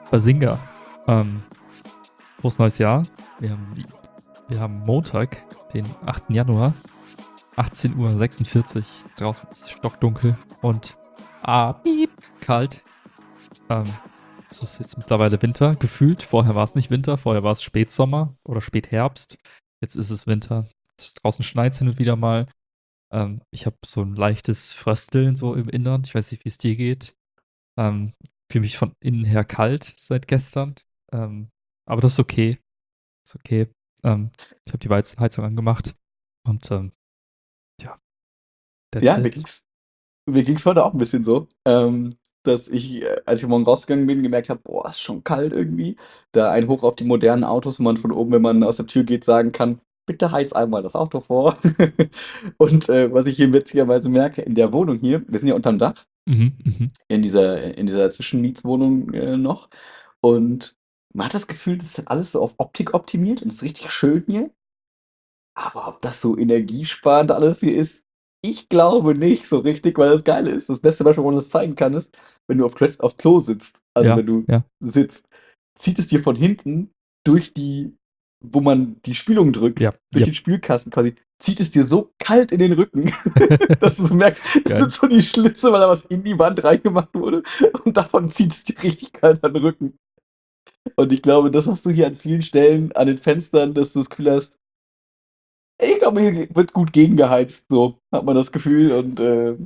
Basinga. Ähm, Frohes neues Jahr. Wir haben Montag, den 8. Januar, 18:46 Uhr. Draußen ist es stockdunkel und piep, kalt. Es ist jetzt mittlerweile Winter gefühlt. Vorher war es nicht Winter, vorher war es Spätsommer oder Spätherbst. Jetzt ist es Winter. Draußen schneit es hin und wieder mal. Ich habe so ein leichtes Frösteln so im Innern. Ich weiß nicht, wie es dir geht. Fühle mich von innen her kalt seit gestern. Ähm, aber das ist okay. Ist okay. Ich habe die Heizung angemacht und ja, that's Ja, it. mir ging's heute auch ein bisschen so, dass ich, als ich morgen rausgegangen bin, gemerkt habe, boah, ist schon kalt irgendwie. Da ein Hoch auf die modernen Autos, wo man von oben, wenn man aus der Tür geht, sagen kann, bitte heiz einmal das Auto vor. Und was ich hier witzigerweise merke, in der Wohnung hier, wir sind ja unterm Dach, Mhm, mhm. in dieser Zwischenmietswohnung noch. Und man hat das Gefühl, das ist alles so auf Optik optimiert und ist richtig schön hier. Aber ob das so energiesparend alles hier ist, ich glaube nicht so richtig, weil das Geile ist. Das beste Beispiel, wo man das zeigen kann, ist, wenn du auf Klo sitzt. Also Ja, wenn du ja, sitzt, zieht es dir von hinten durch die, wo man die Spülung ja, drückt, durch ja. den Spülkasten quasi, zieht es dir so kalt in den Rücken, dass du so merkst, das sind Geil. so die Schlitze, weil da was in die Wand reingemacht wurde. Und davon zieht es dir richtig kalt an den Rücken. Und ich glaube, das hast du hier an vielen Stellen an den Fenstern, dass du das Gefühl hast, ich glaube, hier wird gut gegengeheizt, so hat man das Gefühl. Und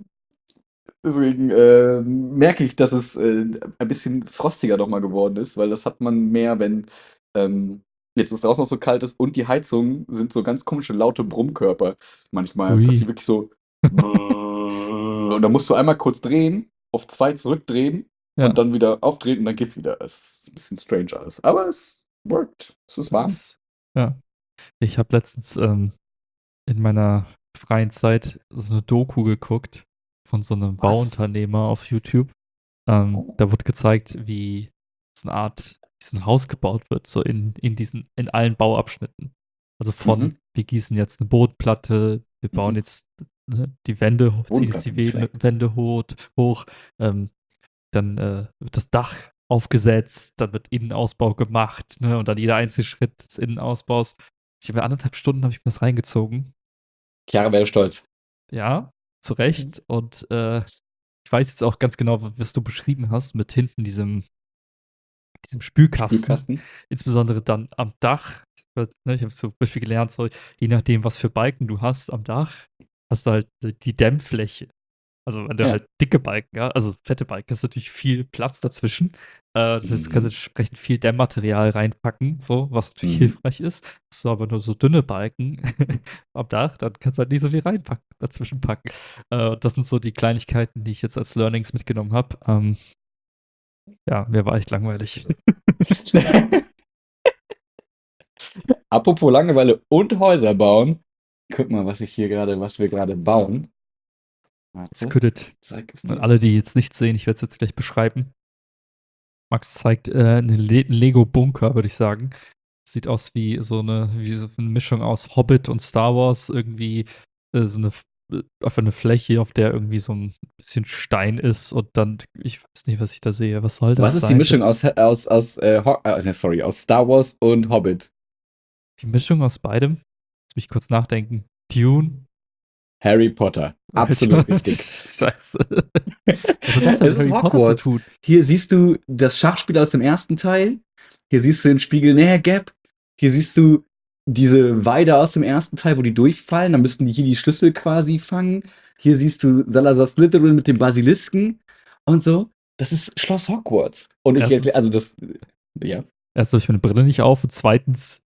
deswegen merke ich, dass es ein bisschen frostiger noch mal geworden ist, weil das hat man mehr, wenn jetzt es draußen noch so kalt ist und die Heizungen sind so ganz komische laute Brummkörper manchmal, dass sie Ui. wirklich so und da musst du einmal kurz drehen, auf zwei zurückdrehen und Ja, dann wieder aufdrehen und dann geht's wieder. Es ist ein bisschen strange alles, aber es worked. Es ist warm. das, ja. Ich habe letztens in meiner freien Zeit so eine Doku geguckt von so einem Was? Bauunternehmer auf YouTube. Oh. Da wurde gezeigt, wie so eine Art, wie so ein Haus gebaut wird, so in allen Bauabschnitten. Also Mhm. wir gießen jetzt eine Bodenplatte, wir bauen Mhm. jetzt die Wände, ziehen jetzt Bodenplatte, die nicht schlecht. Wände hoch, ähm, dann wird das Dach aufgesetzt, dann wird Innenausbau gemacht, ne, und dann jeder einzelne Schritt des Innenausbaus. Ich habe 1,5 Stunden habe ich mir das reingezogen. Chiara wäre stolz. Ja, zu Recht. Und ich weiß jetzt auch ganz genau, was du beschrieben hast, mit hinten diesem Spülkasten, Spülkasten. insbesondere dann am Dach. Ne, ich habe zum Beispiel gelernt, so, je nachdem, was für Balken du hast am Dach, hast du halt die Dämmfläche. Also wenn du Ja. halt dicke Balken, ja, also fette Balken, hast du natürlich viel Platz dazwischen. Das heißt, du kannst Mhm. entsprechend viel Dämmmaterial reinpacken, so, was natürlich Mhm. hilfreich ist. Hast du aber nur so dünne Balken am Dach, dann kannst du halt nicht so viel reinpacken, dazwischen packen. Das sind so die Kleinigkeiten, die ich jetzt als Learnings mitgenommen habe. Ja, mir war echt langweilig. Apropos Langeweile und Häuser bauen. Guck mal, was wir gerade bauen. It's Warte, could it. zeig es Und dir. alle, die jetzt nicht sehen, ich werde es jetzt gleich beschreiben. Max zeigt einen Lego-Bunker, würde ich sagen. Sieht aus wie so eine Mischung aus Hobbit und Star Wars. Irgendwie so einfach eine Fläche, auf der irgendwie so ein bisschen Stein ist und dann, ich weiß nicht, was ich da sehe. Was soll Was das ist die sein? Mischung aus Star Wars und Hobbit? Die Mischung aus beidem? Lass mich kurz nachdenken. Dune? Harry Potter. Alter, Absolut richtig. Scheiße. Was hat das denn Es mit ist Harry Potter zu Hogwarts. tun? Hier siehst du das Schachspiel aus dem ersten Teil. Hier siehst du den Spiegel Näher Gap. Hier siehst du diese Weide aus dem ersten Teil, wo die durchfallen. Dann müssten die hier die Schlüssel quasi fangen. Hier siehst du Salazar Slytherin mit dem Basilisken und so. Das ist Schloss Hogwarts. Und ich erkläre, Erstens, also das, ja, erstens habe ich meine Brille nicht auf und zweitens,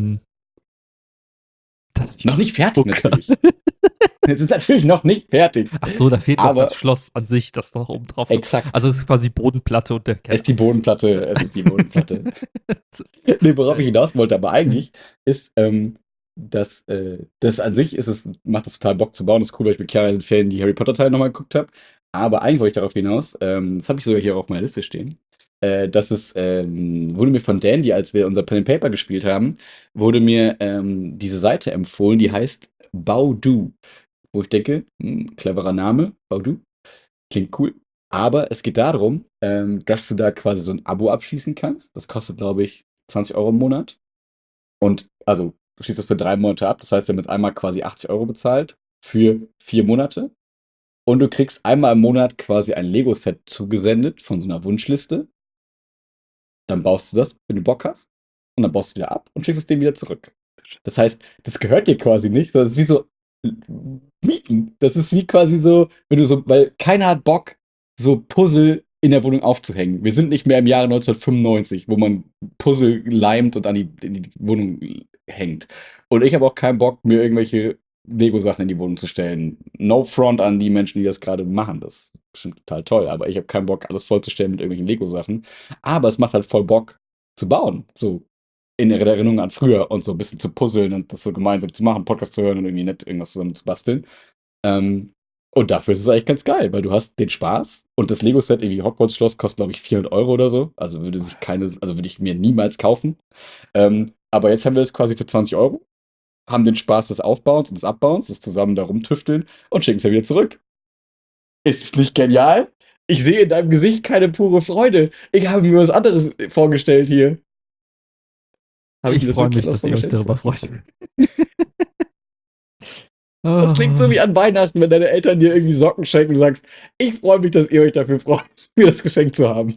da ist noch ein nicht fertig Bunker. natürlich. Es ist natürlich noch nicht fertig. Ach so, da fehlt noch das Aber Schloss an sich, das noch oben drauf kommt. exakt. Also es ist quasi Bodenplatte und der Es Keller. ist die Bodenplatte. Es ist die Bodenplatte. Nee, worauf ich hinaus wollte, aber eigentlich ist, das an sich macht das total Bock zu bauen. Das ist cool, weil ich mit Chiara in den Ferien die Harry Potter-Teile nochmal geguckt habe. Aber eigentlich wollte ich darauf hinaus, das habe ich sogar hier auf meiner Liste stehen, wurde mir von Dandy, als wir unser Pen and Paper gespielt haben, wurde mir diese Seite empfohlen, die heißt Baudu. Wo ich denke, cleverer Name, Baudu, klingt cool. Aber es geht darum, dass du da quasi so ein Abo abschließen kannst. Das kostet, glaube ich, 20 € im Monat. Und also, du schließt das für 3 Monate ab. Das heißt, wir haben jetzt einmal quasi 80 € bezahlt für 4 Monate. Und du kriegst einmal im Monat quasi ein Lego-Set zugesendet von so einer Wunschliste. Dann baust du das, wenn du Bock hast. Und dann baust du wieder ab und schickst es dem wieder zurück. Das heißt, das gehört dir quasi nicht. Das ist wie so Mieten. Das ist wie quasi so, wenn du so, weil keiner hat Bock, so Puzzle in der Wohnung aufzuhängen. Wir sind nicht mehr im Jahre 1995, wo man Puzzle leimt und in die Wohnung hängt. Und ich habe auch keinen Bock, mir irgendwelche Lego-Sachen in die Wohnung zu stellen. No front an die Menschen, die das gerade machen. Das ist bestimmt total toll. Aber ich habe keinen Bock, alles vollzustellen mit irgendwelchen Lego-Sachen. Aber es macht halt voll Bock zu bauen. So in Erinnerung an früher und so ein bisschen zu puzzeln und das so gemeinsam zu machen, Podcast zu hören und irgendwie nett irgendwas zusammen zu basteln. Ähm, und dafür ist es eigentlich ganz geil, weil du hast den Spaß und das Lego-Set, irgendwie Hogwarts-Schloss, kostet, glaube ich, 400 € oder so. Also würde ich mir niemals kaufen. Aber jetzt haben wir es quasi für 20 €, haben den Spaß des Aufbauens und des Abbauens, des zusammen da rumtüfteln und schicken es ja wieder zurück. Ist es nicht genial? Ich sehe in deinem Gesicht keine pure Freude. Ich habe mir was anderes vorgestellt hier. Habe ich Ich mir das freue wirklich mich, anders dass ihr euch vorgestellt? Ich darüber weiß nicht. freut. Das klingt so wie Ah, an Weihnachten, wenn deine Eltern dir irgendwie Socken schenken und sagst, ich freue mich, dass ihr euch dafür freut, mir das geschenkt zu haben.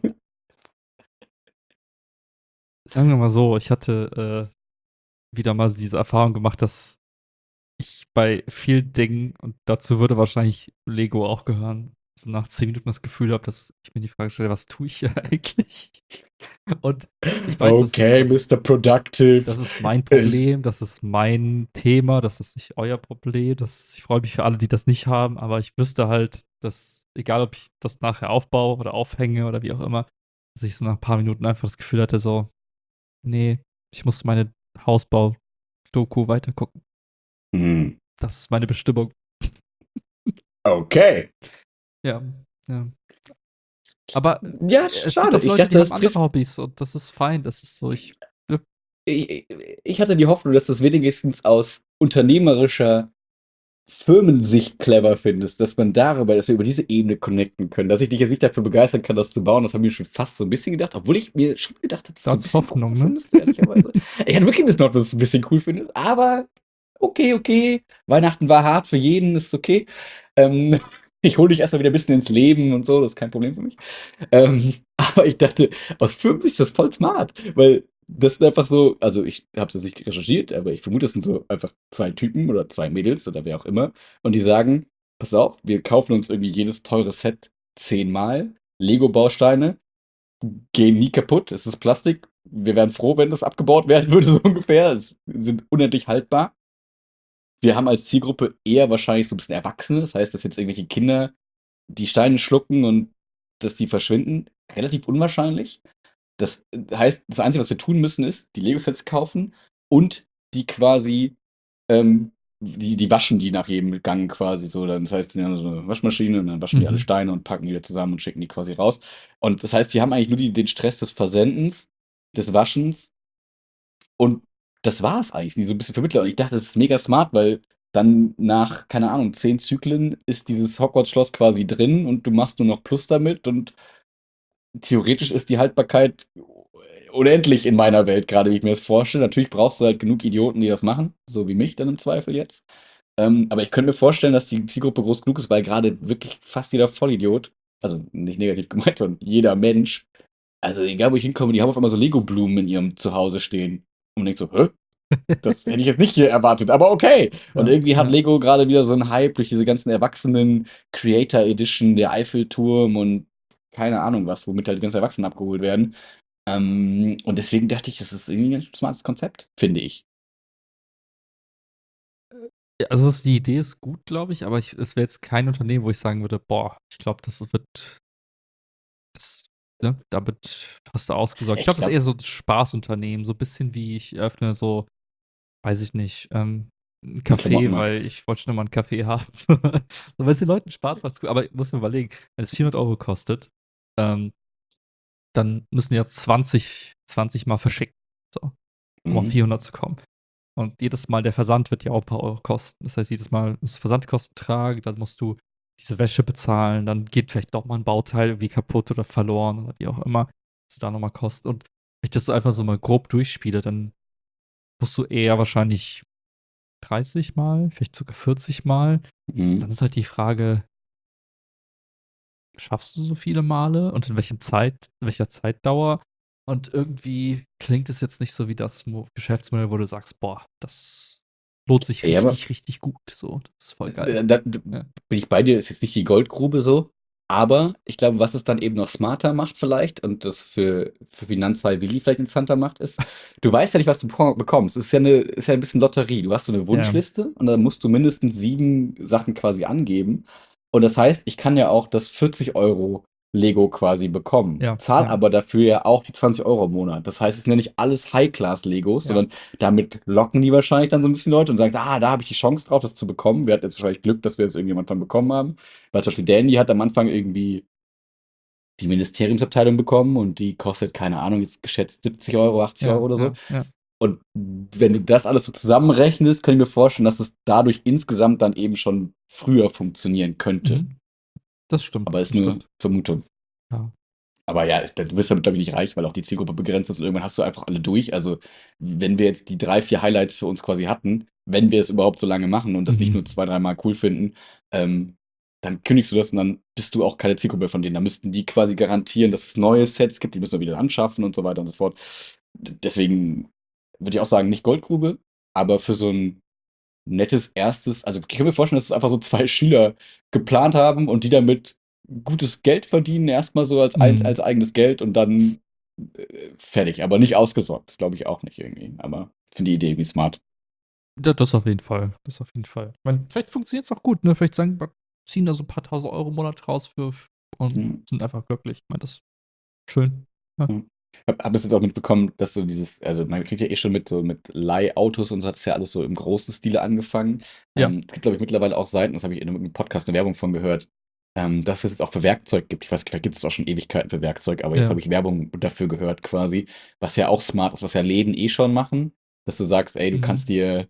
sagen wir mal so, ich hatte wieder mal so diese Erfahrung gemacht, dass ich bei vielen Dingen, und dazu würde wahrscheinlich Lego auch gehören, so nach 10 Minuten das Gefühl habe, dass ich mir die Frage stelle, was tue ich hier eigentlich? Und ich weiß, Okay, Mr. Productive. das ist mein Problem, das ist mein Thema, das ist nicht euer Problem. Ich freue mich für alle, die das nicht haben, aber ich wüsste halt, dass, egal ob ich das nachher aufbaue oder aufhänge oder wie auch immer, dass ich so nach ein paar Minuten einfach das Gefühl hatte, so, nee, ich muss meine Hausbau-Doku weitergucken. Hm. Das ist meine Bestimmung. Okay. Ja, ja. Aber Ja, es gibt schade. auch Ich Leute, dachte, die haben das andere trifft. Hobbys und das ist fein. Das ist so, ja, Ich, ich hatte die Hoffnung, dass du es wenigstens aus unternehmerischer Firmensicht clever findest, dass wir über diese Ebene connecten können. Dass ich dich jetzt nicht dafür begeistern kann, das zu bauen, das habe ich mir schon fast so ein bisschen gedacht, obwohl ich mir schon gedacht habe, dass du ein das ist bisschen Hoffnung, cool ne? findest, ehrlicherweise. Ich hatte wirklich das noch, dass du es ein bisschen cool findest, aber okay, okay. Weihnachten war hart für jeden, ist okay. Ähm, ich hole dich erstmal wieder ein bisschen ins Leben und so, das ist kein Problem für mich. Aber ich dachte, aus Filmsicht ist das voll smart, weil das sind einfach so, also ich habe es jetzt nicht recherchiert, aber ich vermute, das sind so einfach 2 Typen oder 2 Mädels oder wer auch immer. Und die sagen, pass auf, wir kaufen uns irgendwie jedes teure Set 10-mal, Lego-Bausteine, gehen nie kaputt, es ist Plastik. Wir wären froh, wenn das abgebaut werden würde, so ungefähr. Es sind unendlich haltbar. Wir haben als Zielgruppe eher wahrscheinlich so ein bisschen Erwachsene, das heißt, dass jetzt irgendwelche Kinder die Steine schlucken und dass die verschwinden, relativ unwahrscheinlich. Das heißt, das Einzige, was wir tun müssen, ist, die Lego-Sets kaufen und die quasi, die waschen die nach jedem Gang quasi so. Das heißt, die haben so eine Waschmaschine und dann waschen die alle Mhm. Steine und packen die wieder zusammen und schicken die quasi raus. Und das heißt, die haben eigentlich nur den Stress des Versendens, des Waschens und das war es eigentlich, die so ein bisschen Vermittler. Und ich dachte, das ist mega smart, weil dann nach, keine Ahnung, 10 Zyklen ist dieses Hogwarts-Schloss quasi drin und du machst nur noch Plus damit und theoretisch ist die Haltbarkeit unendlich in meiner Welt, gerade wie ich mir das vorstelle. Natürlich brauchst du halt genug Idioten, die das machen, so wie mich dann im Zweifel jetzt. Aber ich könnte mir vorstellen, dass die Zielgruppe groß genug ist, weil gerade wirklich fast jeder Vollidiot, also nicht negativ gemeint, sondern jeder Mensch, also egal wo ich hinkomme, die haben auf einmal so Lego-Blumen in ihrem Zuhause stehen. Und man denkt so, hä? Das hätte ich jetzt nicht hier erwartet, aber okay. Und Ja, irgendwie hat ja. Lego gerade wieder so einen Hype durch diese ganzen Erwachsenen Creator Edition, der Eiffelturm und keine Ahnung was, womit halt die ganzen Erwachsenen abgeholt werden. Und deswegen dachte ich, das ist irgendwie ein smartes Konzept, finde ich. Ja, also die Idee ist gut, glaube ich, aber es wäre jetzt kein Unternehmen, wo ich sagen würde, boah, ich glaube, das, ne, damit hast du ausgesorgt. Ich Ich glaube, das ist glaube, eher so ein Spaßunternehmen, so ein bisschen wie ich öffne so, weiß ich nicht, 'n ein Café, Klamottenmarkt. weil ich wollte schon immer 'n Café haben. So, weil's den Leuten Spaß macht, ist cool. Aber muss man überlegen, wenn es 400 € kostet, ähm, dann müssen die ja 20 Mal verschicken, so, um auf Mhm. 400 zu kommen. Und jedes Mal der Versand wird ja auch 'n paar Euro kosten. Das heißt, jedes Mal musst du Versandkosten tragen, dann musst du diese Wäsche bezahlen, dann geht vielleicht doch mal ein Bauteil irgendwie kaputt oder verloren oder wie auch immer, was es da noch mal kostet. Und wenn ich das so einfach so mal grob durchspiele, dann musst du eher wahrscheinlich 30 Mal, vielleicht sogar 40 Mal. Dann Mhm. ist halt die Frage, schaffst du so viele Male und in welcher Zeitdauer? Und irgendwie klingt es jetzt nicht so wie das Geschäftsmodell, wo du sagst, boah, das lohnt sich Ja, aber richtig, richtig gut. So, das ist voll geil. Da Ja. bin ich bei dir, ist jetzt nicht die Goldgrube so, aber ich glaube, was es dann eben noch smarter macht vielleicht und das für Finanzhai Willi vielleicht interessanter macht, ist, du weißt ja nicht, was du bekommst. Es ist ja ein bisschen Lotterie. Du hast so eine Ja, Wunschliste und dann musst du mindestens 7 Sachen quasi angeben. Und das heißt, ich kann ja auch das 40 € Lego quasi bekommen, ja, zahl ja, aber dafür ja auch die 20 € im Monat. Das heißt, es sind ja nicht alles High-Class-Legos, ja, sondern damit locken die wahrscheinlich dann so ein bisschen Leute und sagen, da habe ich die Chance drauf, das zu bekommen. Wir hatten jetzt wahrscheinlich Glück, dass wir das irgendwie am Anfang bekommen haben. Weil zum Beispiel Danny hat am Anfang irgendwie die Ministeriumsabteilung bekommen und die kostet, keine Ahnung, jetzt geschätzt 70 €, 80 € ja, oder so. ja, ja. Und wenn du das alles so zusammenrechnest, kann ich mir vorstellen, dass es dadurch insgesamt dann eben schon früher funktionieren könnte. Mhm. Das stimmt, Aber ist das nur stimmt. Vermutung. Ja. Aber ja, du wirst damit, glaube ich, nicht reich, weil auch die Zielgruppe begrenzt ist und irgendwann hast du einfach alle durch. Also, wenn wir jetzt die 3 4 Highlights für uns quasi hatten, wenn wir es überhaupt so lange machen und das nicht Mhm. nur 2 3 Mal cool finden, dann kündigst du das und dann bist du auch keine Zielgruppe von denen. Da müssten die quasi garantieren, dass es neue Sets gibt, die müssen wir wieder anschaffen und so weiter und so fort. Deswegen würde ich auch sagen, nicht Goldgrube, aber für so ein nettes erstes, also ich kann mir vorstellen, dass es einfach so 2 Schüler geplant haben und die damit gutes Geld verdienen, erstmal so Mhm. als eigenes Geld und dann fertig, aber nicht ausgesorgt. Das glaube ich auch nicht irgendwie. Aber ich finde die Idee irgendwie smart. Das auf jeden Fall. Das auf jeden Fall. Ich meine, vielleicht funktioniert es auch gut, ne? Vielleicht sagen wir, ziehen da so ein paar tausend Euro im Monat raus für und Mhm. sind einfach glücklich. Ich meine, das ist schön. Ja. Mhm. Hab es jetzt auch mitbekommen, dass so dieses, also man kriegt ja eh schon mit, so mit Leihautos und so hat es ja alles so im großen Stile angefangen. Ja. Es gibt, glaube ich, mittlerweile auch Seiten, das habe ich in einem Podcast eine Werbung von gehört, dass es jetzt auch für Werkzeug gibt. Ich weiß nicht, vielleicht gibt es auch schon Ewigkeiten für Werkzeug, aber jetzt Ja. habe ich Werbung dafür gehört quasi, was ja auch smart ist, was ja Läden eh schon machen, dass du sagst, ey, du kannst Mhm. dir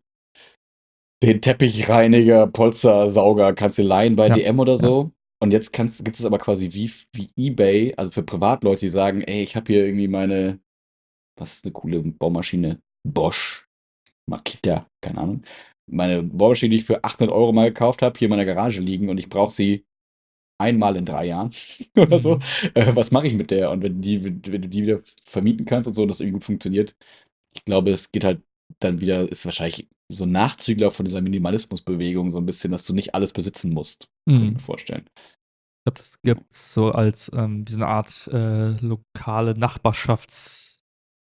den Teppichreiniger, Polstersauger kannst du leihen bei Ja. DM oder Ja. so. Und jetzt gibt es aber quasi wie eBay, also für Privatleute, die sagen, ey, ich habe hier irgendwie was ist eine coole Baumaschine? Bosch, Makita, keine Ahnung. Meine Bohrmaschine, die ich für 800 € mal gekauft habe, hier in meiner Garage liegen und ich brauche sie einmal in 3 Jahren oder so. Mhm. Was mache ich mit der? Und wenn du die wieder vermieten kannst und so, und das irgendwie gut funktioniert, ich glaube, es geht halt dann wieder, ist wahrscheinlich so ein Nachzügler von dieser Minimalismusbewegung, so ein bisschen, dass du nicht alles besitzen musst. Könnte ich mir Mhm. vorstellen. Ich glaube, das gibt's so als wie so eine Art lokale Nachbarschafts-App.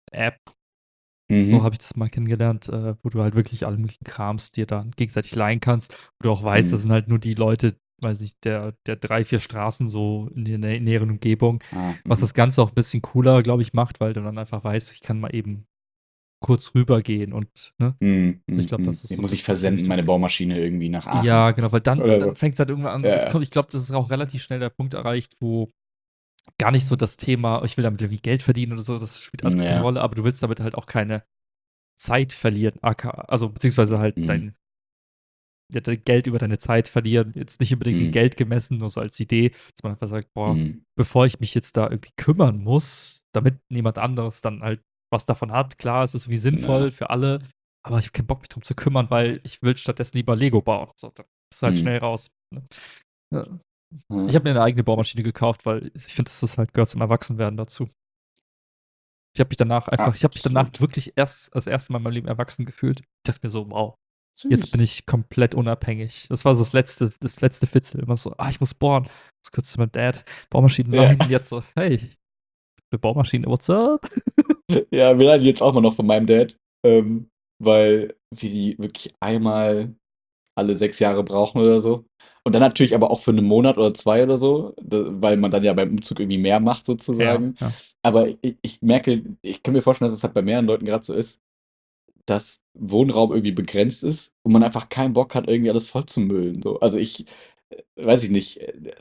So Mhm. habe ich das mal kennengelernt, wo du halt wirklich alle möglichen Krams dir dann gegenseitig leihen kannst, wo du auch weißt, das Mhm. sind halt nur die Leute, weiß nicht, der 3, 4 Straßen so in der näheren Umgebung, Ah, was mhm. das Ganze auch ein bisschen cooler, glaube ich, macht, weil du dann einfach weißt, ich kann mal eben kurz rübergehen und, ne? Mhm. Ich Mhm. glaube, Mhm. das ist Den so ein muss ich bisschen die versenden, Richtung. meine Baumaschine irgendwie nach Aachen Ja, genau, weil dann oder dann so. fängt's halt irgendwann an, Ja, es ja. kommt, ich glaube, das ist auch relativ schnell der Punkt erreicht, wo gar nicht so das Thema, ich will damit irgendwie Geld verdienen oder so, das spielt alles gar keine Ja. Rolle, aber du willst damit halt auch keine Zeit verlieren, also beziehungsweise halt Mhm. dein Geld über deine Zeit verlieren. Jetzt nicht unbedingt in Mhm. Geld gemessen, nur so als Idee, dass man einfach sagt, boah, Mhm. bevor ich mich jetzt da irgendwie kümmern muss, damit niemand anderes dann halt was davon hat. Klar, es ist irgendwie sinnvoll Ja. für alle, aber ich habe keinen Bock, mich drum zu kümmern, weil ich will stattdessen lieber Lego bauen. So, dann bist du halt Mhm. schnell raus. Ne? Ja. Ja. Ich habe mir eine eigene Bohrmaschine gekauft, weil ich finde, das ist halt, gehört zum Erwachsenwerden dazu. Ich habe mich danach Absolut. wirklich erst das erste Mal in meinem Leben erwachsen gefühlt. Ich dachte mir so, wow, jetzt bin Süß. ich komplett unabhängig. Das war so das letzte Fitzel. Immer so, ich muss bohren. Das kurz zu meinem Dad, Bohrmaschinen Ja. leihen. Und jetzt so, hey, eine Bohrmaschine, what's up? Ja, wir reden jetzt auch mal noch von meinem Dad, weil wir die wirklich einmal alle 6 Jahre brauchen oder so. Und dann natürlich aber auch für einen Monat oder 2 oder so, weil man dann ja beim Umzug irgendwie mehr macht Ja, sozusagen. ja. Aber ich merke, ich kann mir vorstellen, dass es halt bei mehreren Leuten gerade so ist, dass Wohnraum irgendwie begrenzt ist und man einfach keinen Bock hat, irgendwie alles vollzumüllen. So. Also weiß ich nicht.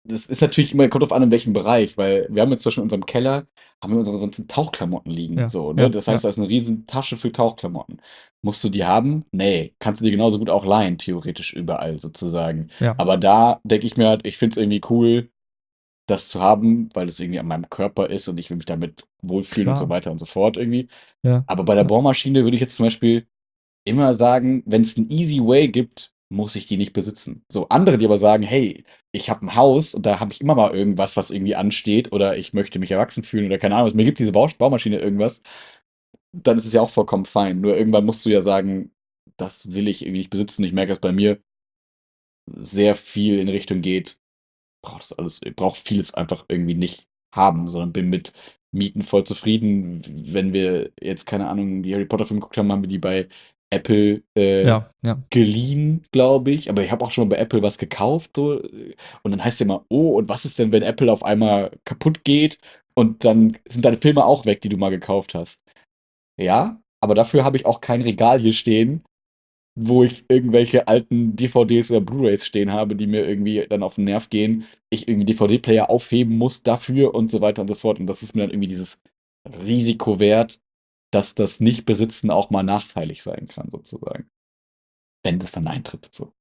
das ist natürlich immer, kommt drauf an, in welchem Bereich, weil wir haben jetzt zum Beispiel in unserem Keller, haben wir unsere ganzen Tauchklamotten liegen, Ja, so, ne? ja, Das ja, heißt, da ist eine riesen Tasche für Tauchklamotten. Musst du die haben? Nee, kannst du dir genauso gut auch leihen, theoretisch überall sozusagen. ja, Aber da denke ich mir halt, ich finde es irgendwie cool, das zu haben, weil es irgendwie an meinem Körper ist und ich will mich damit wohlfühlen und so klar. weiter und so fort irgendwie. Ja, Aber bei der ja, Bohrmaschine würde ich jetzt zum Beispiel immer sagen, wenn es 'n easy way gibt, muss ich die nicht besitzen. So andere, die aber sagen: „Hey, ich habe ein Haus und da habe ich immer mal irgendwas, was irgendwie ansteht oder ich möchte mich erwachsen fühlen oder keine Ahnung was, mir gibt diese Baumaschine irgendwas“, dann ist es ja auch vollkommen fein. Nur irgendwann musst du ja sagen: „Das will ich irgendwie nicht besitzen.“ Ich merke, dass bei mir sehr viel in Richtung geht, brauche vieles einfach irgendwie nicht haben, sondern bin mit Mieten voll zufrieden. Wenn wir jetzt, keine Ahnung, die Harry Potter-Filme geguckt haben, haben wir die bei Apple ja, ja. geliehen, glaube ich. Aber ich habe auch schon mal bei Apple was gekauft. So. Und dann heißt es immer, oh, und was ist denn, wenn Apple auf einmal kaputt geht und dann sind deine Filme auch weg, die du mal gekauft hast? Ja, aber dafür habe ich auch kein Regal hier stehen, wo ich irgendwelche alten DVDs oder Blu-rays stehen habe, die mir irgendwie dann auf den Nerv gehen. Ich irgendwie DVD-Player aufheben muss dafür und so weiter und so fort. Und das ist mir dann irgendwie dieses Risiko wert, dass das Nicht-Besitzen auch mal nachteilig sein kann, sozusagen. Wenn das dann eintritt. So.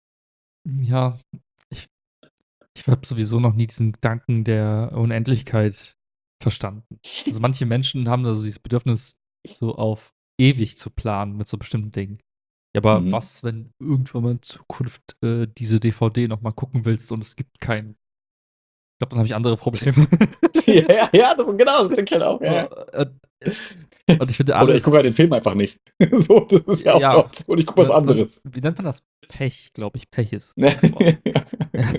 Ja, ich ich habe sowieso noch nie diesen Gedanken der Unendlichkeit verstanden. Also, manche Menschen haben da so dieses Bedürfnis, so auf ewig zu planen mit so bestimmten Dingen. Ja, aber Mhm. was, wenn irgendwann mal in Zukunft, diese DVD noch mal gucken willst und es gibt keinen? Ich glaube, dann habe ich andere Probleme. Ja, ja, ja, genau, das denke ich halt auch. Ja, So, ja. und ich finde Oder ich gucke alles halt den Film einfach nicht. So, das ist ja auch eine ja, Option. Ich gucke was dann anderes. wie nennt man das? Pech, glaube ich. Pech ist Ne? das Wort. Ja.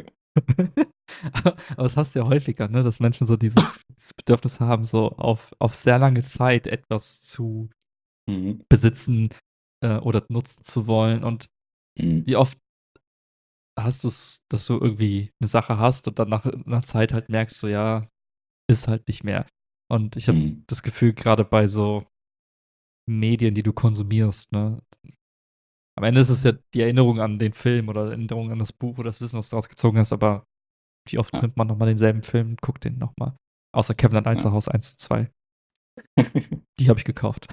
Aber das hast du ja häufiger, ne, dass Menschen so dieses Bedürfnis haben, so auf sehr lange Zeit etwas zu Mhm. besitzen, oder nutzen zu wollen. Und Mhm. wie oft hast du es, dass du irgendwie eine Sache hast und dann nach 'ner Zeit halt merkst, so, ja, ist halt nicht mehr. Und ich habe Mhm. das Gefühl, gerade bei so Medien, die du konsumierst, ne? Am Ende ist es ja die Erinnerung an den Film oder Erinnerung an das Buch oder das Wissen, was du daraus gezogen hast, aber wie oft Ja, nimmt man noch mal denselben Film und guckt den noch mal? Außer Kevin allein ja. zu Hause 1 zu 2. Die habe ich gekauft.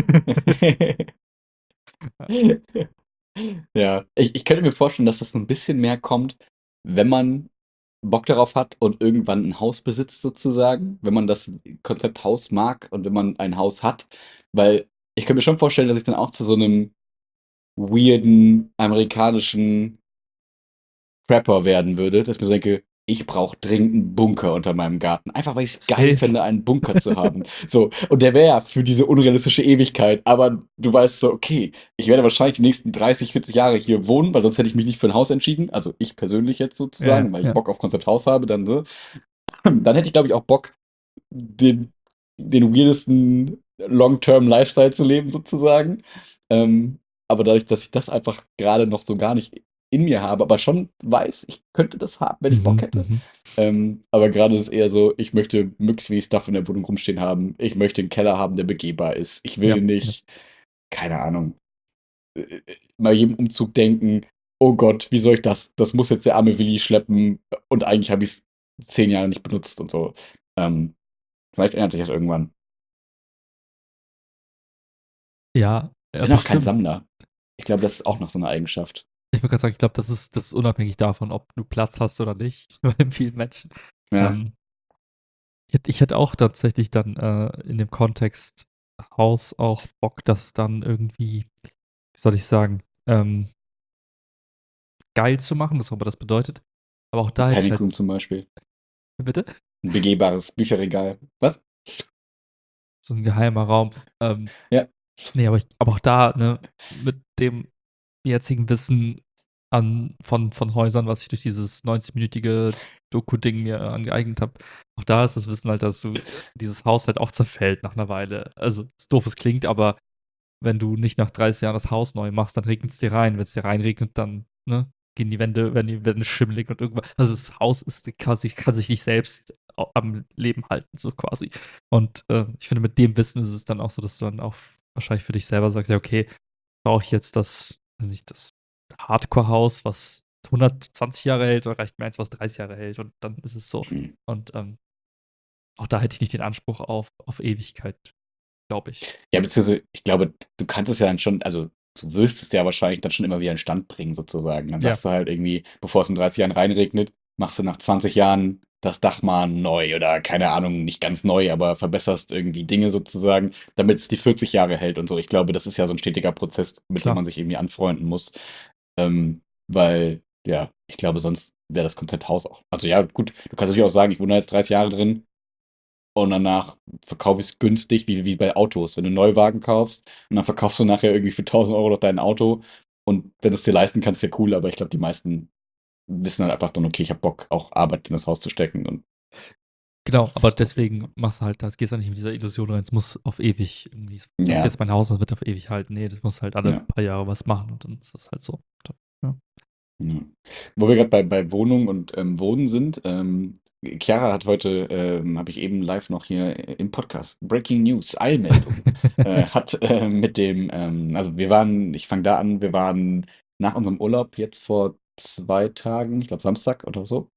Ja. Ja, ich könnte mir vorstellen, dass das so 'n bisschen mehr kommt, wenn man Bock darauf hat und irgendwann 'n Haus besitzt sozusagen, wenn man das Konzept Haus mag und wenn man ein Haus hat. Weil ich könnte mir schon vorstellen, dass ich dann auch zu so 'nem weirden amerikanischen Prepper werden würde, dass ich mir so denke: „Ich brauche dringend 'n Bunker unter meinem Garten.“ Einfach, weil ich's geil Safe. fände, einen Bunker zu haben. So, und der wäre ja für diese unrealistische Ewigkeit, aber du weißt so: „Okay, ich werde wahrscheinlich die nächsten 30, 40 Jahre hier wohnen, weil sonst hätte ich mich nicht für 'n Haus entschieden.“ Also, ich persönlich jetzt Ja, sozusagen, weil ich ja. Bock auf Konzept Haus habe, dann, ne? Dann hätte ich, glaube ich, auch Bock, den weirdesten Long-Term-Lifestyle zu leben sozusagen. Aber dadurch, dass ich das einfach gerade noch so gar nicht in mir habe, aber schon weiß, ich könnte das haben, wenn ich Bock Mhm, hätte. mhm. Aber gerade ist es eher so, ich möchte möglichst wenig Stuff in der Wohnung rumstehen haben. Ich möchte einen Keller haben, der begehbar ist. Ich Ja, will ja. nicht, keine Ahnung, mal jedem Umzug denken, oh Gott, wie soll ich das? Das muss jetzt der arme Willi schleppen und eigentlich habe ich es 10 Jahre nicht benutzt und so. Ähm, Vielleicht ändert sich das irgendwann. Ja, Ich bin auch kein bestimmt. Sammler. Ich glaube, das ist auch noch so eine Eigenschaft. Ich wollte grad sagen, ich glaube, das ist unabhängig davon, ob du Platz hast oder nicht, bei vielen Menschen. Ja, Ähm, ich hätte auch tatsächlich dann, in dem Kontext Haus auch Bock, das dann irgendwie, wie soll ich sagen, ähm, geil zu machen, was auch immer das bedeutet. Aber auch 'n da hätte ich Panic halt Room zum Beispiel. bitte? 'N begehbares Bücherregal. Was? So 'n geheimer Raum. Ja, Ne, aber auch da, ne, mit dem jetzigen Wissen von Häusern, was ich durch dieses 90-minütige Doku-Ding mir angeeignet habe. Auch da ist das Wissen halt, dass dieses Haus halt auch zerfällt nach 'ner Weile. Also, so doof es klingt, aber wenn du nicht nach 30 Jahren das Haus neu machst, dann regnet's dir rein. Wenn's dir reinregnet, dann, ne, gehen werden die Wände schimmelig und irgendwas. Also, das Haus ist quasi kann sich nicht selbst am Leben halten, so quasi. Und, ich finde, mit dem Wissen ist es dann auch so, dass du dann auch wahrscheinlich für dich selber sagst: „Ja, okay, brauche ich jetzt das weiß nicht, das Hardcore-Haus, was 120 Jahre hält oder reicht mir eins, was 30 Jahre hält und dann ist es so. Hm. Und auch da hätte ich nicht den Anspruch auf Ewigkeit, glaube ich. Ja, beziehungsweise, ich glaube, du kannst es ja dann schon, also du wirst es ja wahrscheinlich dann schon immer wieder in Stand bringen, sozusagen. Dann Ja, sagst du halt irgendwie, bevor es in 30 Jahren reinregnet, machst du nach 20 Jahren das Dach mal neu oder keine Ahnung, nicht ganz neu, aber verbesserst irgendwie Dinge sozusagen, damit es die 40 Jahre hält und so. Ich glaube, das ist ja so ein stetiger Prozess, mit dem klar. man sich irgendwie anfreunden muss. Weil, ja, ich glaube, sonst wäre das Konzept Haus auch. Also ja, gut, du kannst natürlich auch sagen, ich wohne da jetzt 30 Jahre drin und danach verkaufe ich es günstig, wie bei Autos. Wenn du einen Neuwagen kaufst und dann verkaufst du nachher irgendwie für 1.000 € noch dein Auto und wenn du es dir leisten kannst, ist ja cool, aber ich glaube, die meisten wissen dann einfach dann, okay, ich habe Bock, auch Arbeit in das Haus zu stecken und Genau, aber deswegen machst du halt, das gehst du nicht mit dieser Illusion rein, es muss auf ewig irgendwie, das ist ja, jetzt mein Haus, das wird auf ewig halten. Nee, das muss halt alle ja. paar Jahre was machen und dann ist das halt so. Ja. Ja. Wo wir gerade bei Wohnung und Wohnen sind, Chiara hat heute, habe ich eben live noch hier im Podcast, Breaking News, Eilmeldung, hat mit dem, also ich fange da an, wir waren nach unserem Urlaub jetzt vor 2 Tagen, ich glaube Samstag oder so,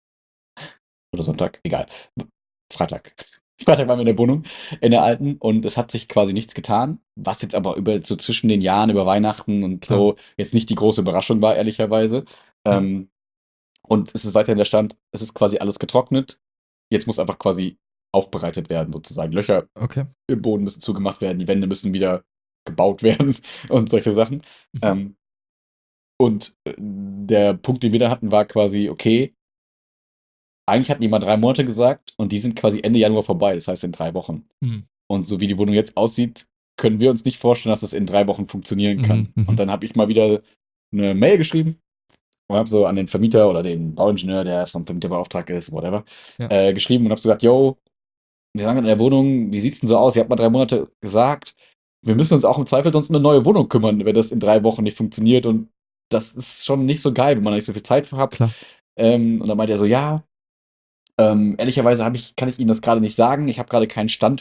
oder Sonntag, egal, Freitag. Freitag waren wir in der Wohnung, in der alten, und es hat sich quasi nichts getan, was jetzt aber über so zwischen den Jahren, über Weihnachten und Klar. so jetzt nicht die große Überraschung war, ehrlicherweise. Ja. Ähm, und es ist weiterhin der Stand, es ist quasi alles getrocknet. Jetzt muss einfach quasi aufbereitet werden, sozusagen. Löcher Okay. im Boden müssen zugemacht werden, die Wände müssen wieder gebaut werden und solche Sachen. Mhm. Ähm, und der Punkt, den wir da hatten, war quasi, okay, eigentlich hatten die mal 3 Monate gesagt und die sind quasi Ende Januar vorbei, das heißt in 3 Wochen. Mhm. Und so wie die Wohnung jetzt aussieht, können wir uns nicht vorstellen, dass das in 3 Wochen funktionieren Mhm. kann. Und Mhm. dann habe ich mal wieder eine Mail geschrieben und habe so an den Vermieter oder den Bauingenieur, der vom Vermieter beauftragt ist, whatever, Ja. geschrieben und habe so gesagt, yo, wir waren in der Wohnung, wie sieht's denn so aus? Ihr habt mal 3 Monate gesagt, wir müssen uns auch im Zweifel sonst um eine neue Wohnung kümmern, wenn das in 3 Wochen nicht funktioniert. Und das ist schon nicht so geil, wenn man nicht so viel Zeit für hat. Klar. Und dann meinte er so, ja, ehrlicherweise kann ich Ihnen das gerade nicht sagen. Ich habe gerade keinen Stand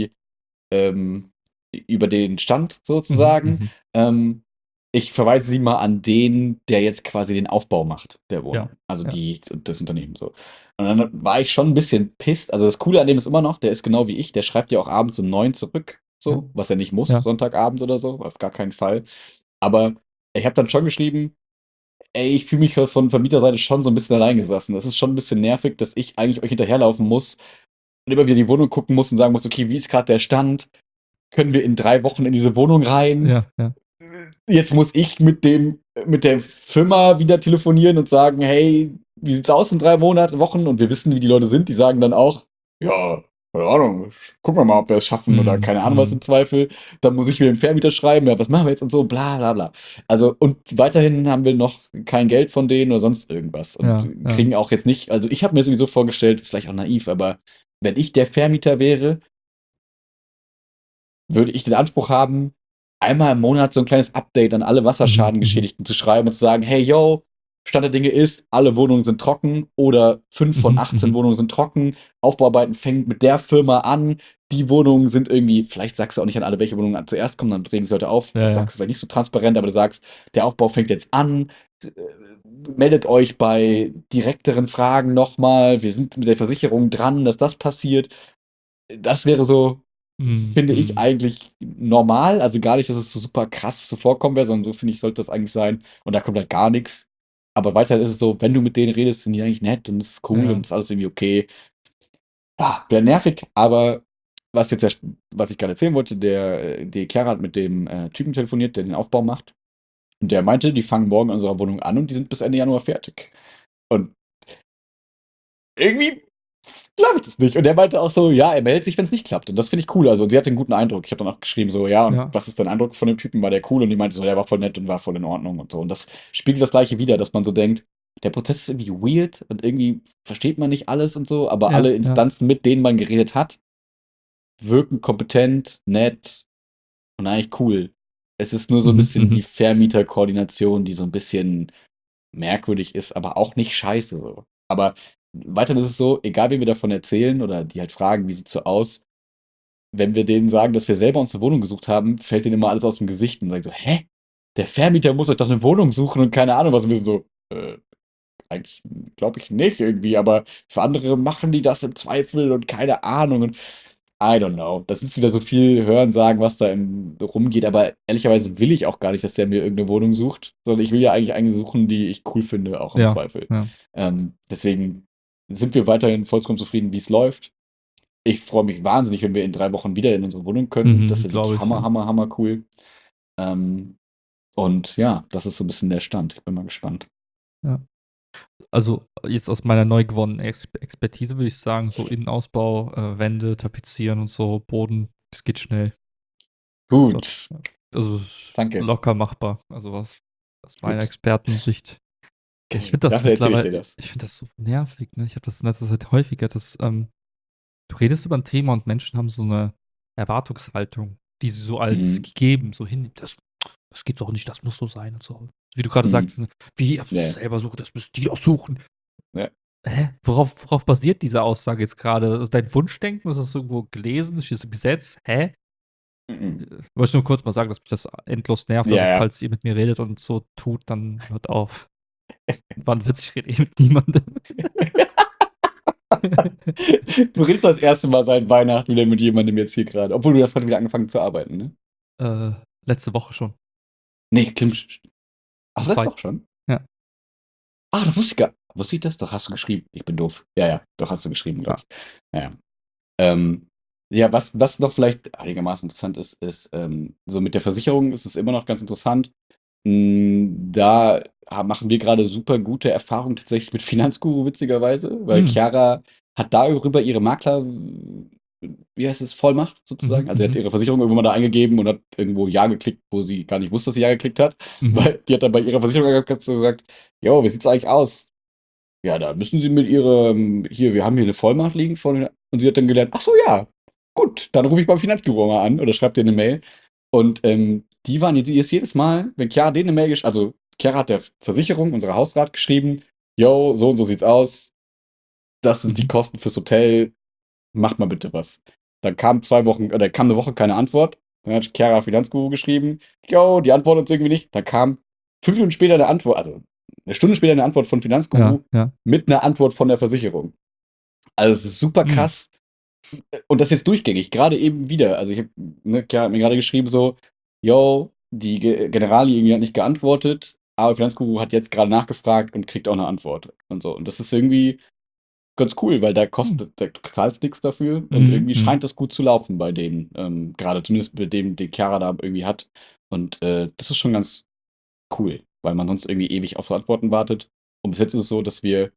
ähm, über den Stand Mhm. sozusagen. Mhm. Ähm, ich verweise Sie mal an den, der jetzt quasi den Aufbau macht, der Ja. Wohnung. Also Ja. das Unternehmen so. Und dann war ich schon ein bisschen pisst. Also das Coole an dem ist immer noch, der ist genau wie ich, der schreibt ja auch abends um 9 zurück, Ja. so, was er nicht muss, Ja. Sonntagabend oder so, auf gar keinen Fall. Aber ich habe dann schon geschrieben, ey, ich fühle mich von Vermieterseite schon so ein bisschen alleingesessen. Das ist schon ein bisschen nervig, dass ich eigentlich euch hinterherlaufen muss und immer wieder die Wohnung gucken muss und sagen muss, okay, wie ist gerade der Stand? Können wir in 3 Wochen in diese Wohnung rein? Ja. Ja. Jetzt muss ich mit der Firma wieder telefonieren und sagen, hey, wie sieht's aus in 3 Wochen? Und wir wissen, wie die Leute sind. Die sagen dann auch, ja, keine Ahnung, gucken wir mal, ob wir es schaffen oder Mhm. keine Ahnung was Mhm. im Zweifel. Dann muss ich wieder dem Vermieter schreiben, ja, was machen wir jetzt und so, bla bla bla. Also, und weiterhin haben wir noch kein Geld von denen oder sonst irgendwas und Ja. Ja. kriegen auch jetzt nicht, also ich habe mir sowieso vorgestellt, ist vielleicht auch naiv, aber wenn ich der Vermieter wäre, würde ich den Anspruch haben, einmal im Monat so ein kleines Update an alle Mhm. Mhm. Wasserschadengeschädigten zu schreiben und zu sagen, hey, yo, Stand der Dinge ist, alle Wohnungen sind trocken oder 5 von Mhm. 18 Mhm. Wohnungen sind trocken. Aufbauarbeiten fängt mit der Firma an. Die Wohnungen sind irgendwie, vielleicht sagst du auch nicht an alle, welche Wohnungen zuerst kommen, dann regen sie Leute auf. Ja. Das Ja. sagst du vielleicht nicht so transparent, aber du sagst, der Aufbau fängt jetzt an. Äh, Meldet euch bei direkteren Fragen nochmal. Wir sind mit der Versicherung dran, dass das passiert. Das wäre so, Mhm. finde ich Mhm. eigentlich normal. Also gar nicht, dass es so super krass so vorkommen wäre, sondern so finde ich, sollte das eigentlich sein. Und da kommt halt gar nichts. Aber weiterhin ist es so, wenn du mit denen redest, sind die eigentlich nett und es ist cool und Ja. ist alles irgendwie okay. Ja, wäre nervig, aber was jetzt, was ich gerade erzählen wollte, die Chiara hat mit dem Typen telefoniert, der den Aufbau macht. Und der meinte, die fangen morgen in unserer Wohnung an und die sind bis Ende Januar fertig. Und irgendwie glaube ich das nicht. Und er meinte auch so, ja, er meldet sich, wenn es nicht klappt. Und das finde ich cool. Also, und sie hatte einen guten Eindruck. Ich habe dann auch geschrieben, so, ja, und Ja. was ist dein Eindruck von dem Typen? War der cool? Und die meinte so, der war voll nett und war voll in Ordnung und so. Und das spiegelt das Gleiche wieder, dass man so denkt, der Prozess ist irgendwie weird und irgendwie versteht man nicht alles und so, aber Ja. alle Ja. Instanzen, mit denen man geredet hat, wirken kompetent, nett und eigentlich cool. Es ist nur so ein Mhm. bisschen die Mhm. Vermieterkoordination, die so ein bisschen merkwürdig ist, aber auch nicht scheiße so. Aber weiterhin ist es so, egal wie wir davon erzählen oder die halt fragen, wie sieht's so aus, wenn wir denen sagen, dass wir selber uns eine Wohnung gesucht haben, fällt denen immer alles aus dem Gesicht und sagen so, hä? Der Vermieter muss euch doch eine Wohnung suchen und keine Ahnung was. Und wir sind so, Äh, eigentlich glaube ich nicht irgendwie, aber für andere machen die das im Zweifel und keine Ahnung und I don't know. Das ist wieder so viel Hören, sagen, was da rumgeht, aber ehrlicherweise will ich auch gar nicht, dass der mir irgendeine Wohnung sucht, sondern ich will ja eigentlich eine suchen, die ich cool finde, auch im Ja, Zweifel. ja. Deswegen sind wir weiterhin vollkommen zufrieden, wie es läuft. Ich freue mich wahnsinnig, wenn wir in 3 Wochen wieder in unsere Wohnung können. Das wäre Glaube wirklich ich, hammer, ja. hammer, hammer cool. Ähm, und ja, das ist so ein bisschen der Stand. Ich bin mal gespannt. Ja. Also jetzt aus meiner neu gewonnenen Expertise würde ich sagen, so Innenausbau, Wände, Tapezieren und so, Boden, das geht schnell, flott. Gut, Ja. Also ist danke. locker machbar. Also was aus meiner Gut. Expertensicht. Ich Geil. finde das Dafür erzähle ich mittlerweile, dir das. ich finde das so nervig, ne? Ich habe das in letzter Zeit häufiger, dass du redest über ein Thema und Menschen haben so eine Erwartungshaltung, die sie so als Mhm. gegeben so hinnehmen. Das geht doch nicht, das muss so sein und so. Wie du gerade Mhm. sagtest, ne? Wie, Ja, ja. selber suchen, das müssen die doch suchen. Ja. Hä? Worauf basiert diese Aussage jetzt gerade? Ist das dein Wunschdenken? Ist das irgendwo gelesen? Ist das im Gesetz? Hä? Mhm. Wollte ich nur kurz mal sagen, dass mich das endlos nervt. Ja, Also, ja. falls ihr mit mir redet und so tut, dann hört auf. Wann wird's? Ich rede eh mit niemandem. Du redest das erste Mal seit Weihnachten wieder mit jemandem jetzt hier gerade. Obwohl du hast heute wieder angefangen zu arbeiten, ne? äh, letzte Woche schon. Nee, Klim. Ach, Am letzte 2. Woche schon? Ja. Ah, das wusste ich gar. Wusste ich das? Doch, hast du geschrieben. Ich bin doof. Ja, ja. Doch, hast du geschrieben, glaube Ja. ich. Ja, ja. Ja, was noch vielleicht einigermaßen interessant ist, ist, so mit der Versicherung ist es immer noch ganz interessant. Da machen wir gerade super gute Erfahrungen tatsächlich mit Finanzguru, witzigerweise, weil Mhm. Chiara hat darüber ihre Makler, wie heißt es, Vollmacht Mhm, sozusagen. Also sie hat mhm, ihre Versicherung irgendwann mal da eingegeben und hat irgendwo Ja geklickt, wo sie gar nicht wusste, dass sie Ja geklickt hat. mhm. Weil die hat dann bei ihrer Versicherung gesagt, jo, wie sieht's eigentlich aus? Ja, da müssen Sie mit Ihrem, hier, wir haben hier eine Vollmacht liegen von, und sie hat dann gelernt, ach so, ja, gut, dann rufe ich beim Finanzbüro mal an oder schreibe dir eine Mail. Und die ist jedes Mal, wenn Chiara denen eine Mail geschrieben, also Chiara hat der Versicherung, unserer Hausrat, geschrieben, yo, so und so sieht's aus, das sind die Mhm. Kosten fürs Hotel, macht mal bitte was. Dann kam 2 Wochen, oder kam eine Woche keine Antwort. Dann hat Chiara Finanzguru geschrieben, yo, die antwortet uns irgendwie nicht. Dann kam 5 Minuten später eine Antwort, also eine Stunde später eine Antwort von Ja, Finanzguru ja. mit einer Antwort von der Versicherung. Also es ist super Mhm. krass. Und das jetzt durchgängig, gerade eben wieder. Also ich habe, ne, Chiara hat mir gerade geschrieben so, yo, die Generali irgendwie hat nicht geantwortet, aber Finanzguru hat jetzt gerade nachgefragt und kriegt auch eine Antwort und so. Und das ist irgendwie ganz cool, weil Mhm. da du zahlst nichts dafür und Mhm, irgendwie mhm. scheint das gut zu laufen bei denen. Gerade zumindest bei dem, den Chiara da irgendwie hat. Und das ist schon ganz cool, weil man sonst irgendwie ewig auf Antworten wartet. Und bis jetzt ist es so, dass wir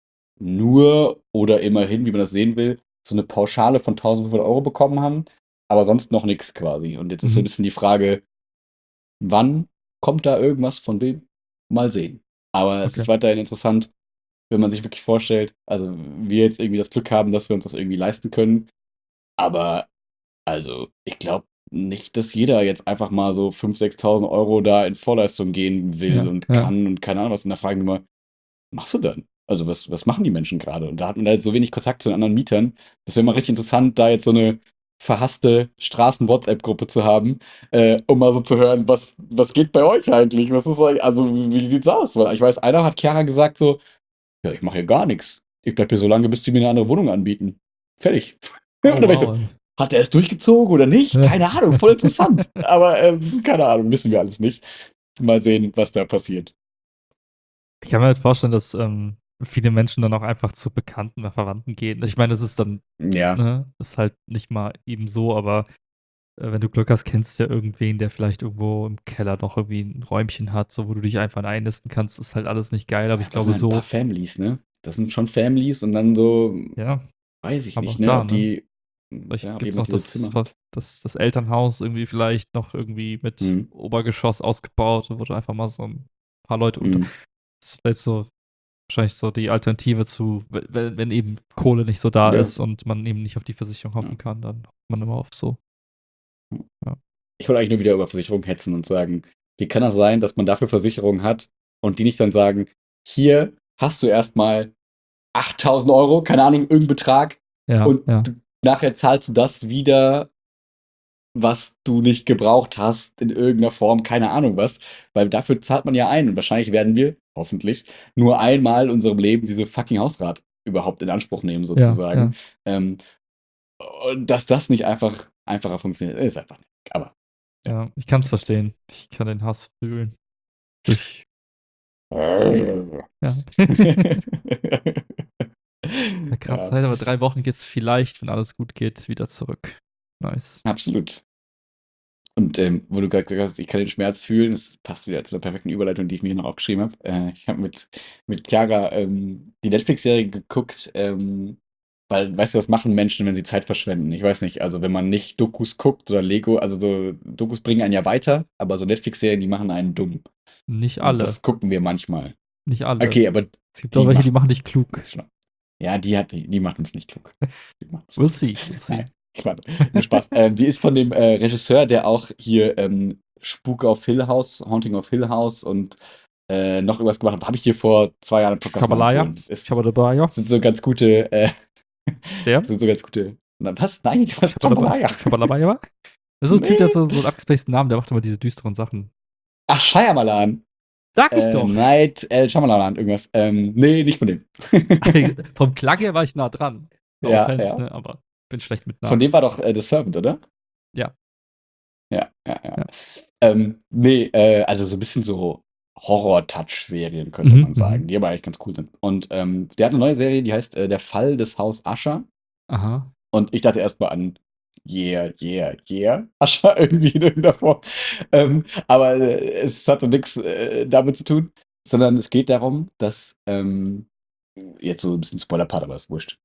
nur oder immerhin, wie man das sehen will, so eine Pauschale von 1.500 € bekommen haben, aber sonst noch nichts quasi. Und jetzt ist so ein Mhm. bisschen die Frage, wann kommt da irgendwas von wem? Mal sehen. Aber es ist Okay. weiterhin interessant, wenn man sich wirklich vorstellt, also wir jetzt irgendwie das Glück haben, dass wir uns das irgendwie leisten können. Aber also, ich glaube nicht, dass jeder jetzt einfach mal so 5.000, 6.000 € da in Vorleistung gehen will Ja, und ja. kann und keine Ahnung was. Und da fragen wir mal, machst du dann? Also was machen die Menschen gerade? Und da hat man halt so wenig Kontakt zu den anderen Mietern. Das wäre mal richtig interessant, da jetzt so eine verhasste Straßen-WhatsApp-Gruppe zu haben, um mal so zu hören, was geht bei euch eigentlich? Was ist euch, also wie sieht's aus? Weil ich weiß, einer hat Chiara gesagt so, ja, ich mache hier gar nichts. Ich bleib hier so lange, bis die mir eine andere Wohnung anbieten. Fertig. Und Oh, dann war ich so, wow. hat er es durchgezogen oder nicht? Ja. Keine Ahnung, voll interessant. Aber keine Ahnung, wissen wir alles nicht. Mal sehen, was da passiert. Ich kann mir halt vorstellen, dass viele Menschen dann auch einfach zu Bekannten oder Verwandten gehen. Ich meine, das ist dann, Ja, ne, ist halt nicht mal eben so, aber wenn du Glück hast, kennst du ja irgendwen, der vielleicht irgendwo im Keller noch irgendwie ein Räumchen hat, so wo du dich einfach einnisten kannst. Ist halt alles nicht geil, aber ich das sind glaube halt ein paar so, Families, ne? Das sind schon Families und dann so, ja, weiß ich aber nicht, auch ne? da, Ob ne? die, Vielleicht ja, ob gibt's jemand noch diese Zimmer hat. das Elternhaus irgendwie vielleicht noch irgendwie mit Mhm. Obergeschoss ausgebaut, wo du einfach mal so ein paar Leute unter. Mhm. Das ist vielleicht so wahrscheinlich so die Alternative zu, wenn eben Kohle nicht so da Ja. ist und man eben nicht auf die Versicherung Ja. hoffen kann, dann hofft man immer auf so. Ja. Ich wollte eigentlich nur wieder über Versicherung hetzen und sagen, wie kann das sein, dass man dafür Versicherungen hat und die nicht dann sagen, hier hast du erstmal 8.000 €, keine Ahnung, irgendeinen Betrag Ja, und ja. nachher zahlst du das wieder was du nicht gebraucht hast in irgendeiner Form, keine Ahnung was, weil dafür zahlt man ja ein und wahrscheinlich werden wir, hoffentlich, nur einmal in unserem Leben diese fucking Hausrat überhaupt in Anspruch nehmen, Ja, sozusagen. ja, Ähm, und dass das nicht einfacher funktioniert, ist einfach nicht. Aber ja. Ich kann es das. verstehen. Ich kann den Hass fühlen. Durch, ja. Ja, krass, Ja, halt, aber 3 Wochen geht's vielleicht, wenn alles gut geht, wieder zurück. Nice. absolut. Und wo du gerade gesagt hast, ich kann den Schmerz fühlen, das passt wieder zu der perfekten Überleitung, die ich mir hier noch aufgeschrieben habe. Ich habe mit Chiara die Netflix-Serie geguckt, weil, weißt du, das machen Menschen, wenn sie Zeit verschwenden. Ich weiß nicht, also wenn man nicht Dokus guckt oder Lego, also so Dokus bringen einen ja weiter, aber so Netflix-Serien, die machen einen dumm. Nicht Und alle. das gucken wir manchmal. Nicht alle. Okay, aber Es gibt auch die welche, die macht machen dich klug. mich schlau. Ja, die macht uns nicht klug. Die macht uns We'll nicht klug. see, we'll see. Nein, Quatsch. Nur Spaß. Die ist von dem Regisseur, der auch hier Spuk auf Hill House, Haunting of Hill House und noch irgendwas gemacht hat. Habe ich dir vor 2 Jahren im Podcast mal Schabalaya. empfohlen. Es Schabalabaya. sind so ganz gute, Der? sind so ganz gute. Na, was? Nein, was? Jambalaya. Schabalabaya. Das ist so ein Typ, der hat Nee. so einen abgespaceden Namen, der macht immer diese düsteren Sachen. Ach, Shyamalan. Sag ich doch! Night Shyamalan, irgendwas. Nee, nicht von dem. Vom Klang her war ich nah dran. No Ja, offense, ja. ne? Aber bin schlecht mit Von Namen. dem war doch The Servant, oder? Ja, Ja, ja, ja. ja. Nee, also so ein bisschen so Horror-Touch-Serien, könnte Mhm, man mhm. sagen, die aber eigentlich ganz cool sind. Und der hat eine neue Serie, die heißt Der Fall des Haus Usher. Aha. Und ich dachte erstmal an Yeah, yeah, yeah, Usher irgendwie in irgendeiner Form. Aber es hatte nichts damit zu tun, sondern es geht darum, dass, jetzt so ein bisschen Spoiler-Part, aber ist wurscht,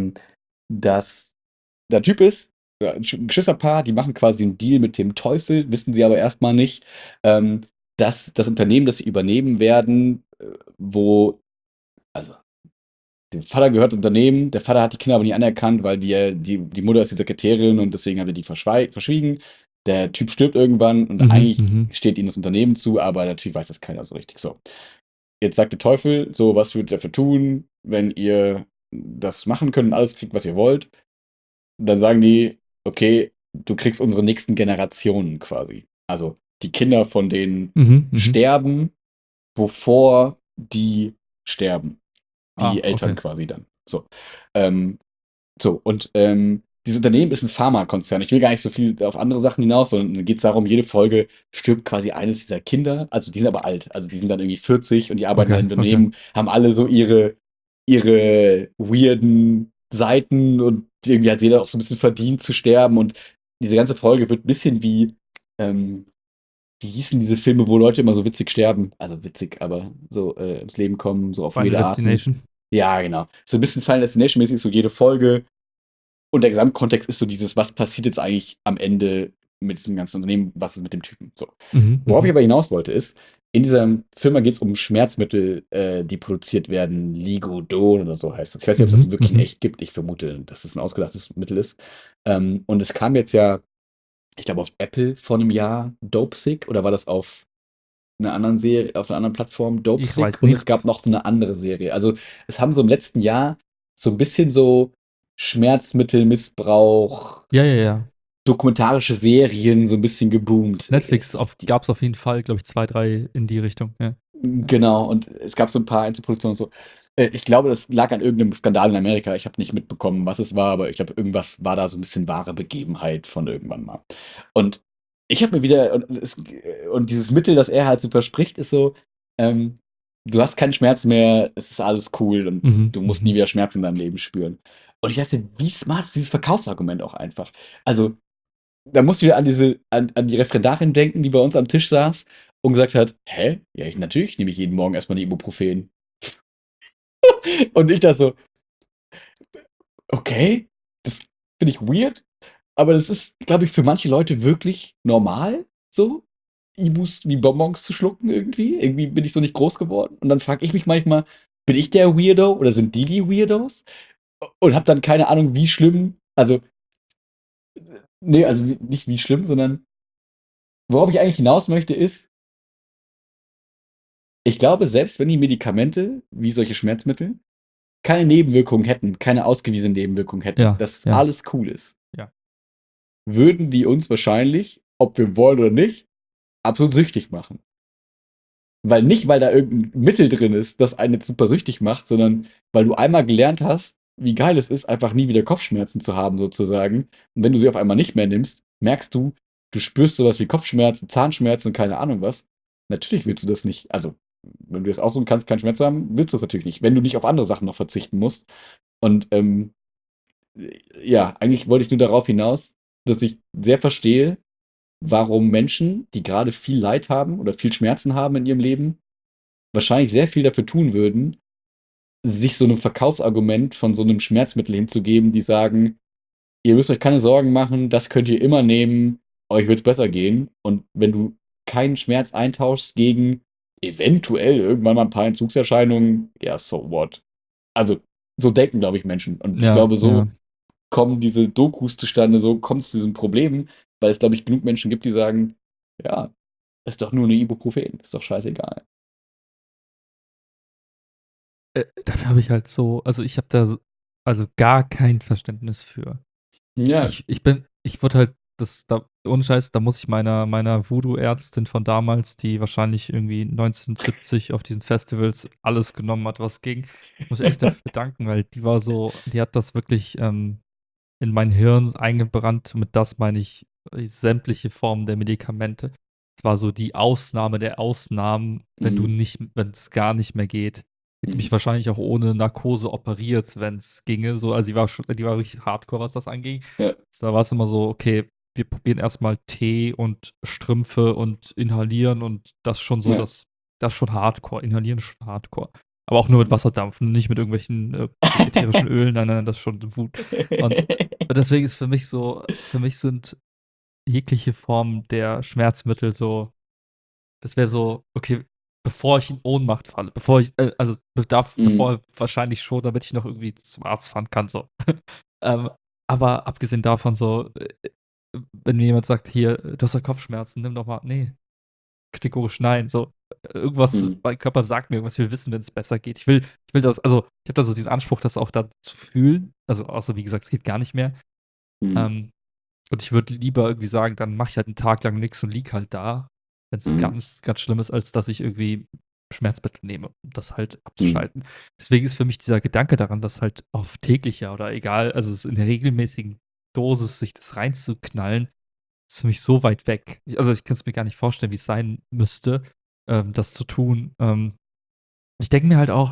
dass der Typ ist, ja, ein Geschwisterpaar, die machen quasi einen Deal mit dem Teufel, wissen sie aber erstmal nicht, ähm, dass das Unternehmen, das sie übernehmen werden, wo, also dem Vater gehört das Unternehmen, der Vater hat die Kinder aber nie anerkannt, weil die Mutter ist die Sekretärin und deswegen haben wir die verschwiegen. Der Typ stirbt irgendwann und Mhm, eigentlich mhm. steht ihnen das Unternehmen zu, aber natürlich weiß das keiner so richtig. So, jetzt sagt der Teufel, so, was würdet ihr dafür tun, wenn ihr das machen könnt und alles kriegt, was ihr wollt? Dann sagen die, okay, du kriegst unsere nächsten Generationen quasi. Also die Kinder von denen Mhm, mhm. sterben, bevor die sterben. Ah, Die Eltern okay. quasi dann. So. Und dieses Unternehmen ist ein Pharmakonzern. Ich will gar nicht so viel auf andere Sachen hinaus, sondern geht es darum, jede Folge stirbt quasi eines dieser Kinder. Also die sind aber alt. Also die sind dann irgendwie 40 und die arbeiten bei Okay, dem okay. Unternehmen, haben alle so ihre weirden Seiten und irgendwie hat jeder auch so ein bisschen verdient zu sterben. Und diese ganze Folge wird ein bisschen wie hießen diese Filme, wo Leute immer so witzig sterben? Also witzig, aber so ins Leben kommen, so auf Final weirde Arten. Destination. Ja, genau. So ein bisschen Final Destination-mäßig ist so jede Folge. Und der Gesamtkontext ist so dieses, was passiert jetzt eigentlich am Ende mit diesem ganzen Unternehmen, was ist mit dem Typen? So. Mhm, Worauf ich mhm. aber hinaus wollte, ist, in dieser Firma geht es um Schmerzmittel, die produziert werden. Ligodon oder so heißt das. Ich weiß nicht, ob es das Mhm, wirklich in mhm. echt gibt. Ich vermute, dass es ein ausgedachtes Mittel ist. Und es kam jetzt ja, ich glaube, auf Apple vor einem Jahr Dopesick oder war das auf einer anderen Serie, auf einer anderen Plattform Ich Dopesick weiß und es gab nicht. noch so eine andere Serie. Also es haben so im letzten Jahr so ein bisschen so Schmerzmittelmissbrauch, Ja, ja, ja. dokumentarische Serien so ein bisschen geboomt. Netflix gab es auf jeden Fall, glaube ich, 2, 3 in die Richtung. Ja. Ja. Genau, und es gab so ein paar Einzelproduktionen und so. Ich glaube, das lag an irgendeinem Skandal in Amerika. Ich habe nicht mitbekommen, was es war, aber ich glaube, irgendwas war da so ein bisschen wahre Begebenheit von irgendwann mal. Und ich habe mir wieder, und dieses Mittel, das er halt so verspricht, ist so, ähm, du hast keinen Schmerz mehr, es ist alles cool und Mhm, du musst nie mhm. wieder Schmerz in deinem Leben spüren. Und ich dachte, wie smart ist dieses Verkaufsargument auch einfach. Also, da musst du wieder an die Referendarin denken, die bei uns am Tisch saß und gesagt hat, hä? Ja, natürlich nehme ich jeden Morgen erstmal eine Ibuprofen. Und ich da so, okay, das finde ich weird, aber das ist, glaube ich, für manche Leute wirklich normal, so Ibus wie Bonbons zu schlucken irgendwie. Irgendwie bin ich so nicht groß geworden. Und dann frage ich mich manchmal, bin ich der Weirdo oder sind die Weirdos? Und habe dann keine Ahnung, wie schlimm, also, nee, also nicht wie schlimm, sondern worauf ich eigentlich hinaus möchte, ist, ich glaube, selbst wenn die Medikamente, wie solche Schmerzmittel, keine Nebenwirkungen hätten, keine ausgewiesenen Nebenwirkungen hätten, Ja, dass ja, alles cool ist. ja. würden die uns wahrscheinlich, ob wir wollen oder nicht, absolut süchtig machen. Weil da irgendein Mittel drin ist, das einen jetzt super süchtig macht, sondern weil du einmal gelernt hast, wie geil es ist, einfach nie wieder Kopfschmerzen zu haben, sozusagen. Und wenn du sie auf einmal nicht mehr nimmst, merkst du, du spürst sowas wie Kopfschmerzen, Zahnschmerzen und keine Ahnung was. Natürlich willst du das nicht. Also, wenn du das aussuchen kannst, keinen Schmerz haben, willst du das natürlich nicht. Wenn du nicht auf andere Sachen noch verzichten musst. Und ja, eigentlich wollte ich nur darauf hinaus, dass ich sehr verstehe, warum Menschen, die gerade viel Leid haben oder viel Schmerzen haben in ihrem Leben, wahrscheinlich sehr viel dafür tun würden, sich so einem Verkaufsargument von so einem Schmerzmittel hinzugeben, die sagen, ihr müsst euch keine Sorgen machen, das könnt ihr immer nehmen, euch wird es besser gehen. Und wenn du keinen Schmerz eintauschst gegen eventuell irgendwann mal ein paar Entzugserscheinungen, ja, so what? Also, so denken, glaube ich, Menschen. Und ich Ja, glaube, ja. so kommen diese Dokus zustande, so kommt es zu diesen Problemen, weil es, glaube ich, genug Menschen gibt, die sagen, ja, ist doch nur eine Ibuprofen, ist doch scheißegal. Dafür habe ich halt so, also ich habe da also gar kein Verständnis für. Ja. Ich wurde halt, ohne Scheiß, da muss ich meiner Voodoo-Ärztin von damals, die wahrscheinlich irgendwie 1970 auf diesen Festivals alles genommen hat, was ging, muss ich echt dafür bedanken, weil die hat das wirklich in mein Hirn eingebrannt. Mit das meine ich sämtliche Formen der Medikamente. Es war so die Ausnahme der Ausnahmen, Mhm. wenn es gar nicht mehr geht. Hätte Mhm. mich wahrscheinlich auch ohne Narkose operiert, wenn es ginge. So, also die war richtig hardcore, was das anging. Ja. Da war es immer so, okay, wir probieren erstmal Tee und Strümpfe und inhalieren und das schon so, Ja. das schon hardcore. Inhalieren ist schon hardcore. Aber auch nur mit Wasserdampf, nicht mit irgendwelchen ätherischen Ölen. Nein, nein, das ist schon Wut. Und deswegen ist für mich sind jegliche Form der Schmerzmittel so, das wäre so, okay, bevor ich in Ohnmacht falle, Mhm. davor wahrscheinlich schon, damit ich noch irgendwie zum Arzt fahren kann, so. Ähm, aber abgesehen davon so, wenn mir jemand sagt, hier, du hast ja Kopfschmerzen, nimm doch mal, nee, kategorisch nein, so, irgendwas, Mhm. mein Körper sagt mir irgendwas, ich will wissen, wenn es besser geht. Ich will das, also, ich habe da so diesen Anspruch, das auch dann zu fühlen, also, außer, wie gesagt, es geht gar nicht mehr. Mhm. Ähm, und ich würde lieber irgendwie sagen, dann mache ich halt einen Tag lang nichts und liege halt da, wenn es Mhm. ganz, ganz schlimm ist, als dass ich irgendwie Schmerzmittel nehme, um das halt Mhm. abzuschalten. Deswegen ist für mich dieser Gedanke daran, das halt auf täglicher oder egal, also es in der regelmäßigen Dosis sich das reinzuknallen, ist für mich so weit weg. Also ich kann es mir gar nicht vorstellen, wie es sein müsste, das zu tun. Ich denke mir halt auch,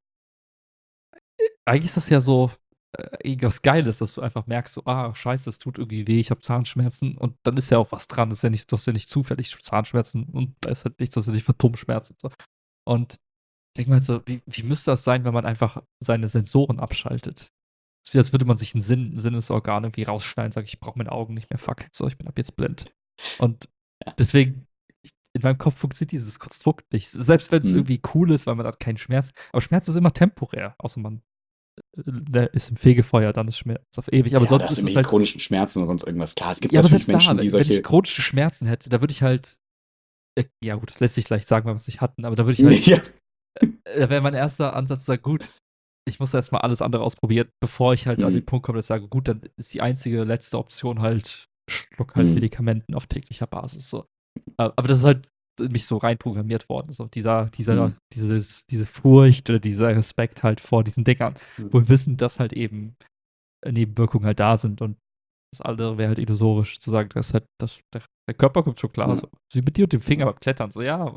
eigentlich ist das ja so irgendwas Geiles, dass du einfach merkst, so, ah, scheiße, es tut irgendwie weh, ich habe Zahnschmerzen und dann ist ja auch was dran. Das ist ja nicht, du hast ja nicht zufällig Zahnschmerzen und da ist halt nichts, was dich Phantomschmerzen. So. Und ich denke mal halt so, wie müsste das sein, wenn man einfach seine Sensoren abschaltet? Es ist wie, als würde man sich ein Sinnesorgan irgendwie rausschneiden, sagt, ich brauche meine Augen nicht mehr, fuck, so, ich bin ab jetzt blind. Und Ja. deswegen, in meinem Kopf funktioniert dieses Konstrukt nicht. Selbst wenn es Mhm. irgendwie cool ist, weil man hat keinen Schmerz. Aber Schmerz ist immer temporär, außer man der ist im Fegefeuer, dann ist Schmerz auf ewig. Aber Ja, da sonst hast du ist es irgendwelche halt. chronischen Schmerzen oder sonst irgendwas. Klar, es gibt Ja, aber natürlich selbst da, Menschen, die wenn ich solche. chronische Schmerzen hätte, da würde ich halt. Ja, gut, das lässt sich leicht sagen, weil wir es nicht hatten, aber da würde ich halt. Ja. Da wäre mein erster Ansatz, sagen, gut, ich muss erstmal alles andere ausprobieren, bevor ich halt an den Mhm. Punkt komme, dass ich sage, gut, dann ist die einzige letzte Option halt, schluck halt Mhm. Medikamenten auf täglicher Basis. So. Aber das ist halt in mich so reinprogrammiert worden. So Mhm. diese Furcht oder dieser Respekt halt vor diesen Dingern, Mhm. wohl wissen, dass halt eben Nebenwirkungen halt da sind und das andere wäre halt illusorisch zu sagen, dass halt der Körper kommt schon klar. Ja. So. Wie mit dir und dem Ja. Finger beim Klettern. So, ja,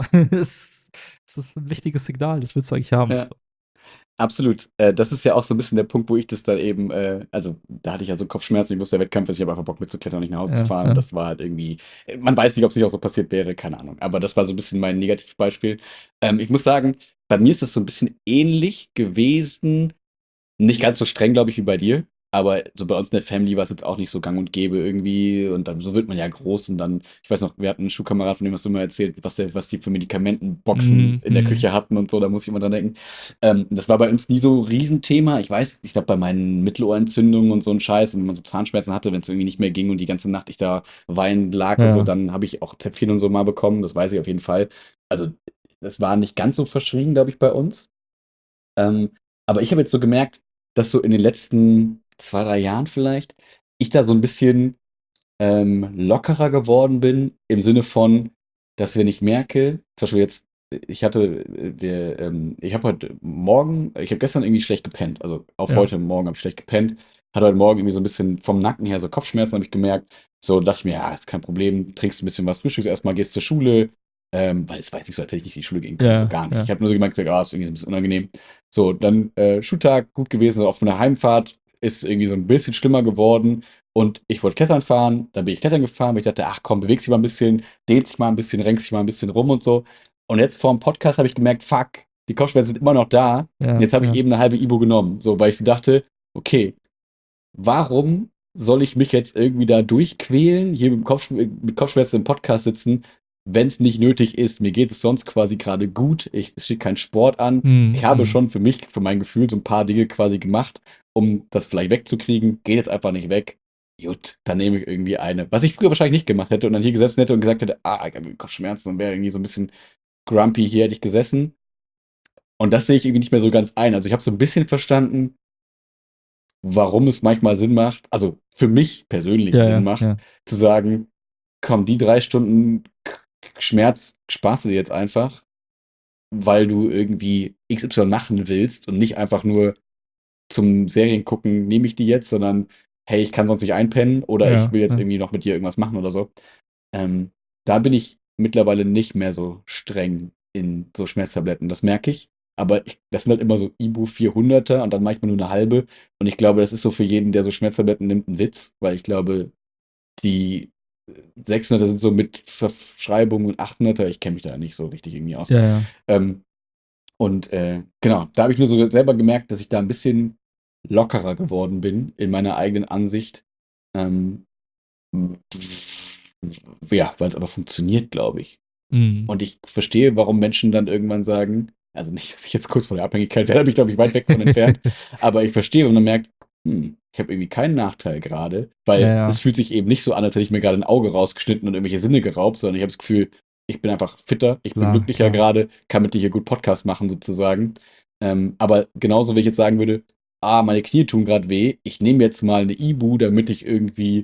es ist ein wichtiges Signal, das willst du eigentlich haben. Ja. Absolut. Das ist ja auch so ein bisschen der Punkt, wo ich das dann eben, also da hatte ich ja so Kopfschmerzen, ich wusste, der Wettkampf ist, ich habe einfach Bock mitzuklettern und nicht nach Hause zu Ja, fahren. Und ja. das war halt irgendwie, man weiß nicht, ob es nicht auch so passiert wäre, keine Ahnung. Aber das war so ein bisschen mein Negativbeispiel. Ich muss sagen, bei mir ist das so ein bisschen ähnlich gewesen. Nicht ganz so streng, glaube ich, wie bei dir. Aber so bei uns in der Family war es jetzt auch nicht so gang und gäbe irgendwie. Und dann so wird man ja groß und dann, ich weiß noch, wir hatten einen Schulkamerad, von dem hast du immer erzählt, was die für Medikamentenboxen in der Mhm. Küche hatten und so, da muss ich immer dran denken. Das war bei uns nie so ein Riesenthema. Ich weiß, ich glaube, bei meinen Mittelohrentzündungen und so ein Scheiß, und wenn man so Zahnschmerzen hatte, wenn es irgendwie nicht mehr ging und die ganze Nacht ich da weinend lag und so, Ja. dann habe ich auch Zäpfchen und so mal bekommen, das weiß ich auf jeden Fall. Also, das war nicht ganz so verschrien, glaube ich, bei uns. Ähm, aber ich habe jetzt so gemerkt, dass so in den letzten 2, 3 Jahren vielleicht ich da so ein bisschen lockerer geworden bin, im Sinne von, dass wenn ich merke, zum Beispiel jetzt, ich habe heute Morgen, ich habe gestern irgendwie schlecht gepennt, also auf Ja, heute Morgen habe ich schlecht gepennt, hatte heute Morgen irgendwie so ein bisschen vom Nacken her so Kopfschmerzen, habe ich gemerkt. So dachte ich mir, ja, ist kein Problem, trinkst ein bisschen was, frühstückst erstmal, gehst zur Schule, weil es war jetzt nicht so, als hätte ich nicht in die Schule gehen können, so ja, gar nicht. Ich ja, habe nur so gemerkt, ah, ist irgendwie so ein bisschen unangenehm. So, dann Schultag gut gewesen, also auf meiner Heimfahrt ist irgendwie so ein bisschen schlimmer geworden und ich wollte klettern fahren, dann bin ich klettern gefahren, weil ich dachte, ach komm, beweg dich mal ein bisschen, dehnt sich mal ein bisschen, renkt sich mal ein bisschen rum und so. Und jetzt vor dem Podcast habe ich gemerkt, fuck, die Kopfschmerzen sind immer noch da. Und ja, jetzt habe ich ja, eben eine halbe Ibo genommen, so, weil ich dachte, okay, warum soll ich mich jetzt irgendwie da durchquälen, hier mit Kopfschmerzen im Podcast sitzen, wenn es nicht nötig ist? Mir geht es sonst quasi gerade gut. Es steht kein Sport an. Ich habe mhm. schon für mich, für mein Gefühl, so ein paar Dinge quasi gemacht, um das vielleicht wegzukriegen. Geht jetzt einfach nicht weg. Gut, dann nehme ich irgendwie eine. Was ich früher wahrscheinlich nicht gemacht hätte und dann hier gesessen hätte und gesagt hätte, ah, ich habe Kopfschmerzen und wäre irgendwie so ein bisschen grumpy hier hätte ich gesessen. Und das sehe ich irgendwie nicht mehr so ganz ein. Also ich habe so ein bisschen verstanden, warum es manchmal Sinn macht, also für mich persönlich Ja, Sinn ja, macht, ja, zu sagen, komm, die 3 Stunden Schmerz sparst du dir jetzt einfach, weil du irgendwie XY machen willst und nicht einfach nur zum Serien gucken, nehme ich die jetzt, sondern hey, ich kann sonst nicht einpennen oder ich ja, will jetzt ja, irgendwie noch mit dir irgendwas machen oder so. Ähm, Da bin ich mittlerweile nicht mehr so streng in so Schmerztabletten. Das merke ich. Aber das sind halt immer so Ibu 400er und dann manchmal nur eine halbe. Und ich glaube, das ist so für jeden, der so Schmerztabletten nimmt, ein Witz, weil ich glaube, die 600er sind so mit Verschreibung und 800er. Ich kenne mich da nicht so richtig irgendwie aus. ja, ja. Ähm, und genau, da habe ich nur so selber gemerkt, dass ich da ein bisschen lockerer geworden bin in meiner eigenen Ansicht. Ähm, ja, weil es aber funktioniert, glaube ich. Mhm. Und ich verstehe, warum Menschen dann irgendwann sagen, also nicht, dass ich jetzt kurz vor der Abhängigkeit wäre, da bin ich, glaube ich, weit weg von entfernt, aber ich verstehe, wenn man merkt, ich habe irgendwie keinen Nachteil gerade, Ja, weil es ja, fühlt sich eben nicht so an, als hätte ich mir gerade ein Auge rausgeschnitten und irgendwelche Sinne geraubt, sondern ich habe das Gefühl, ich bin einfach fitter, ich bin klar, glücklicher klar. gerade, kann mit dir hier gut Podcast machen sozusagen. Aber genauso, wenn ich jetzt sagen würde, ah, meine Knie tun gerade weh, ich nehme jetzt mal eine Ibu, damit ich irgendwie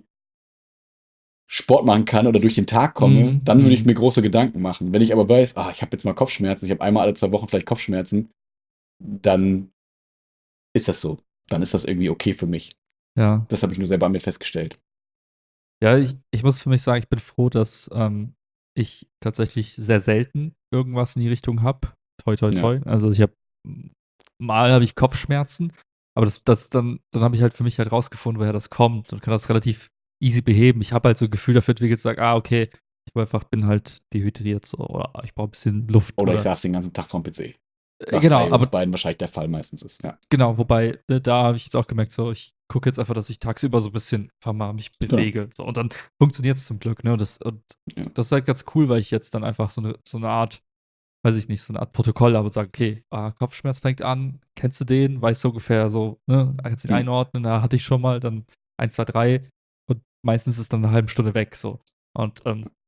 Sport machen kann oder durch den Tag komme, Mhm, dann würde ich mhm. mir große Gedanken machen. Wenn ich aber weiß, ich habe jetzt mal Kopfschmerzen, ich habe einmal alle 2 Wochen vielleicht Kopfschmerzen, dann ist das so. Dann ist das irgendwie okay für mich. Ja. Das habe ich nur selber an mir festgestellt. Ja, ich muss für mich sagen, ich bin froh, dass, ich tatsächlich sehr selten irgendwas in die Richtung habe. Toi, toi, Ja, toi. Also, ich habe mal habe ich Kopfschmerzen, aber das dann habe ich halt für mich halt rausgefunden, woher das kommt und kann das relativ easy beheben. Ich habe halt so 'n Gefühl dafür entwickelt, sage: „Ah, okay, ich einfach bin halt dehydriert so oder ich brauche 'n bisschen Luft“ oder ich oder saß den ganzen Tag vorm PC. Was genau, bei uns aber beiden wahrscheinlich der Fall meistens ist, ja. genau, wobei, ne, da habe ich jetzt auch gemerkt, so, ich gucke jetzt einfach, dass ich tagsüber so 'n bisschen einfach mal mich Genau. bewege, so und dann funktioniert's zum Glück, ne? Ja. Das ist halt ganz cool, weil ich jetzt dann einfach so 'ne Art weiß ich nicht, so 'ne Art Protokoll habe und sage: „Okay, Kopfschmerz fängt an. Kennst du den? Weißt du ungefähr so, ne, kannst ihn Ja. einordnen. Da hatte ich schon mal, dann 1, 2, 3 und meistens ist es dann 'ne halben Stunde weg so.“ Und,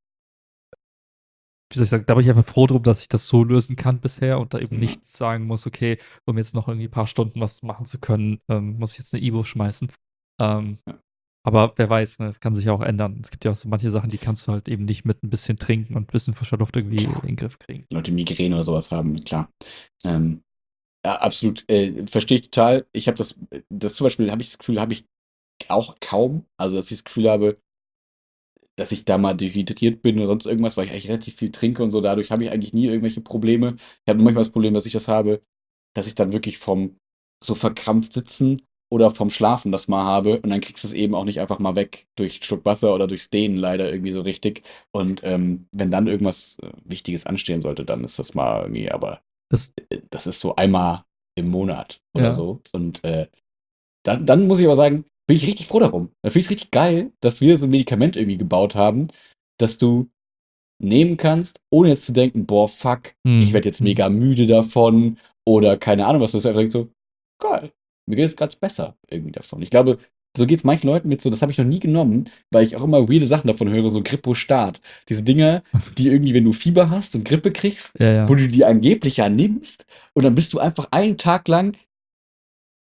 wie soll ich sagen, da bin ich einfach froh drum, dass ich das so lösen kann bisher und da eben Ja. nicht sagen muss: „Okay, um jetzt noch irgendwie paar Stunden was machen zu können, muss ich jetzt 'ne Ibo schmeißen.“ Ähm, Ja. aber wer weiß, ne, kann sich ja auch ändern. Es gibt ja auch so manche Sachen, die kannst du halt eben nicht mit 'n bisschen Trinken und bisschen frischer Luft irgendwie in Klar, den Griff kriegen. Leute Migräne oder sowas haben, klar. Ähm, ja, absolut, verstehe ich total. Ich habe das zum Beispiel habe ich das Gefühl, habe ich auch kaum. Also, dass ich das Gefühl habe, dass ich da mal dehydriert bin oder sonst irgendwas, weil ich eigentlich relativ viel trinke und so. Dadurch habe ich eigentlich nie irgendwelche Probleme. Ich habe nur manchmal das Problem, dass ich das habe, dass ich dann wirklich vom so verkrampft sitzen oder vom Schlafen das mal habe und dann kriegst du es eben auch nicht einfach mal weg durch 'n Schluck Wasser oder durchs Dehnen leider irgendwie so richtig. Und, wenn dann irgendwas, Wichtiges anstehen sollte, dann ist das mal irgendwie aber, Das das ist so einmal im Monat oder ja. so. Und, dann muss ich aber sagen, bin ich richtig froh darum. Da finde ich's richtig geil, dass wir so 'n Medikament irgendwie gebaut haben, das du nehmen kannst, ohne jetzt zu denken: „Boah, fuck, ich Mhm, werde jetzt mhm. mega müde davon“ oder keine Ahnung was. Du hast einfach denkst so: „Geil, mir geht es grad besser irgendwie davon.“ Ich glaube, so geht's manchen Leuten mit so das habe ich noch nie genommen, weil ich auch immer weirde Sachen davon höre, so Grippostat. Diese Dinger, die irgendwie, wenn du Fieber hast und Grippe kriegst, Ja, wo ja. du die angeblich ja nimmst und dann bist du einfach einen Tag lang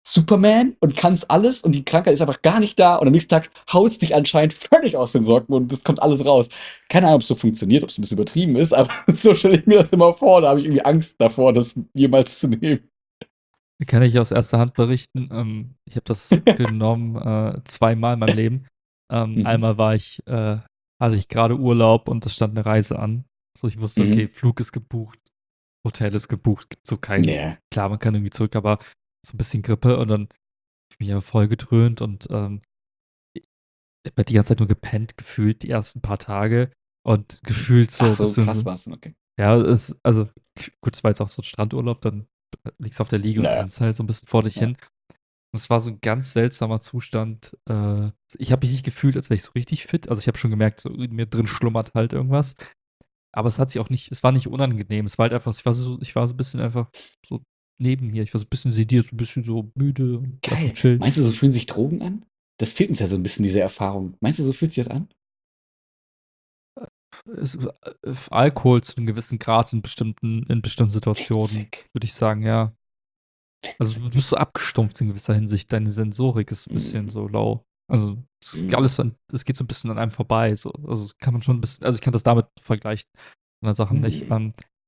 Superman und kannst alles und die Krankheit ist einfach gar nicht da und am nächsten Tag haut's dich anscheinend völlig aus den Socken und das kommt alles raus. Keine Ahnung, ob es so funktioniert, ob es ein bisschen übertrieben ist, aber so stelle ich mir das immer vor. Da habe ich irgendwie Angst davor, das jemals zu nehmen. Kann ich aus erster Hand berichten. Ich habe das genommen zweimal in meinem Leben. Mhm. Einmal hatte ich gerade Urlaub und es stand eine Reise an. So, ich wusste, okay, Mhm. Flug ist gebucht, Hotel ist gebucht, gibt so keinen, Ja. klar, man kann irgendwie zurück, aber so ein bisschen Grippe und dann hab ich mich ja voll gedröhnt und ich habe die ganze Zeit nur gepennt, gefühlt die ersten paar Tage und gefühlt Ach so so, bisschen krass so, war's dann, okay. ja, also gut, es war jetzt auch so ein Strandurlaub, dann liegst du auf der Liege und Naja. pennst halt so ein bisschen vor dich Ja. hin. Und es war so ein ganz seltsamer Zustand. Ich habe mich nicht gefühlt, als wäre ich so richtig fit. Also ich habe schon gemerkt, so in mir drin schlummert halt irgendwas. Aber es war nicht unangenehm. Es war halt einfach, ich war so ein bisschen einfach so neben mir. Ich war so ein bisschen sediert, so ein bisschen so müde und einfach Geil. chillen. Meinst du, so fühlen sich Drogen an? Das fehlt uns ja so ein bisschen, diese Erfahrung. Meinst du, so fühlt sich das an? Alkohol zu einem gewissen Grad in bestimmten Situationen, Witzig. würde ich sagen, ja. Also du bist Witzig. so abgestumpft in gewisser Hinsicht. Deine Sensorik ist ein bisschen Mhm. so lau. Also Mhm. es geht so ein bisschen an einem vorbei. So. Also kann man schon ein bisschen, also ich kann das damit vergleichen, andere Sachen nicht. Mhm.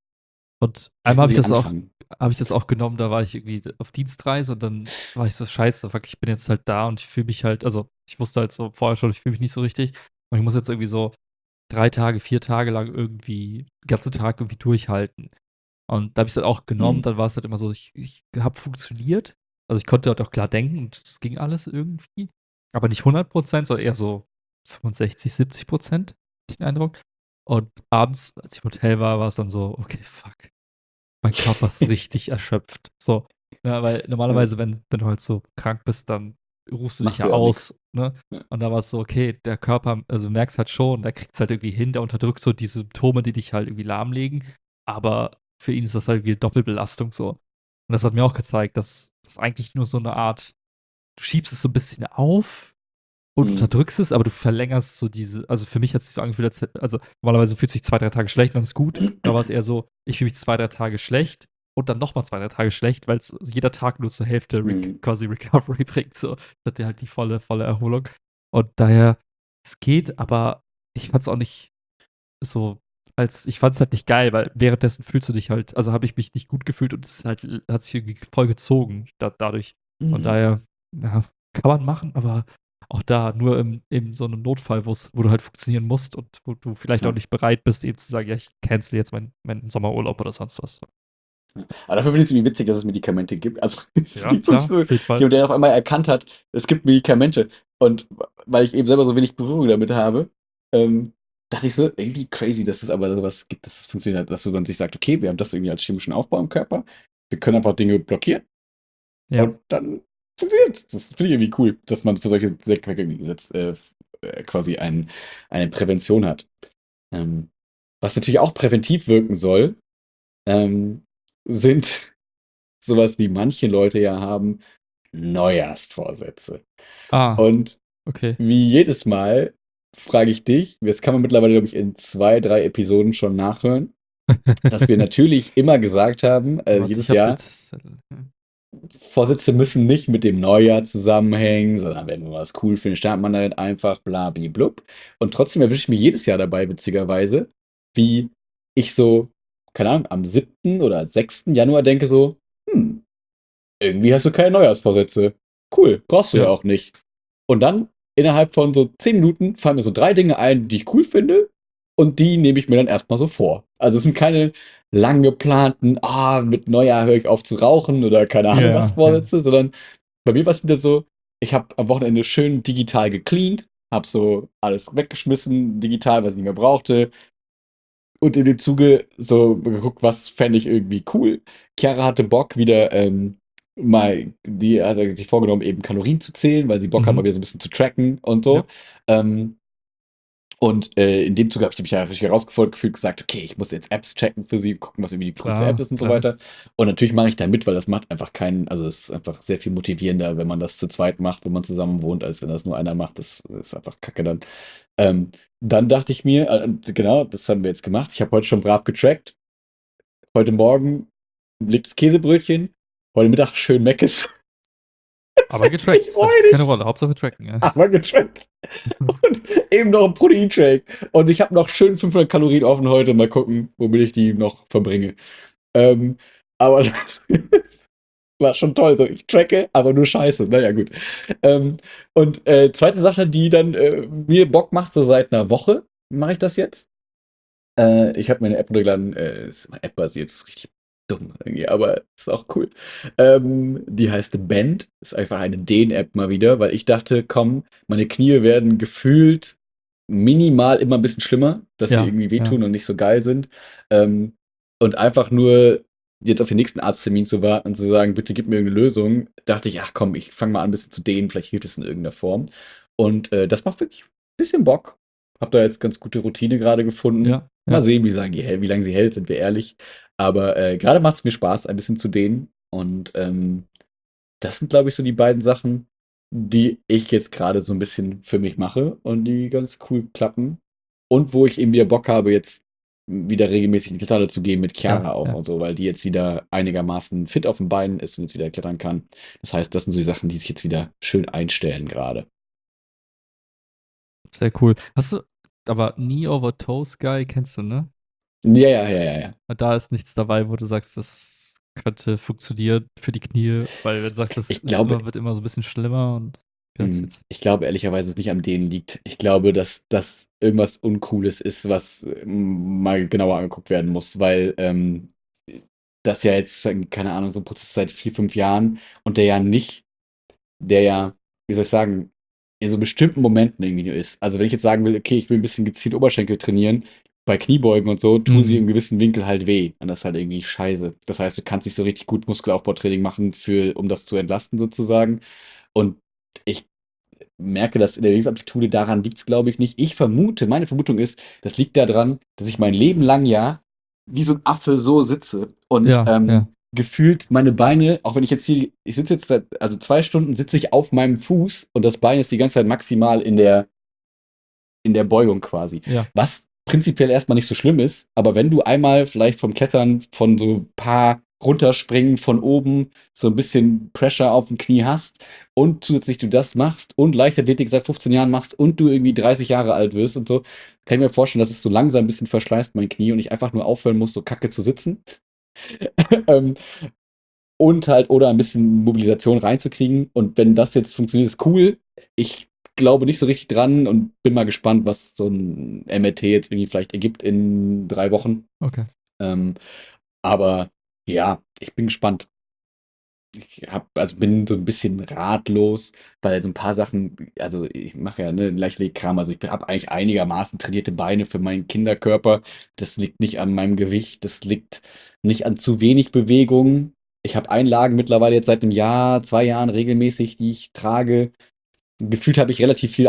Und Vielleicht einmal muss ich anfangen. habe ich das auch genommen, da war ich irgendwie auf Dienstreise und dann war ich so, scheiße, fuck, ich bin jetzt halt da und ich fühle mich halt, also ich wusste halt so vorher schon, ich fühle mich nicht so richtig. Und ich muss jetzt irgendwie so 3 Tage, 4 Tage lang irgendwie, den ganzen Tag irgendwie durchhalten. Und da habe ich es halt auch genommen, Mhm. dann war es halt immer so, ich habe funktioniert. Also ich konnte halt auch klar denken und es ging alles irgendwie. Aber nicht 100%, sondern eher so 65, 70%, den Eindruck. Und abends, als ich im Hotel war, war es dann so, okay, fuck, mein Körper ist richtig erschöpft. So, ja, weil Ja. normalerweise, wenn du halt so krank bist, dann ruhst du dich Machst ja du ja auch nix. aus, ne? Ja. Und da war es so, okay, der Körper, also du merkst halt schon, der kriegt es halt irgendwie hin, der unterdrückt so die Symptome, die dich halt irgendwie lahmlegen. Aber für ihn ist das halt wie Doppelbelastung so. Und das hat mir auch gezeigt, dass das eigentlich nur so eine Art, du schiebst es so ein bisschen auf und Mhm. unterdrückst es, aber du verlängerst so also für mich hat es sich so angefühlt, also normalerweise fühlt sich 2, 3 Tage schlecht und dann ist gut. Da war es eher so, ich fühle mich 2, 3 Tage schlecht und dann nochmal 2, 3 Tage schlecht, weil es jeder Tag nur zur Hälfte Mhm. quasi Recovery bringt. So, das hat ja halt die volle Erholung. Und daher, es geht, aber ich fand es auch nicht so, ich fand es halt nicht geil, weil währenddessen fühlst du dich halt, also habe ich mich nicht gut gefühlt und es halt, hat sich irgendwie voll gezogen dadurch. Und Mhm. daher, ja, kann man machen, aber auch da nur in so einem Notfall, wo du halt funktionieren musst und wo du vielleicht auch Ja. nicht bereit bist, eben zu sagen, ja, ich cancel jetzt meinen Sommerurlaub oder sonst was. Aber dafür finde ich es irgendwie witzig, dass es Medikamente gibt. Also, es Ja, gibt wirklich klar, so auf jeden Fall. jemand, der auf einmal erkannt hat, es gibt Medikamente. Und weil ich eben selber so wenig Berührung damit habe, dachte ich so, irgendwie crazy, dass es aber sowas gibt, dass es funktioniert hat, dass man sich sagt, okay, wir haben das irgendwie als chemischen Aufbau im Körper, wir können einfach Dinge blockieren Ja. und dann funktioniert. Das finde ich irgendwie cool, dass man für solche Zwecke quasi eine Prävention hat. Ähm, was natürlich auch präventiv wirken soll, ähm, sind sowas wie manche Leute ja haben, Neujahrsvorsätze. Ah, Und okay. wie jedes Mal frage ich dich, das kann man mittlerweile, glaube ich, in 2, 3 Episoden schon nachhören, dass wir natürlich immer gesagt haben, Warte, ich jedes habe Jahr, jetzt. Vorsätze müssen nicht mit dem Neujahr zusammenhängen, sondern wenn man was cool findet, startet man damit einfach, bla, blub. Und trotzdem erwische ich mich jedes Jahr dabei, witzigerweise, wie ich so, keine Ahnung, am 7. oder 6. Januar denke so, irgendwie hast du keine Neujahrsvorsätze. Cool, brauchst du ja Ja. auch nicht. Und dann innerhalb von so 10 Minuten fallen mir so 3 Dinge ein, die ich cool finde und die nehme ich mir dann erstmal so vor. Also es sind keine lang geplanten, mit Neujahr höre ich auf zu rauchen oder keine Ja, Ahnung was ja, ja. Vorsätze, sondern bei mir war es wieder so, ich habe am Wochenende schön digital gecleant, habe so alles weggeschmissen, digital, was ich nicht mehr brauchte, und in dem Zuge so geguckt, was fände ich irgendwie cool. Chiara hatte Bock, wieder die hat sich vorgenommen, eben Kalorien zu zählen, weil sie Bock hat, mal Mhm. wieder so ein bisschen zu tracken und Ja. so. Ähm, und in dem Zuge habe ich mich einfach herausgefordert gefühlt, gesagt, okay, ich muss jetzt Apps checken für sie, gucken, was irgendwie die coolste App Klar, ist und so klar. weiter. Und natürlich mache ich da mit, weil das macht einfach keinen, also es ist einfach sehr viel motivierender, wenn man das zu zweit macht, wenn man zusammen wohnt, als wenn das nur einer macht. Das ist einfach Kacke dann. Ähm, dann dachte ich mir, genau, das haben wir jetzt gemacht. Ich habe heute schon brav getrackt. Heute Morgen belegtes Käsebrötchen, heute Mittag schön Meckes. Aber getrackt, Ich das freue spielt keine mich. Rolle. Hauptsache tracken, ja. Aber getrackt. Und eben noch ein Proteinshake. Und ich habe noch schön 500 Kalorien offen heute. Mal gucken, womit ich die noch verbringe. Ähm, aber das war schon toll. So, ich tracke, aber nur Scheiße. Naja, gut. Und zweite Sache, die dann mir Bock macht, so seit einer Woche mache ich das jetzt. Ich habe meine App runtergeladen. Ist immer App-basiert, ist richtig dumm irgendwie, aber ist auch cool. Die heißt Bend. Ist einfach eine Dehn-App mal wieder, weil ich dachte, komm, meine Knie werden gefühlt minimal immer ein bisschen schlimmer, dass sie Ja, irgendwie ja. wehtun und nicht so geil sind. Ähm, und einfach nur jetzt auf den nächsten Arzttermin zu warten und zu sagen, bitte gib mir irgendeine Lösung, dachte ich, ach komm, ich fange mal an, ein bisschen zu dehnen, vielleicht hilft es in irgendeiner Form. Und das macht wirklich ein bisschen Bock. Hab da jetzt ganz gute Routine gerade gefunden. Ja, Mal ja. sehen, wie lange sie hält, sind wir ehrlich. Aber gerade macht es mir Spaß, ein bisschen zu dehnen. Und das sind, glaube ich, so die beiden Sachen, die ich jetzt gerade so ein bisschen für mich mache und die ganz cool klappen. Und wo ich eben wieder Bock habe, jetzt wieder regelmäßig in die Kletterhalle zu gehen mit Ja, Chiara auch ja. und so, weil die jetzt wieder einigermaßen fit auf den Beinen ist und jetzt wieder klettern kann. Das heißt, das sind so die Sachen, die sich jetzt wieder schön einstellen gerade. Sehr cool. Hast du, aber Knee Over Toe Sky kennst du, ne? Ja, ja, ja, ja, ja. Da ist nichts dabei, wo du sagst, das könnte funktionieren für die Knie, weil wenn du sagst, das Ich ist glaube, immer, wird immer so ein bisschen schlimmer und ganz jetzt. Ich glaube ehrlicherweise, es nicht an denen liegt. Ich glaube, dass das irgendwas Uncooles ist, was mal genauer angeguckt werden muss, weil das ja jetzt, schon, keine Ahnung, so ein Prozess seit 4, 5 Jahren und der ja, wie soll ich sagen, in so bestimmten Momenten irgendwie nur ist. Also wenn ich jetzt sagen will, okay, ich will ein bisschen gezielt Oberschenkel trainieren, bei Kniebeugen und so, tun sie Mhm. im gewissen Winkel halt weh. Und das ist halt irgendwie scheiße. Das heißt, du kannst nicht so richtig gut Muskelaufbautraining machen, um das zu entlasten sozusagen. Und ich merke das in der Lebensamplitude, daran liegt es, glaube ich, nicht. Meine Vermutung ist, das liegt daran, dass ich mein Leben lang ja wie so ein Affe so sitze und Ja, ja, gefühlt meine Beine, auch wenn ich jetzt hier, ich sitze jetzt seit, also 2 Stunden sitze ich auf meinem Fuß und das Bein ist die ganze Zeit maximal in der Beugung quasi. ja, Was prinzipiell erstmal nicht so schlimm ist, aber wenn du einmal vielleicht vom Klettern von so ein paar runterspringen von oben so ein bisschen Pressure auf dem Knie hast und zusätzlich du das machst und Leichtathletik seit 15 Jahren machst und du irgendwie 30 Jahre alt wirst und so, kann ich mir vorstellen, dass es so langsam ein bisschen verschleißt, mein Knie, und ich einfach nur aufhören muss, so kacke zu sitzen. ähm, und halt, oder ein bisschen Mobilisation reinzukriegen. Und wenn das jetzt funktioniert, ist cool. Ich glaube nicht so richtig dran und bin mal gespannt, was so ein MRT jetzt irgendwie vielleicht ergibt in 3 Wochen. okay. Ähm, aber ja, ich bin gespannt. Also bin so ein bisschen ratlos, weil so ein paar Sachen, also ich mache ja ne, Leichtathletikkram, also ich habe eigentlich einigermaßen trainierte Beine für meinen Kinderkörper. Das liegt nicht an meinem Gewicht, das liegt nicht an zu wenig Bewegung. Ich habe Einlagen mittlerweile jetzt seit einem Jahr, 2 Jahren regelmäßig, die ich trage. Gefühlt habe ich relativ viel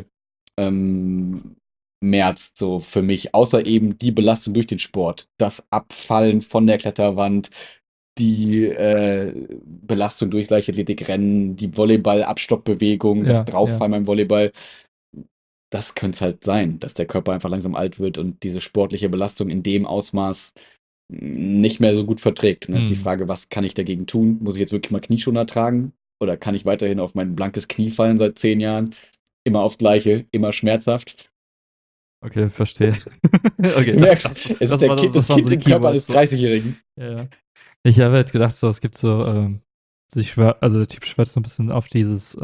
merzt so für mich, außer eben die Belastung durch den Sport. Das Abfallen von der Kletterwand, die Belastung durch Leichtathletikrennen, die Volleyball-Abstoppbewegung, das Ja, ja. Drauffallen beim Volleyball, das könnte es halt sein, dass der Körper einfach langsam alt wird und diese sportliche Belastung in dem Ausmaß nicht mehr so gut verträgt. Und dann ist die Mhm. Frage, was kann ich dagegen tun? Muss ich jetzt wirklich mal Knieschoner tragen? Oder kann ich weiterhin auf mein blankes Knie fallen seit 10 Jahren? Immer aufs Gleiche, immer schmerzhaft. Okay, verstehe. Okay, Du merkst, es ist das das waren so Kind die im Körper Keywords. eines So. 30-Jährigen. Ja, ja. Ich habe halt gedacht, so, es gibt so, also der Typ schwört so ein bisschen auf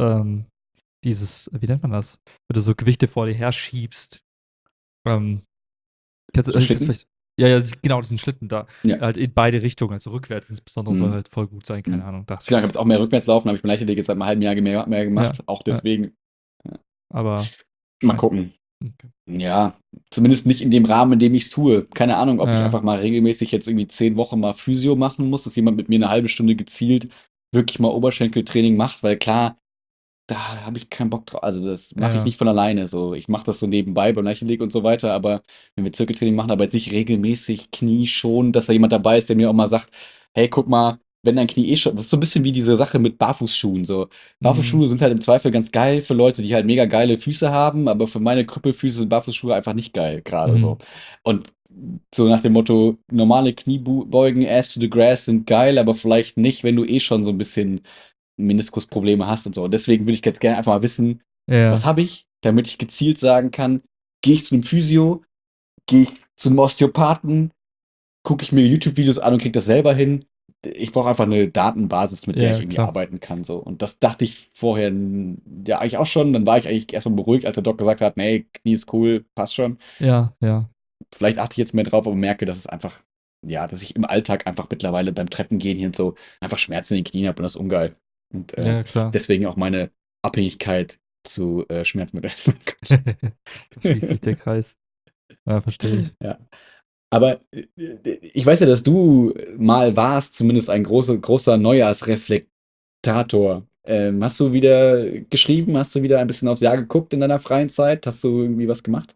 wie nennt man das? Wenn du so Gewichte vor dir her schiebst. Ähm, So kennst du Schlitten? vielleicht, ja, ja, genau, diesen Schlitten da. Ja. Halt in beide Richtungen, also rückwärts insbesondere soll Mhm. halt voll gut sein, keine Mhm. Ahnung, dachte ich Klar, ich mir. habe jetzt auch mehr rückwärts laufen, habe ich beim Leichtathletik jetzt seit einem halben Jahr mehr Ja, gemacht. Auch ja, deswegen. Ja. aber Mal scheint. gucken. Okay. Ja, zumindest nicht in dem Rahmen, in dem ich es tue. Keine Ahnung, ob ich Ja, einfach mal regelmäßig jetzt irgendwie 10 Wochen mal Physio machen muss, dass jemand mit mir eine halbe Stunde gezielt wirklich mal Oberschenkeltraining macht, weil klar, da habe ich keinen Bock drauf. Also das mache ich ja, nicht von alleine. So, ich mache das so nebenbei beim Leichtathletik und so weiter, aber wenn wir Zirkeltraining machen, aber jetzt nicht regelmäßig Knie schon, dass da jemand dabei ist, der mir auch mal sagt, hey, guck mal, wenn dein Knie schon, das ist so ein bisschen wie diese Sache mit Barfußschuhen. So, mhm, Barfußschuhe sind halt im Zweifel ganz geil für Leute, die halt mega geile Füße haben, aber für meine Krüppelfüße sind Barfußschuhe einfach nicht geil, gerade so. mhm, Und so nach dem Motto, normale Kniebeugen, Ass to the Grass sind geil, aber vielleicht nicht, wenn du eh schon so ein bisschen Meniskusprobleme hast und so. Und deswegen würde ich jetzt gerne einfach mal wissen, was Ja, habe ich, damit ich gezielt sagen kann, gehe ich zu einem Physio, gehe ich zu einem Osteopathen, gucke ich mir YouTube-Videos an und kriege das selber hin. Ich brauche einfach eine Datenbasis, mit der ich ja, irgendwie klar. arbeiten kann. So. Und das dachte ich vorher ja eigentlich auch schon. Dann war ich eigentlich erstmal beruhigt, als der Doc gesagt hat, nee, Knie ist cool, passt schon. Ja, ja. Vielleicht achte ich jetzt mehr drauf, aber merke, dass es einfach, ja, dass ich im Alltag einfach mittlerweile beim Treppengehen hier und so einfach Schmerzen in den Knien habe und das ist ungeil. Und Ja, klar. deswegen auch meine Abhängigkeit zu Schmerzmitteln. Da schließt sich der Kreis. Ja, verstehe ich. Ja. Aber ich weiß ja, dass du mal warst, zumindest ein großer Neujahrsreflektator. Hast du wieder geschrieben? Hast du wieder ein bisschen aufs Jahr geguckt in deiner freien Zeit? Hast du irgendwie was gemacht?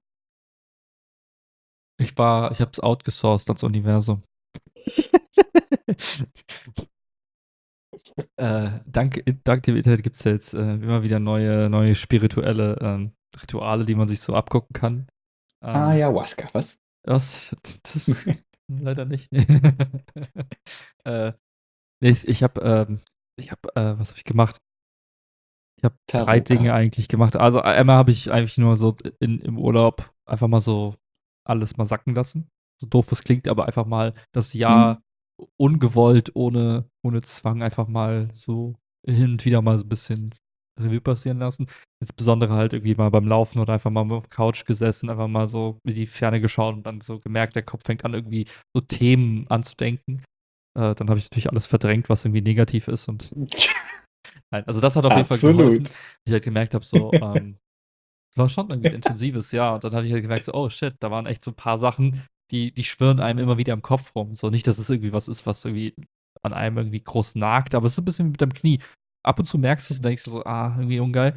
Ich habe es outgesourced ans Universum. Dank dem Internet gibt es ja jetzt immer wieder neue spirituelle Rituale, die man sich so abgucken kann. Ayahuasca, was? Was? Das leider nicht. äh, nee, was habe ich gemacht? Ich habe 3 Dinge Tarotkarten. eigentlich gemacht. Also einmal habe ich eigentlich nur so im Urlaub einfach mal so alles mal sacken lassen. So doof es klingt, aber einfach mal das Hm. Jahr ungewollt, ohne Zwang einfach mal so hin und wieder mal so ein bisschen Revue passieren lassen. Insbesondere halt irgendwie mal beim Laufen oder einfach mal auf der Couch gesessen, einfach mal so in die Ferne geschaut und dann so gemerkt, der Kopf fängt an, irgendwie so Themen anzudenken. Dann habe ich natürlich alles verdrängt, was irgendwie negativ ist und nein, also das hat auf jeden Fall geholfen. Absolut. Ich halt gemerkt habe, so, war schon irgendwie ein intensives Jahr. Und dann habe ich halt gemerkt, so, oh shit, da waren echt so ein paar Sachen, die schwirren einem immer wieder im Kopf rum. So nicht, dass es irgendwie was ist, was irgendwie an einem irgendwie groß nagt, aber es ist ein bisschen wie mit dem Knie. Ab und zu merkst du es und denkst du so, irgendwie ungeil.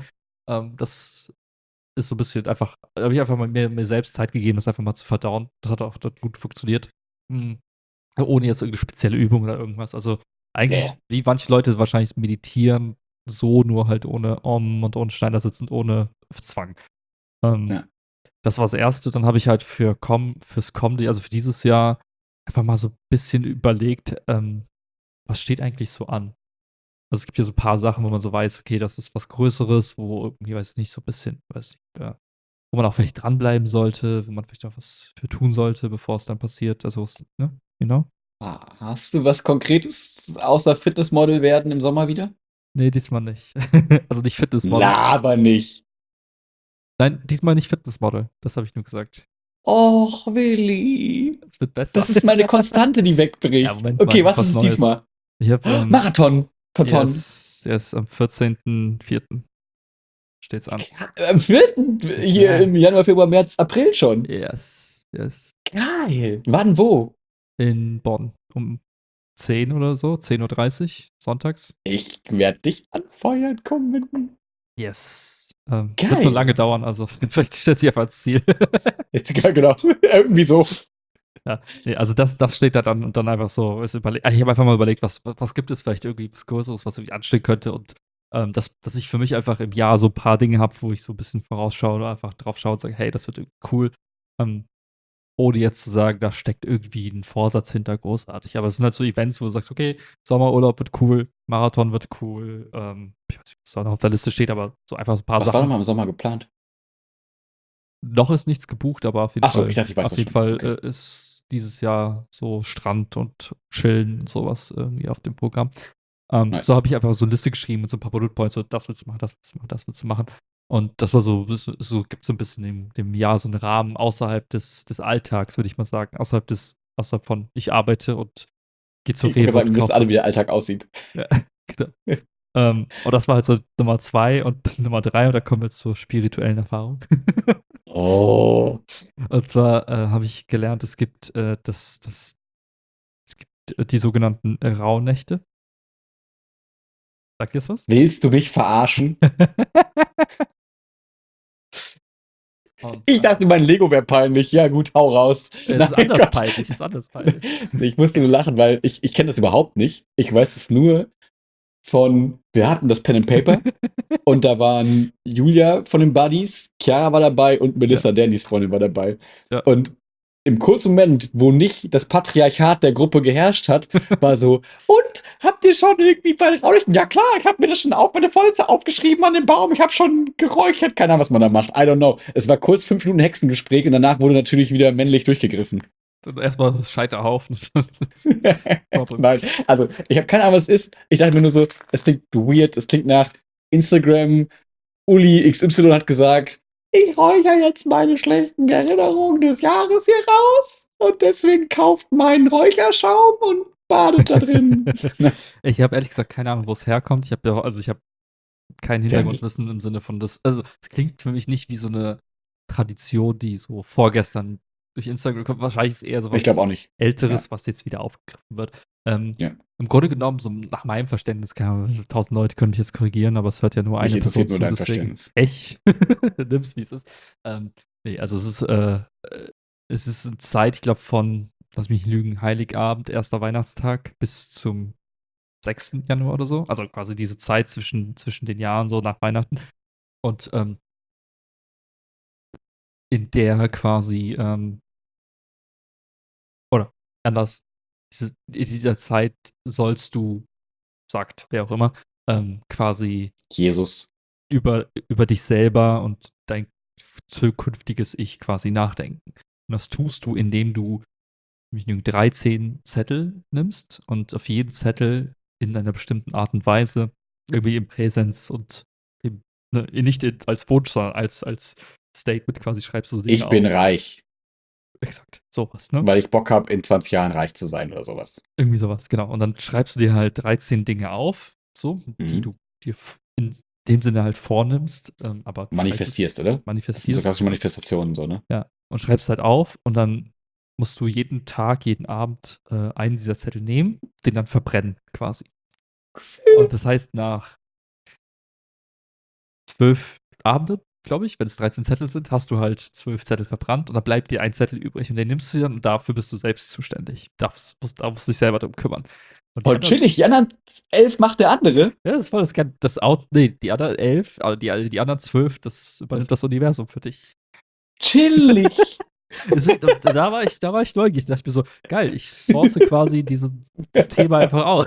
Das ist so ein bisschen einfach, da habe ich einfach mal mir selbst Zeit gegeben, das einfach mal zu verdauen. Das hat auch dort gut funktioniert. Hm. Ohne jetzt irgendeine spezielle Übung oder irgendwas. Also Ja, eigentlich, ja. wie manche Leute wahrscheinlich meditieren, so nur halt ohne Om und ohne Schneidersitz und ohne Zwang. Ähm, Ja. Das war das Erste. Dann habe ich halt fürs Comedy, also für dieses Jahr, einfach mal so ein bisschen überlegt, was steht eigentlich so an? Also es gibt ja so ein paar Sachen, wo man so weiß, okay, das ist was Größeres, wo irgendwie, weiß ich nicht, so ein bisschen, weiß nicht, ja, wo man auch vielleicht dranbleiben sollte, wo man vielleicht auch was für tun sollte, bevor es dann passiert. Also, ne? Genau. Hast du was Konkretes außer Fitnessmodel werden im Sommer wieder? Nee, diesmal nicht. Also nicht Fitnessmodel. Laber nicht. Nein, diesmal nicht Fitnessmodel. Das habe ich nur gesagt. Och, Willi. Es wird besser. Das ist meine Konstante, die Ja, wegbricht. Moment mal, Okay, ich habe was ist was es Neues. diesmal? Ich habe, Marathon. Tonton. er ist am 14.04. steht's an. Am 4. hier Ja. im Januar, Februar, März, April schon. Yes, yes. Geil. Wann, wo? In Bonn um 10 oder so, 10:30 Uhr, sonntags. Ich werde dich anfeuern kommen. Yes. Wird nur Geil. lange dauern, also vielleicht stellt sich einfach als Ziel. Jetzt, ja, genau. Irgendwie so. Ja, ne, also das steht da dann und dann einfach so ich habe einfach mal überlegt, was gibt es vielleicht irgendwie was Größeres, was irgendwie anstehen könnte und, dass ich für mich einfach im Jahr so ein paar Dinge habe, wo ich so ein bisschen vorausschaue oder einfach drauf schaue und sage: „Hey, das wird irgendwie cool.“ Ähm, ohne jetzt zu sagen, da steckt irgendwie ein Vorsatz hinter, großartig. Aber es sind halt so Events, wo du sagst: „Okay, Sommerurlaub wird cool, Marathon wird cool.“ Ich weiß nicht, was da noch auf der Liste steht, aber so einfach so ein paar Was war Sachen. noch mal im Sommer geplant? Noch ist nichts gebucht, aber Ach so, ich dachte, ich weiß auf das jeden schon. Fall, Okay. ist dieses Jahr so Strand und Chillen und so was irgendwie auf dem Programm. So Nice. habe ich einfach so 'ne Liste geschrieben mit so 'n paar Bullet Points, so: „Das willst du machen, das willst du machen, das willst du machen.“ Und das war so gibt so 'n bisschen dem Jahr so 'n Rahmen außerhalb des Alltags, würde ich mal sagen, außerhalb von ich arbeite und gehe zu Ich wollte Rewe sagen, und wir wissen kaufe alle, so wie der Alltag aussieht. ja, genau. Und das war halt so Nummer 2 und Nummer 3 und da kommen wir zur spirituellen Erfahrung. Oh. Und zwar, habe ich gelernt, es gibt, die sogenannten Rauhnächte. Sagt dir das was? Willst du mich verarschen? Und, Ich dachte, mein Lego wäre peinlich. Ja, gut, hau raus. es ist Nein, anders Gott. peinlich, es ist anders peinlich. Ich musste nur lachen, weil ich kenne das überhaupt nicht. Ich weiß es nur von, wir hatten das Pen and Paper und da waren Julia von den Buddies, Chiara war dabei und Ja, Melissa, Dannys Freundin, war dabei. ja. Und im kurzen Moment, wo nicht das Patriarchat der Gruppe geherrscht hat, war so, und habt ihr schon irgendwie bei das Ablichten? Ja klar, ich habe mir das schon auf meine Vorliste aufgeschrieben an dem Baum, ich habe schon geräuchert, keine Ahnung, was man da macht, I don't know. Es war kurz 5 Minuten Hexengespräch und danach wurde natürlich wieder männlich durchgegriffen. Dann erstmal das Scheiterhaufen. Problem. Nein, also ich habe keine Ahnung, was es ist. Ich dachte mir nur so, es klingt weird, es klingt nach Instagram. Uli XY hat gesagt, ich räuchere jetzt meine schlechten Erinnerungen des Jahres hier raus und deswegen kauft meinen Räucherschaum und badet da drin. Ich habe ehrlich gesagt keine Ahnung, wo es herkommt. Ich habe kein Hintergrundwissen im Sinne von das. Also, es klingt für mich nicht wie so eine Tradition, die so vorgestern durch Instagram kommt. Wahrscheinlich ist es eher so Ich glaube auch nicht. Älteres, was jetzt wieder aufgegriffen wird. Ja. Im Grunde genommen, so nach meinem Verständnis, 1000 Leute können mich jetzt korrigieren, aber es hört ja nur Mich eine Person interessiert nur zu, dein deswegen Verständnis. echt, nimm's wie es ist. Nee, also es ist eine Zeit, ich glaube, von, lass mich nicht lügen, Heiligabend, erster Weihnachtstag bis zum 6. Januar oder so. Also quasi diese Zeit zwischen den Jahren, so nach Weihnachten. Und in der quasi, oder anders, in dieser Zeit sollst du, sagt wer auch immer, quasi Jesus. über dich selber und dein zukünftiges Ich quasi nachdenken. Und das tust du, indem du 13 Zettel nimmst und auf jeden Zettel in einer bestimmten Art und Weise irgendwie im Präsens und nicht als Wunsch, sondern als Statement quasi schreibst du Dinge Ich bin auf. reich. Exakt, sowas, ne? Weil ich Bock habe, in 20 Jahren reich zu sein oder sowas. Irgendwie sowas, genau. Und dann schreibst du dir halt 13 Dinge auf, so, die du dir in dem Sinne halt vornimmst, aber manifestierst, oder? Manifestierst. Das sind so klassische Manifestationen, so, ne? Ja, und schreibst halt auf und dann musst du jeden Tag, jeden Abend einen dieser Zettel nehmen, den dann verbrennen quasi. Und das heißt, nach 12 Abenden, glaube ich, wenn es 13 Zettel sind, hast du halt 12 Zettel verbrannt und dann bleibt dir ein Zettel übrig und den nimmst du dann und dafür bist du selbst zuständig. Da musst du dich selber drum kümmern. Und Voll chillig, die anderen 11 macht der andere. Ja, das ist voll die anderen 11, also die anderen 12, das übernimmt das Universum für dich. Chillig. Da war ich neugierig. Ich dachte mir so, geil, ich source quasi das Thema einfach aus.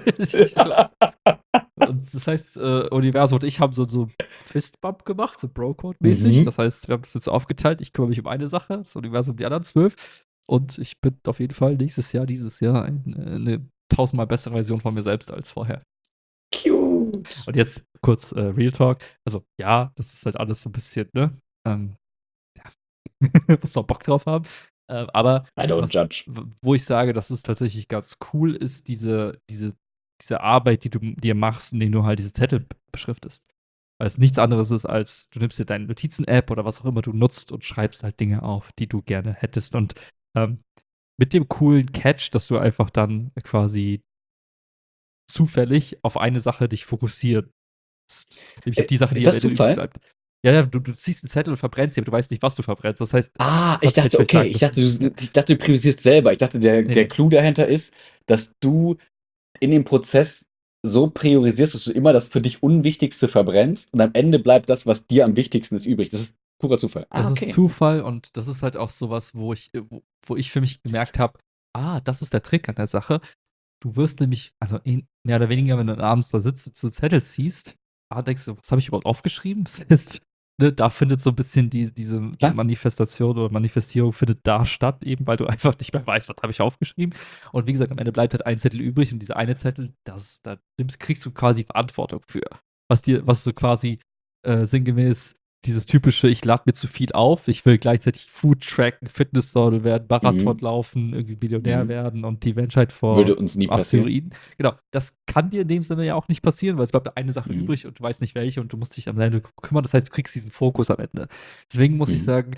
Und das heißt, Universum und ich haben so Fistbump gemacht, so Bro-Code-mäßig. Das heißt, wir haben das jetzt aufgeteilt. Ich kümmere mich um eine Sache, das Universum die anderen 12. Und ich bin auf jeden Fall dieses Jahr eine 1000-mal bessere Version von mir selbst als vorher. Cute. Und jetzt kurz Real Talk. Also, ja, das ist halt alles so ein bisschen, ne? Ja, muss man Bock drauf haben. Aber I don't judge. wo ich sage, dass es tatsächlich ganz cool ist, diese Arbeit, die du dir machst, indem du halt diese Zettel beschriftest. Weil es nichts anderes ist, als du nimmst dir deine Notizen-App oder was auch immer du nutzt und schreibst halt Dinge auf, die du gerne hättest. Und mit dem coolen Catch, dass du einfach dann quasi zufällig auf eine Sache dich fokussierst. Nämlich auf die Sache, die ist das am Ende Zufall? übrig bleibt. Ja, du ziehst einen Zettel und verbrennst ihn, aber du weißt nicht, was du verbrennst. Das heißt, ich dachte, okay, ich dachte, du priorisierst selber. Ich dachte, der Clou dahinter ist, dass du in dem Prozess so priorisierst, dass du immer das für dich Unwichtigste verbrennst und am Ende bleibt das, was dir am wichtigsten ist, übrig. Das ist purer Zufall. Das ist Zufall und das ist halt auch sowas, wo ich für mich gemerkt habe, das ist der Trick an der Sache. Du wirst nämlich, also mehr oder weniger, wenn du abends da sitzt und so Zettel ziehst, denkst du, was habe ich überhaupt aufgeschrieben? Das heißt, ne, da findet so ein bisschen diese Manifestation oder Manifestierung findet da statt, eben weil du einfach nicht mehr weißt, was habe ich aufgeschrieben. Und wie gesagt, am Ende bleibt halt ein Zettel übrig und dieser eine Zettel, kriegst du quasi Verantwortung für. Was so quasi sinngemäß dieses typische, ich lade mir zu viel auf, ich will gleichzeitig Food tracken, Fitnessmodel werden, Marathon laufen, irgendwie Millionär werden und die Menschheit vor Würde uns nie passieren. Asteroiden. Genau, das kann dir in dem Sinne ja auch nicht passieren, weil es bleibt eine Sache übrig und du weißt nicht welche und du musst dich am Ende kümmern. Das heißt, du kriegst diesen Fokus am Ende. Deswegen muss ich sagen,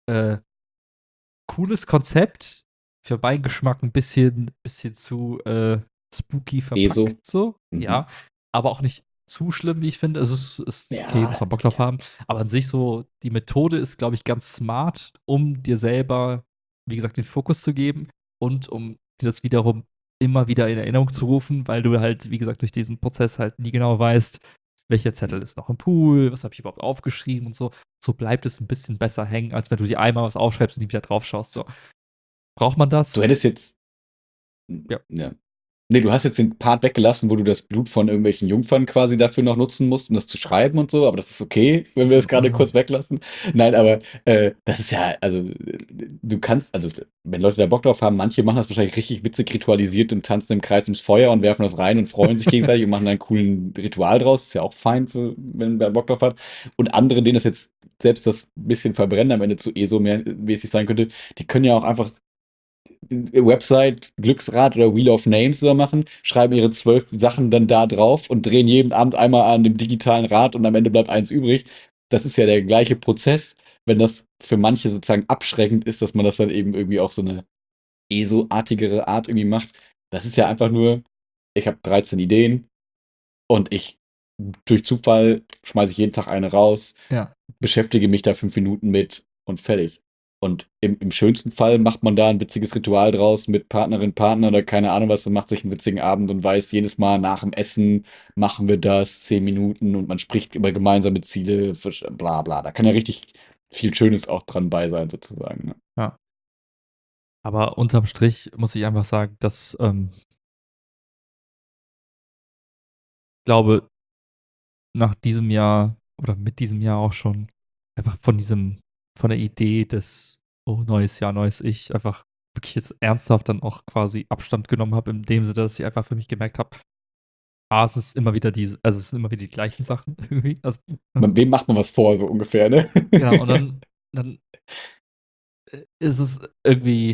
cooles Konzept, für meinen Geschmack ein bisschen zu spooky verpackt, so. Ja, aber auch nicht zu schlimm, wie ich finde. Also es ist okay, muss man Bock drauf haben. Aber an sich so, die Methode ist, glaube ich, ganz smart, um dir selber, wie gesagt, den Fokus zu geben und um dir das wiederum immer wieder in Erinnerung zu rufen, weil du halt, wie gesagt, durch diesen Prozess halt nie genau weißt, welcher Zettel ist noch im Pool, was habe ich überhaupt aufgeschrieben und so. So bleibt es ein bisschen besser hängen, als wenn du dir einmal was aufschreibst und nie wieder drauf schaust. So. Braucht man Du das? hättest jetzt Ja. ja. Ne, du hast jetzt den Part weggelassen, wo du das Blut von irgendwelchen Jungfern quasi dafür noch nutzen musst, um das zu schreiben und so, aber das ist okay, wenn wir So, das gerade kurz weglassen. Nein, aber das ist ja, also du kannst, also wenn Leute da Bock drauf haben, manche machen das wahrscheinlich richtig witzig ritualisiert und tanzen im Kreis ums Feuer und werfen das rein und freuen sich gegenseitig und machen einen coolen Ritual draus. Ist ja auch fein, für, wenn wer Bock drauf hat. Und andere, denen das jetzt selbst das bisschen Verbrennen am Ende zu ESO-mäßig sein könnte, die können ja auch einfach Website Glücksrad oder Wheel of Names oder machen, schreiben ihre 12 Sachen dann da drauf und drehen jeden Abend einmal an dem digitalen Rad und am Ende bleibt eins übrig. Das ist ja der gleiche Prozess. Wenn das für manche sozusagen abschreckend ist, dass man das dann eben irgendwie auf so eine ESO-artigere Art irgendwie macht. Das ist ja einfach nur, ich habe 13 Ideen und ich durch Zufall schmeiße ich jeden Tag eine raus, Ja. beschäftige mich da 5 Minuten mit und fertig. Und im schönsten Fall macht man da ein witziges Ritual draus mit Partnerin, Partner oder keine Ahnung was, und macht sich einen witzigen Abend und weiß, jedes Mal nach dem Essen machen wir das, 10 Minuten und man spricht über gemeinsame Ziele, bla bla. Da kann ja richtig viel Schönes auch dran bei sein, sozusagen. Ne? Ja. Aber unterm Strich muss ich einfach sagen, dass, glaube, nach diesem Jahr oder mit diesem Jahr auch schon einfach von der Idee des: „Oh, neues Jahr, neues Ich", einfach wirklich jetzt ernsthaft dann auch quasi Abstand genommen habe, in dem Sinne, dass ich einfach für mich gemerkt habe, es ist immer wieder es sind immer wieder die gleichen Sachen irgendwie. Also, Wem macht man was vor, so ungefähr, ne? genau, und dann ist es irgendwie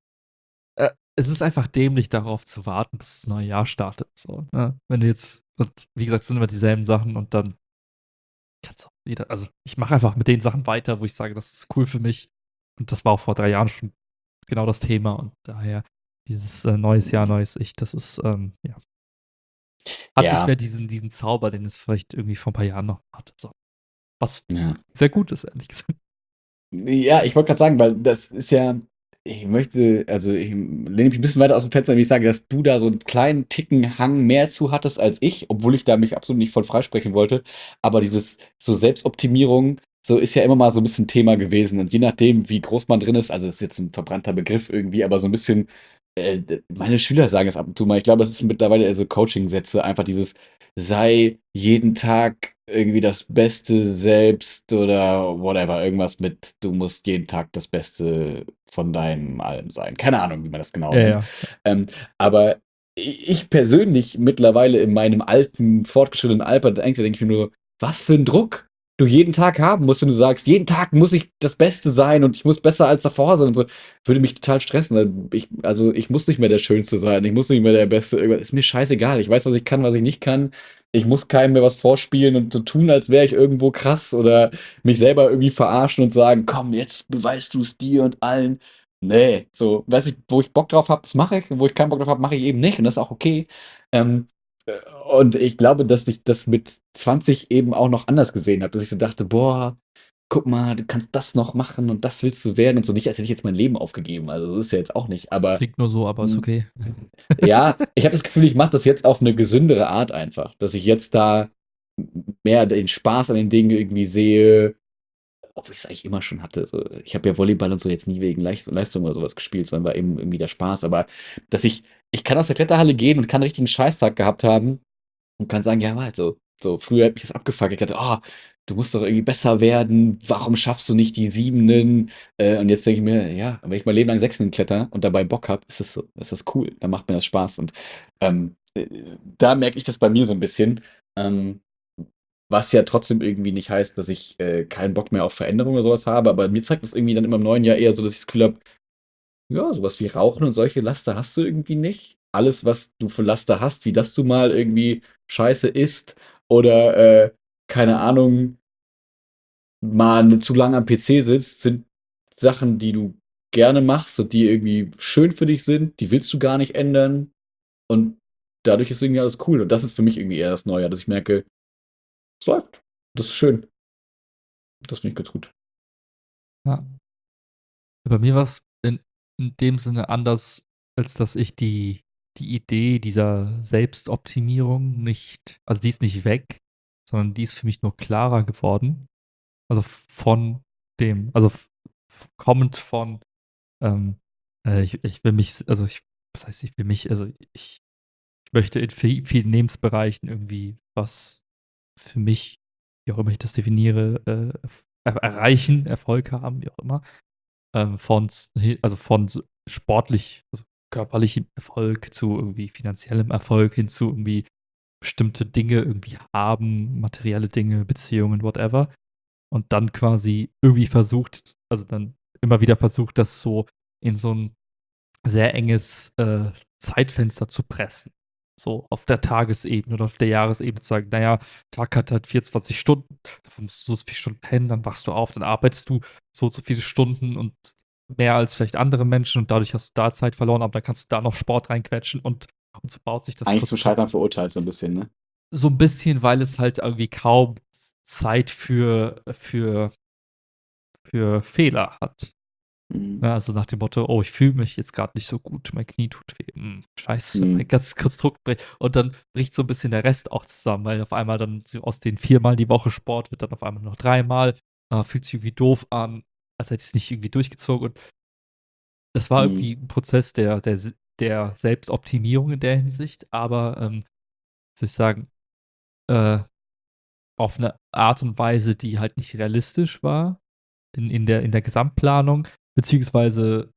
es ist einfach dämlich, darauf zu warten, bis das neue Jahr startet, so, ne? Wenn du jetzt und wie gesagt, es sind immer dieselben Sachen und dann kannst auch wieder also, ich mache einfach mit den Sachen weiter, wo ich sage, das ist cool für mich. Und das war auch vor 3 Jahren schon genau das Thema und daher dieses, neues Jahr, neues Ich, das ist, ja, hat nicht Ja, mehr diesen Zauber, den es vielleicht irgendwie vor 'n paar Jahren noch hatte, so. Was ja. sehr gut ist, ehrlich gesagt. Ja, ich wollte gerade sagen, weil das ist ja, ich möchte, also ich lehne mich ein bisschen weiter aus dem Fenster, wenn ich sage, dass du da so einen kleinen Ticken Hang mehr zu hattest als ich, obwohl ich da mich absolut nicht von freisprechen wollte. Aber dieses so Selbstoptimierung, so ist ja immer mal so ein bisschen Thema gewesen. Und je nachdem, wie groß man drin ist, also das ist jetzt ein verbrannter Begriff irgendwie, aber so ein bisschen, meine Schüler sagen es ab und zu mal. Ich glaube, es ist mittlerweile eher so Coaching-Sätze, einfach dieses sei jeden Tag irgendwie das Beste selbst oder whatever, irgendwas mit, du musst jeden Tag das Beste von deinem allem sein. Keine Ahnung, wie man das genau Ja, nennt. ja. Ähm, aber ich persönlich mittlerweile in meinem alten, fortgeschrittenen Alter, denke ich mir nur, was für ein Druck du jeden Tag haben musst, wenn du sagst, jeden Tag muss ich das Beste sein und ich muss besser als davor sein und so, würde mich total stressen. Also ich muss nicht mehr der Schönste sein, ich muss nicht mehr der Beste, irgendwas, ist mir scheißegal. Ich weiß, was ich kann, was ich nicht kann. Ich muss keinem mehr was vorspielen und so tun, als wäre ich irgendwo krass oder mich selber irgendwie verarschen und sagen, komm, jetzt beweist du es dir und allen. Nee, so, weiß ich, wo ich Bock drauf habe, das mache ich, und wo ich keinen Bock drauf habe, mache ich eben nicht und das ist auch okay. Ähm, äh, und ich glaube, dass ich das mit 20 eben auch noch anders gesehen habe, dass ich so dachte, boah, guck mal, du kannst das noch machen und das willst du werden und so. Nicht, als hätte ich jetzt mein Leben aufgegeben, also so ist ja jetzt auch nicht, aber Klingt nur so, aber ist mh, okay. ja, ich habe das Gefühl, ich mache das jetzt auf eine gesündere Art einfach, dass ich jetzt da mehr den Spaß an den Dingen irgendwie sehe, obwohl ich es eigentlich immer schon hatte. So, ich habe ja Volleyball und so jetzt nie wegen Leistung oder sowas gespielt, sondern war eben irgendwie der Spaß. Aber dass ich kann aus der Kletterhalle gehen und kann einen richtigen Scheißtag gehabt haben und kann sagen, ja, war halt so. So, früher hat mich das abgefuckt. Ich dachte, oh, du musst doch irgendwie besser werden. Warum schaffst du nicht die Siebenen? Und jetzt denke ich mir, ja, wenn ich mein Leben lang Sechsen kletter und dabei Bock habe, ist das so, ist das cool. Dann macht mir das Spaß. Und da merke ich das bei mir so ein bisschen. Ähm, was ja trotzdem irgendwie nicht heißt, dass ich keinen Bock mehr auf Veränderung oder sowas habe. Aber mir zeigt das irgendwie dann immer im neuen Jahr eher so, dass ich das Gefühl habe, ja, sowas wie Rauchen und solche Laster hast du irgendwie nicht. Alles, was du für Laster hast, wie dass du mal irgendwie Scheiße isst oder, keine Ahnung, mal zu lange am PC sitzt, sind Sachen, die du gerne machst und die irgendwie schön für dich sind. Die willst du gar nicht ändern. Und dadurch ist irgendwie alles cool. Und das ist für mich irgendwie eher das Neue, dass ich merke, es läuft. Das ist schön. Das finde ich ganz gut. Ja. Bei mir war's in dem Sinne anders, als dass ich die Idee dieser Selbstoptimierung nicht also, die ist nicht weg, sondern die ist für mich nur klarer geworden. Also, von dem also, f f kommend von, ähm Ich will mich, also was heißt, ich will mich, also ich möchte in vielen Lebensbereichen irgendwie was für mich, wie auch immer ich das definiere, erreichen, Erfolg haben, wie auch immer. Also von so sportlich, also körperlichem Erfolg zu irgendwie finanziellem Erfolg hin zu irgendwie bestimmte Dinge irgendwie haben, materielle Dinge, Beziehungen, whatever. Und dann quasi irgendwie versucht, also dann immer wieder versucht, das so in so ein sehr enges Zeitfenster zu pressen. So auf der Tagesebene oder auf der Jahresebene zu sagen, naja, Tag hat halt 24 Stunden, davon musst du so viele Stunden pennen, dann wachst du auf, dann arbeitest du so und so viele Stunden und mehr als vielleicht andere Menschen und dadurch hast du da Zeit verloren, aber dann kannst du da noch Sport reinquetschen und so baut sich das Eigentlich zum Konstrukt Scheitern verurteilt, so ein bisschen, ne? so ein bisschen, weil es halt irgendwie kaum Zeit für Fehler hat. Mhm. Ne, also nach dem Motto, oh, ich fühle mich jetzt gerade nicht so gut, mein Knie tut weh, scheiße, mein Mhm. ganzes Konstrukt bricht. Und dann bricht so ein bisschen der Rest auch zusammen, weil auf einmal dann so aus den 4-mal die Woche Sport wird dann auf einmal noch 3-mal, fühlt sich irgendwie doof an, als hätte ich's nicht irgendwie durchgezogen. Und das war Mhm. irgendwie ein Prozess der Selbstoptimierung in der Hinsicht, aber, soll ich sagen, äh, auf eine Art und Weise, die halt nicht realistisch war in der Gesamtplanung, beziehungsweise,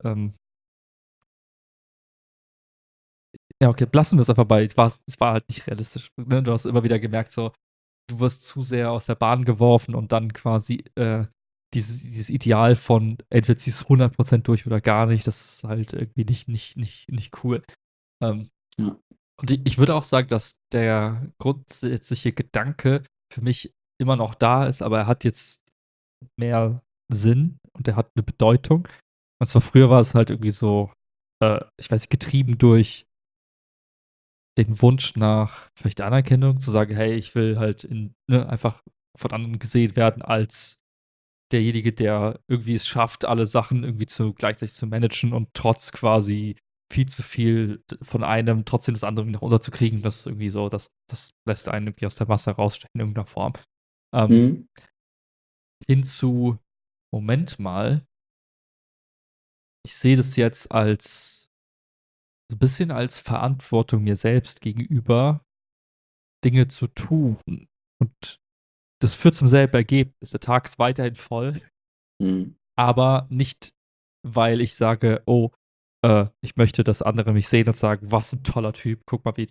ja, okay, lassen wir es einfach bei. Es war halt nicht realistisch. Ne? Du hast immer wieder gemerkt, so, du wirst zu sehr aus der Bahn geworfen und dann quasi dieses Ideal von entweder ziehst du 100% durch oder gar nicht, das ist halt irgendwie nicht cool. Ähm, Ja. und ich würde auch sagen, dass der grundsätzliche Gedanke für mich immer noch da ist, aber er hat jetzt mehr Sinn und er hat eine Bedeutung. Und zwar früher war es halt irgendwie so, ich weiß nicht, getrieben durch den Wunsch nach vielleicht Anerkennung, zu sagen, hey, ich will halt einfach von anderen gesehen werden als derjenige, der irgendwie es schafft, alle Sachen irgendwie gleichzeitig zu managen und trotz quasi viel zu viel von einem trotzdem das andere noch unterzukriegen. Das ist irgendwie so, das lässt einen irgendwie aus der Masse rausstechen in irgendeiner Form. Ähm, Mhm. hinzu, Moment mal, ich sehe das jetzt als so ein bisschen als Verantwortung mir selbst gegenüber, Dinge zu tun. Und das führt zum selben Ergebnis. Der Tag ist weiterhin voll, Mhm. aber nicht, weil ich sage, oh, ich möchte, dass andere mich sehen und sagen, was ein toller Typ, guck mal,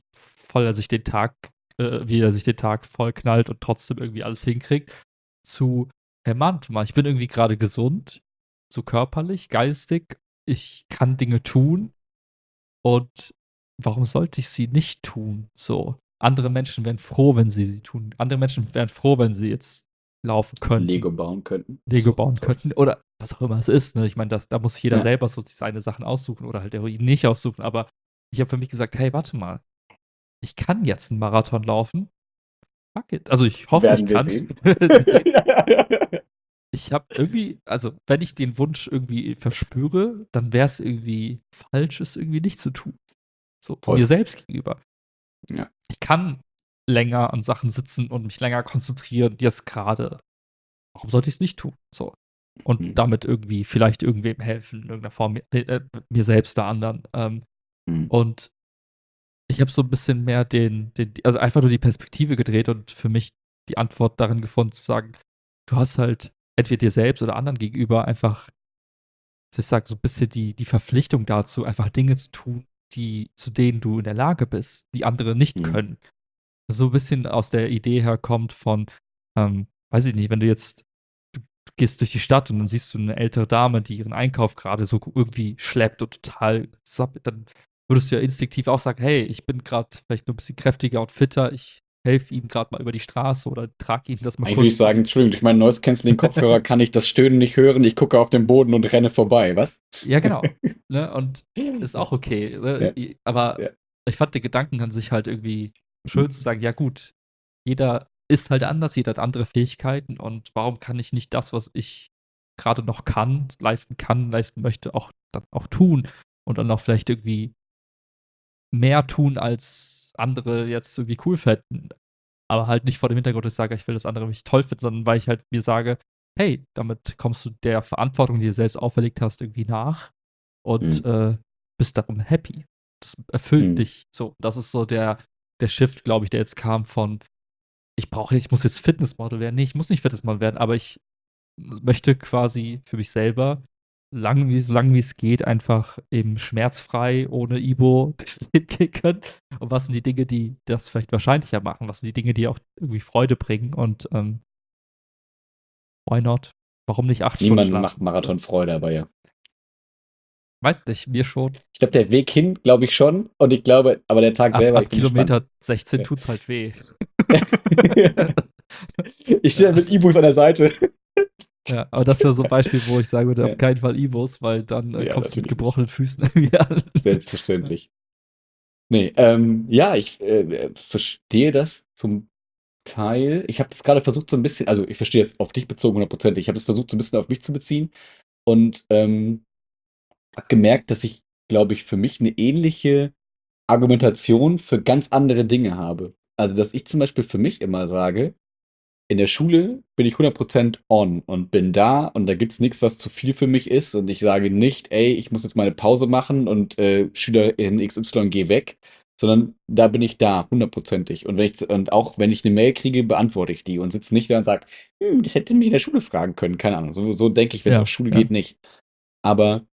wie er sich den Tag voll knallt und trotzdem irgendwie alles hinkriegt, zu, hey Mann, mal, ich bin irgendwie gerade gesund, so körperlich, geistig, ich kann Dinge tun und warum sollte ich sie nicht tun? So. Andere Menschen wären froh, wenn sie tun. Andere Menschen wären froh, wenn sie jetzt laufen könnten, Lego bauen könnten. Lego So, bauen toll. könnten oder was auch immer es ist. Ne? Ich meine, da muss sich jeder Ja. selber so seine Sachen aussuchen oder halt Heroin nicht aussuchen. Aber ich habe für mich gesagt, hey, warte mal, ich kann jetzt einen Marathon laufen. Fuck it. Also ich hoffe, ich Werden wir kann. sehen. Wir sehen. Ich habe irgendwie, also wenn ich den Wunsch irgendwie verspüre, dann wäre es irgendwie falsch, es irgendwie nicht zu tun. So, mir Voll. selbst gegenüber. Ja. Ich kann länger an Sachen sitzen und mich länger konzentrieren, jetzt gerade. Warum sollte ich es nicht tun? So. Und Mhm. damit irgendwie, vielleicht irgendwem helfen, in irgendeiner Form, mir selbst oder anderen. Mhm. Und ich habe so ein bisschen mehr also einfach nur die Perspektive gedreht und für mich die Antwort darin gefunden, zu sagen, du hast halt entweder dir selbst oder anderen gegenüber einfach, ich sag, so ein bisschen die Verpflichtung dazu, einfach Dinge zu tun, zu denen du in der Lage bist, die andere nicht Mhm. können. So ein bisschen aus der Idee herkommt von, weiß ich nicht, wenn du gehst durch die Stadt und dann siehst du eine ältere Dame, die ihren Einkauf gerade so irgendwie schleppt und total sapp, dann würdest du ja instinktiv auch sagen, hey, ich bin gerade vielleicht nur ein bisschen kräftiger und fitter, ich helfe ihnen gerade mal über die Straße oder trage ihnen das mal Eigentlich würde ich kurz so. sagen, Entschuldigung, durch meinen Noise-Canceling-Kopfhörer kann ich das Stöhnen nicht hören. Ich gucke auf den Boden und renne vorbei, was? Ja, genau. Ne? Und ist auch okay. Ne? Ja, Aber ja. ich fand den Gedanken an sich halt irgendwie schön zu sagen, ja gut, jeder ist halt anders, jeder hat andere Fähigkeiten und warum kann ich nicht das, was ich gerade noch leisten möchte, auch dann auch tun und dann auch vielleicht irgendwie mehr tun, als andere jetzt irgendwie cool fänden. Aber halt nicht vor dem Hintergrund, dass ich sage, ich will, dass andere mich toll finden, sondern weil ich halt mir sage, hey, damit kommst du der Verantwortung, die du selbst auferlegt hast, irgendwie nach und Mhm. bist darum happy. Das erfüllt Mhm. dich so. Das ist so der Shift, glaube ich, der jetzt kam von, ich muss jetzt Fitnessmodel werden. Nee, ich muss nicht Fitnessmodel werden, aber ich möchte quasi für mich selber, so lang wie es geht, einfach eben schmerzfrei, ohne Ibo durchs Leben gehen können. Und was sind die Dinge, die das vielleicht wahrscheinlicher machen? Was sind die Dinge, die auch irgendwie Freude bringen? Und why not? Warum nicht 8 Stunden Niemand macht schlafen? So. Marathonfreude, aber ja. Weiß nicht, mir schon. Ich glaube, der Weg hin, glaube ich schon. Und ich glaube, aber der Tag selber, ich Ab bin gespannt. Kilometer 16 Ja. tut's halt weh. Ich stehe Ja. mit Ibus an der Seite. Ja, aber das wäre so ein Beispiel, wo ich sagen würde, auf Ja, keinen Fall Ibos, weil dann ja, kommst du mit natürlich nicht. gebrochenen Füßen irgendwie an. Ja. Selbstverständlich. Nee, ja, ich verstehe das zum Teil. Ich habe das gerade versucht, so ein bisschen, also ich verstehe jetzt auf dich bezogen 100%. Ich habe es versucht, so ein bisschen auf mich zu beziehen und habe gemerkt, dass ich, glaube ich, für mich eine ähnliche Argumentation für ganz andere Dinge habe. Also, dass ich zum Beispiel für mich immer sage, in der Schule bin ich 100% on und bin da und da gibt's nichts, was zu viel für mich ist und ich sage nicht: „Ey, ich muss jetzt mal 'ne Pause machen und, Schülerin XY geh weg“, sondern da bin ich da, hundertprozentig. Und auch wenn ich eine Mail kriege, beantworte ich die und sitze nicht da und sage: das hätte mich in der Schule fragen können.“ Keine Ahnung, so denke ich, wenn es auf Ja, Schule ja. geht, nicht. Aber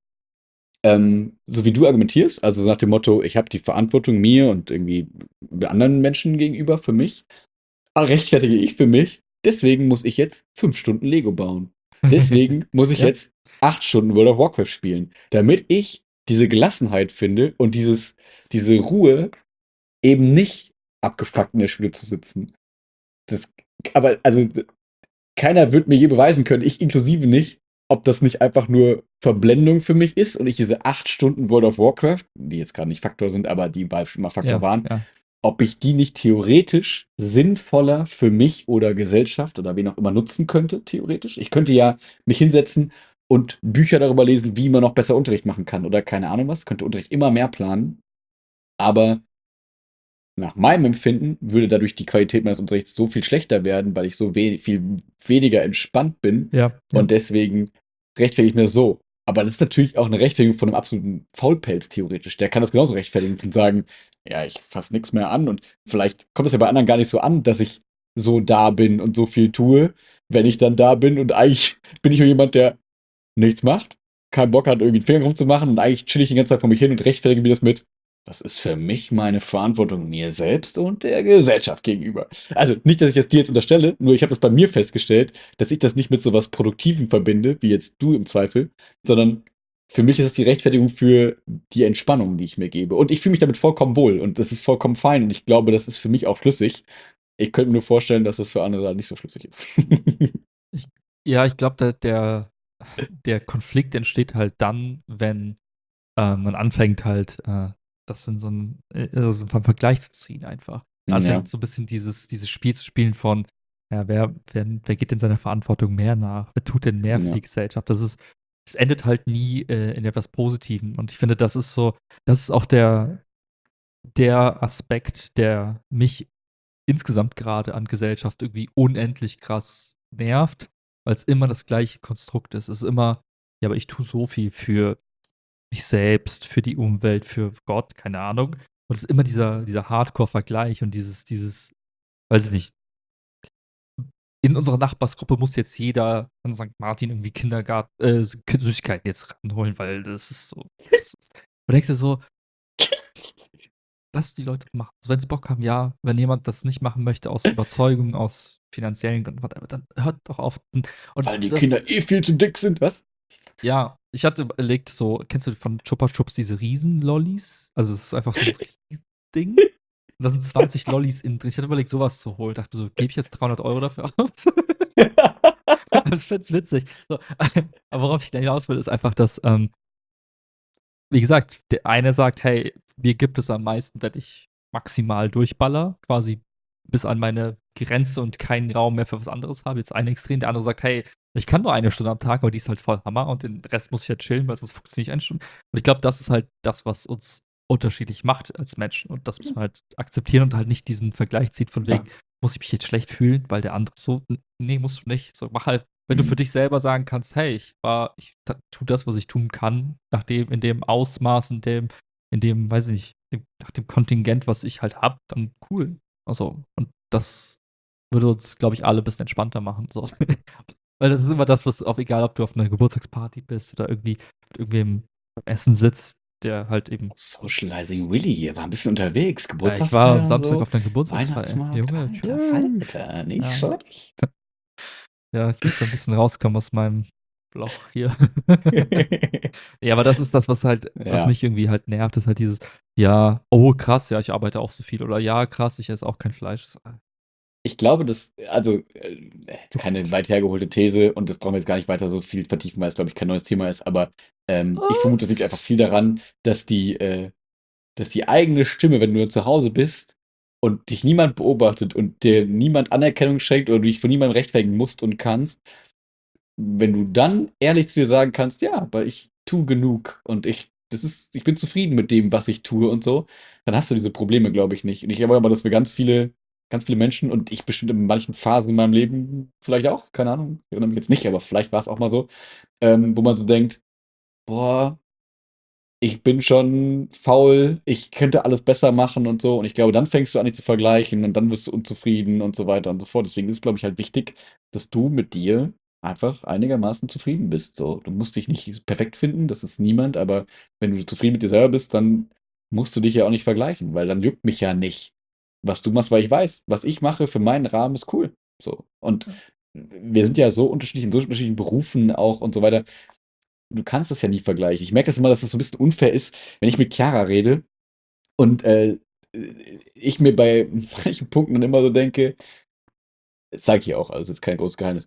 so wie du argumentierst, also so nach dem Motto, ich habe die Verantwortung mir und irgendwie anderen Menschen gegenüber für mich, rechtfertige ich für mich. Deswegen muss ich jetzt 5 Stunden Lego bauen. Deswegen muss ich Ja, jetzt 8 Stunden World of Warcraft spielen, damit ich diese Gelassenheit finde und diese Ruhe, eben nicht abgefuckt in der Schule zu sitzen. Das, aber also keiner wird mir je beweisen können, ich inklusive nicht, ob das nicht einfach nur Verblendung für mich ist und ich diese 8 Stunden World of Warcraft, die jetzt gerade nicht Faktor sind, aber die mal Faktor ja, waren, ja. ob ich die nicht theoretisch sinnvoller für mich oder Gesellschaft oder wen auch immer nutzen könnte, theoretisch. Ich könnte ja mich hinsetzen und Bücher darüber lesen, wie man noch besser Unterricht machen kann oder keine Ahnung was, könnte Unterricht immer mehr planen, aber nach meinem Empfinden würde dadurch die Qualität meines Unterrichts so viel schlechter werden, weil ich so viel weniger entspannt bin Ja, ja. und deswegen rechtfertige ich mir das so. Aber das ist natürlich auch eine Rechtfertigung von einem absoluten Faulpelz theoretisch. Der kann das genauso rechtfertigen und sagen, ja, ich fasse nichts mehr an und vielleicht kommt es ja bei anderen gar nicht so an, dass ich so da bin und so viel tue, wenn ich dann da bin und eigentlich bin ich nur jemand, der nichts macht, keinen Bock hat, irgendwie 'n Finger rumzumachen und eigentlich chill ich die ganze Zeit vor mich hin und rechtfertige mir das mit: „Das ist für mich meine Verantwortung mir selbst und der Gesellschaft gegenüber.“ Also, nicht, dass ich das dir jetzt unterstelle, nur ich habe das bei mir festgestellt, dass ich das nicht mit so was Produktivem verbinde, wie jetzt du im Zweifel, sondern für mich ist es die Rechtfertigung für die Entspannung, die ich mir gebe. Und ich fühle mich damit vollkommen wohl und das ist vollkommen fein und ich glaube, das ist für mich auch schlüssig. Ich könnte mir nur vorstellen, dass das für andere halt nicht so schlüssig ist. Ich, ja, ich glaube, der Konflikt entsteht halt dann, wenn man anfängt halt, das in so einen also vom Vergleich zu ziehen einfach. Ja, Anfängt so ein bisschen dieses Spiel zu spielen von, ja, wer geht denn seiner Verantwortung mehr nach? Wer tut denn mehr für ja, die Gesellschaft? Es endet halt nie, in etwas Positivem. Und ich finde, das ist auch der Aspekt, der mich insgesamt gerade an Gesellschaft irgendwie unendlich krass nervt, weil es immer das gleiche Konstrukt ist. Es ist immer: „Ja, aber ich tue so viel für mich selbst, für die Umwelt, für Gott“, keine Ahnung. Und es ist immer dieser Hardcore-Vergleich und dieses, weiß ich nicht, in unserer Nachbarsgruppe muss jetzt jeder an Sankt Martin irgendwie Süßigkeiten jetzt ranholen, weil das ist so, das ist, du denkst dir so: „Lass die Leute machen. Also, wenn sie Bock haben, ja. Wenn jemand das nicht machen möchte aus Überzeugung, aus finanziellen Gründen, whatever, dann hört doch auf.“ Und weil die das, Kinder eh viel zu dick sind, was? ja, ich hatte überlegt, so, kennst du von Chupa Chups diese Riesen-Lollis? Also, es ist einfach so 'n Riesending. Und da sind 20 Lollis innen drin. Ich hatte überlegt, sowas zu holen. Dachte mir so: „Gebe ich jetzt 300 € dafür aus?“ Ich finde es witzig. So, aber worauf ich da hinaus will, ist einfach, dass, wie gesagt, der eine sagt: „Hey, mir gibt es am meisten, wenn ich maximal durchballer, quasi bis an meine Grenze und keinen Raum mehr für was anderes habe.“ Jetzt ein Extrem. Der andere sagt: „Hey, ich kann nur 1 Stunde am Tag, aber die ist halt voll Hammer und den Rest muss ich halt chillen, weil sonst funktioniert nicht 1 Stunde.“ Und ich glaube, das ist halt das, was uns unterschiedlich macht als Menschen. Und das muss man halt akzeptieren und halt nicht diesen Vergleich zieht von Ja, wegen: „Muss ich mich jetzt schlecht fühlen, weil der andere so“, ne, musst du nicht. So, mach halt wenn du für dich selber sagen kannst, hey, ich tue das, was ich tun kann, in dem Ausmaß, in dem, weiß ich nicht, nach dem Kontingent, was ich halt hab, dann cool. Also, und das würde uns, glaube ich, alle ein bisschen entspannter machen. So. Weil das ist immer das, was auch egal, ob du auf einer Geburtstagsparty bist oder irgendwie mit irgendwem beim Essen sitzt, der halt eben. Socializing Willy hier, war ein bisschen unterwegs. Ja, ich war am Geburtstagsfeier und Samstag so. auf einer Geburtstagsfeier. Weihnachtsmarkt, Junge, alter tschüss. Falter, nicht Ja. schlecht. Ja, ich muss ein bisschen rauskommen aus meinem Loch hier. Ja, aber das ist das, was Ja, mich irgendwie halt nervt, ist halt dieses, ja, oh krass, ja, ich arbeite auch so viel oder ja, krass, ich esse auch kein Fleisch. ich glaube, also jetzt keine Juckt. weit hergeholte These und das brauchen wir jetzt gar nicht weiter so viel vertiefen, weil es, glaube ich, kein neues Thema ist, aber ich vermute, es liegt einfach Was? viel daran, dass die eigene Stimme, wenn du nur zu Hause bist und dich niemand beobachtet und dir niemand Anerkennung schenkt oder du dich von niemandem rechtfertigen musst und kannst, wenn du dann ehrlich zu dir sagen kannst, ja, aber ich tue genug und ich bin zufrieden mit dem, was ich tue und so, dann hast du diese Probleme, glaube ich, nicht. Und ich glaube aber, dass wir ganz viele Menschen und ich bestimmt in manchen Phasen in meinem Leben vielleicht auch, keine Ahnung, ich erinnere mich jetzt nicht, aber vielleicht war es auch mal so, wo man so denkt, boah, ich bin schon faul, ich könnte alles besser machen und so. Und ich glaube, dann fängst du an, dich zu vergleichen und dann wirst du unzufrieden und so weiter und so fort. Deswegen ist es, glaube ich, halt wichtig, dass du mit dir einfach einigermaßen zufrieden bist. So, du musst dich nicht perfekt finden, das ist niemand, aber wenn du zufrieden mit dir selber bist, dann musst du dich ja auch nicht vergleichen, weil dann juckt mich ja nicht, was du machst, weil ich weiß, was ich mache für meinen Rahmen ist cool. So. Und wir sind ja so unterschiedlich in so unterschiedlichen Berufen auch und so weiter. Du kannst das ja nie vergleichen. Ich merke das immer, dass das so ein bisschen unfair ist, wenn ich mit Chiara rede und ich mir bei manchen Punkten dann immer so denke, zeige ich ihr auch, also das ist kein großes Geheimnis.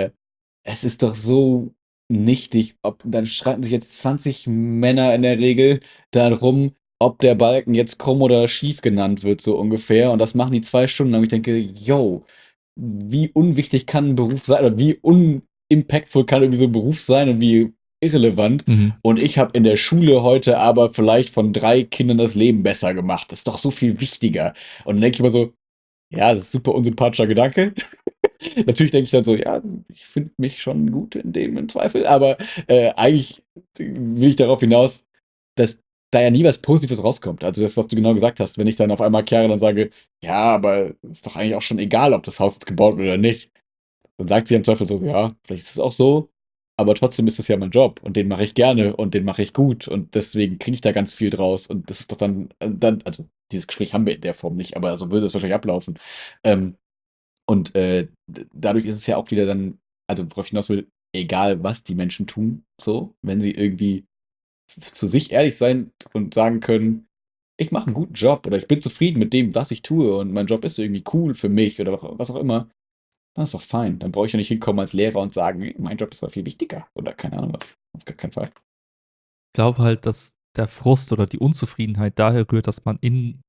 Es ist doch so nichtig, dann streiten sich jetzt 20 Männer in der Regel darum, ob der Balken jetzt krumm oder schief genannt wird, so ungefähr. Und das machen die 2 Stunden lang. Und ich denke, yo, wie unwichtig kann ein Beruf sein oder wie unimpactful kann irgendwie so ein Beruf sein und wie irrelevant. Mhm. Und ich habe in der Schule heute aber vielleicht von 3 Kindern das Leben besser gemacht. Das ist doch so viel wichtiger. Und dann denke ich immer so, ja, das ist ein super unsympathischer Gedanke. Natürlich denke ich dann so, ja, ich finde mich schon gut in dem im Zweifel, aber eigentlich will ich darauf hinaus, dass da ja nie was Positives rauskommt. Also das, was du genau gesagt hast, wenn ich dann auf einmal Chiara dann sage, ja, aber ist doch eigentlich auch schon egal, ob das Haus jetzt gebaut wird oder nicht. Dann sagt sie im Zweifel so, ja, vielleicht ist es auch so, aber trotzdem ist das ja mein Job und den mache ich gerne und den mache ich gut und deswegen kriege ich da ganz viel draus und das ist doch also dieses Gespräch haben wir in der Form nicht, aber so würde es wahrscheinlich ablaufen. Ähm, und dadurch ist es ja auch wieder dann, also worauf ich hinaus will, egal was die Menschen tun, so, wenn sie irgendwie zu sich ehrlich sein und sagen können, ich mache einen guten Job oder ich bin zufrieden mit dem, was ich tue und mein Job ist irgendwie cool für mich oder was auch immer, dann ist doch fein. Dann brauche ich ja nicht hinkommen als Lehrer und sagen, mein Job ist aber viel wichtiger oder keine Ahnung was. Auf gar keinen Fall. Ich glaube halt, dass der Frust oder die Unzufriedenheit daher rührt, dass man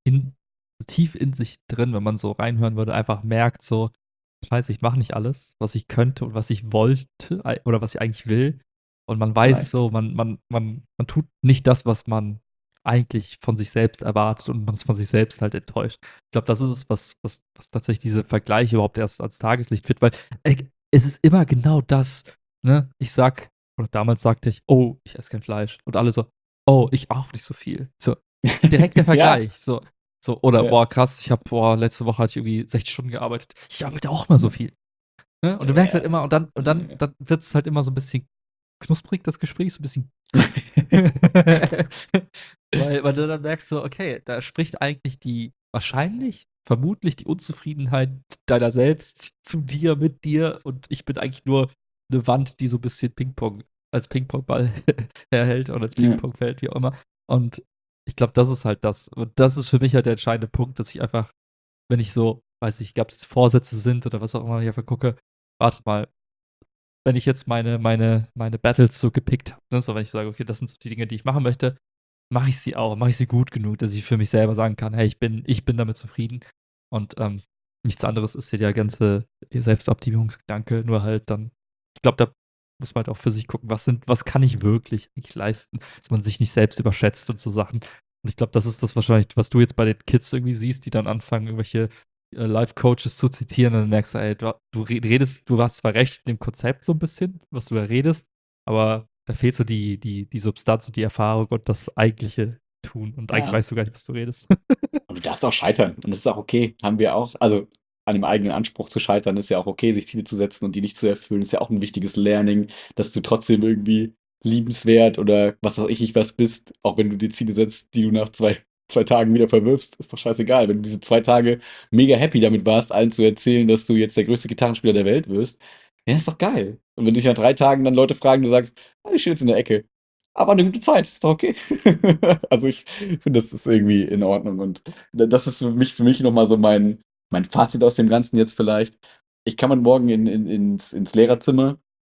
tief in sich drin, wenn man so reinhören würde, einfach merkt so, scheiße, ich mache nicht alles, was ich könnte und was ich wollte oder was ich eigentlich will. Und man weiß Vielleicht. so, man tut nicht das, was man eigentlich von sich selbst erwartet und man ist von sich selbst halt enttäuscht. Ich glaube, das ist es, was tatsächlich diese Vergleiche überhaupt erst ans Tageslicht führt, weil es ist immer genau das, ne? Oder damals sagte ich, oh, ich esse kein Fleisch. Und alle so, oh, ich auch nicht so viel. So, direkt der Ja. Vergleich. Oder, Ja. boah, krass, letzte Woche hatte ich irgendwie 60 Stunden gearbeitet. Ich arbeite auch mal so viel. Ne? Und du merkst halt immer, dann wird es halt immer so ein bisschen knusprig, das Gespräch, so ein bisschen. Weil du dann merkst so, okay, da spricht eigentlich vermutlich die Unzufriedenheit deiner selbst zu dir, mit dir und ich bin eigentlich nur eine Wand, die so ein bisschen als Ping-Pong-Ball herhält oder als Ja. Ping-Pong-Feld, wie auch immer. Und ich glaube, das ist halt das. Und das ist für mich halt der entscheidende Punkt, dass ich einfach, wenn ich so, weiß ich, ob es Vorsätze sind oder was auch immer, ich einfach gucke, warte mal, wenn ich jetzt meine Battles so gepickt habe, ne, so wenn ich sage, okay, das sind so die Dinge, die ich machen möchte, mache ich sie gut genug, dass ich für mich selber sagen kann, hey, ich bin damit zufrieden. Und nichts anderes ist hier der ganze Selbstoptimierungsgedanke, nur halt dann, ich glaube, da muss man halt auch für sich gucken, was kann ich wirklich eigentlich leisten, dass man sich nicht selbst überschätzt und so Sachen. Und ich glaube, das ist das wahrscheinlich, was du jetzt bei den Kids irgendwie siehst, die dann anfangen, irgendwelche Life-Coaches zu zitieren und dann merkst du, ey, du redest, du hast zwar recht in dem Konzept so ein bisschen, was du da redest, aber da fehlt so die Substanz und die Erfahrung und das eigentliche Tun und eigentlich Ja. weißt du gar nicht, was du redest. Und du darfst auch scheitern. Und das ist auch okay. Haben wir auch. Also an dem eigenen Anspruch zu scheitern ist ja auch okay, sich Ziele zu setzen und die nicht zu erfüllen. Ist ja auch ein wichtiges Learning, dass du trotzdem irgendwie liebenswert oder was weiß ich nicht was bist, auch wenn du dir Ziele setzt, die du nach zwei Tagen wieder verwirfst. Ist doch scheißegal. Wenn du diese 2 Tage mega happy damit warst, allen zu erzählen, dass du jetzt der größte Gitarrenspieler der Welt wirst, ja, ist doch geil. Und wenn dich nach 3 Tagen dann Leute fragen, du sagst, ah, ich stehe jetzt in der Ecke. Aber eine gute Zeit, ist doch okay. Also ich finde, das ist irgendwie in Ordnung. Und das ist für mich nochmal so mein Fazit aus dem Ganzen jetzt vielleicht. Ich kam heute Morgen ins Lehrerzimmer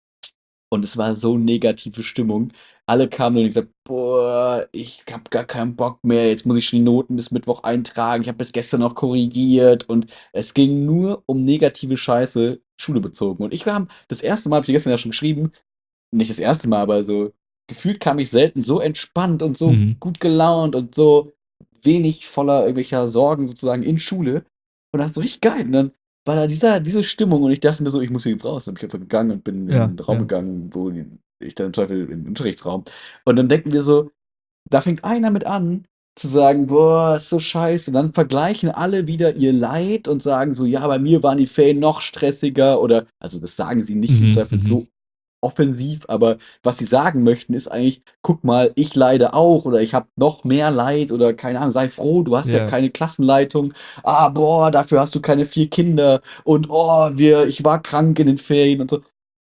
und es war so negative Stimmung. Alle kamen und gesagt, boah, ich habe gar keinen Bock mehr. Jetzt muss ich schon die Noten bis Mittwoch eintragen. Ich habe bis gestern noch korrigiert. Und es ging nur um negative Scheiße, Schule bezogen. Und ich war das erste Mal, habe ich dir gestern ja schon geschrieben, nicht das erste Mal, aber so gefühlt kam ich selten so entspannt und so Mhm. gut gelaunt und so wenig voller irgendwelcher Sorgen sozusagen in Schule. Und das ist so richtig geil. Und dann war da diese Stimmung und ich dachte mir so, ich muss hier jetzt raus. Dann bin ich einfach gegangen und bin in Ja, den Raum ja, gegangen, wo ich dann im Zweifel in den Unterrichtsraum. Und dann denken wir so, da fängt einer mit an zu sagen, boah, ist so scheiße. Und dann vergleichen alle wieder ihr Leid und sagen so, ja, bei mir waren die Ferien noch stressiger oder, also das sagen sie nicht im mhm, Zweifel mhm. so offensiv, aber was sie sagen möchten, ist eigentlich, guck mal, ich leide auch oder ich habe noch mehr Leid oder keine Ahnung, sei froh, du hast ja Ja, keine Klassenleitung. Ah, boah, dafür hast du keine 4 Kinder und oh, ich war krank in den Ferien und so.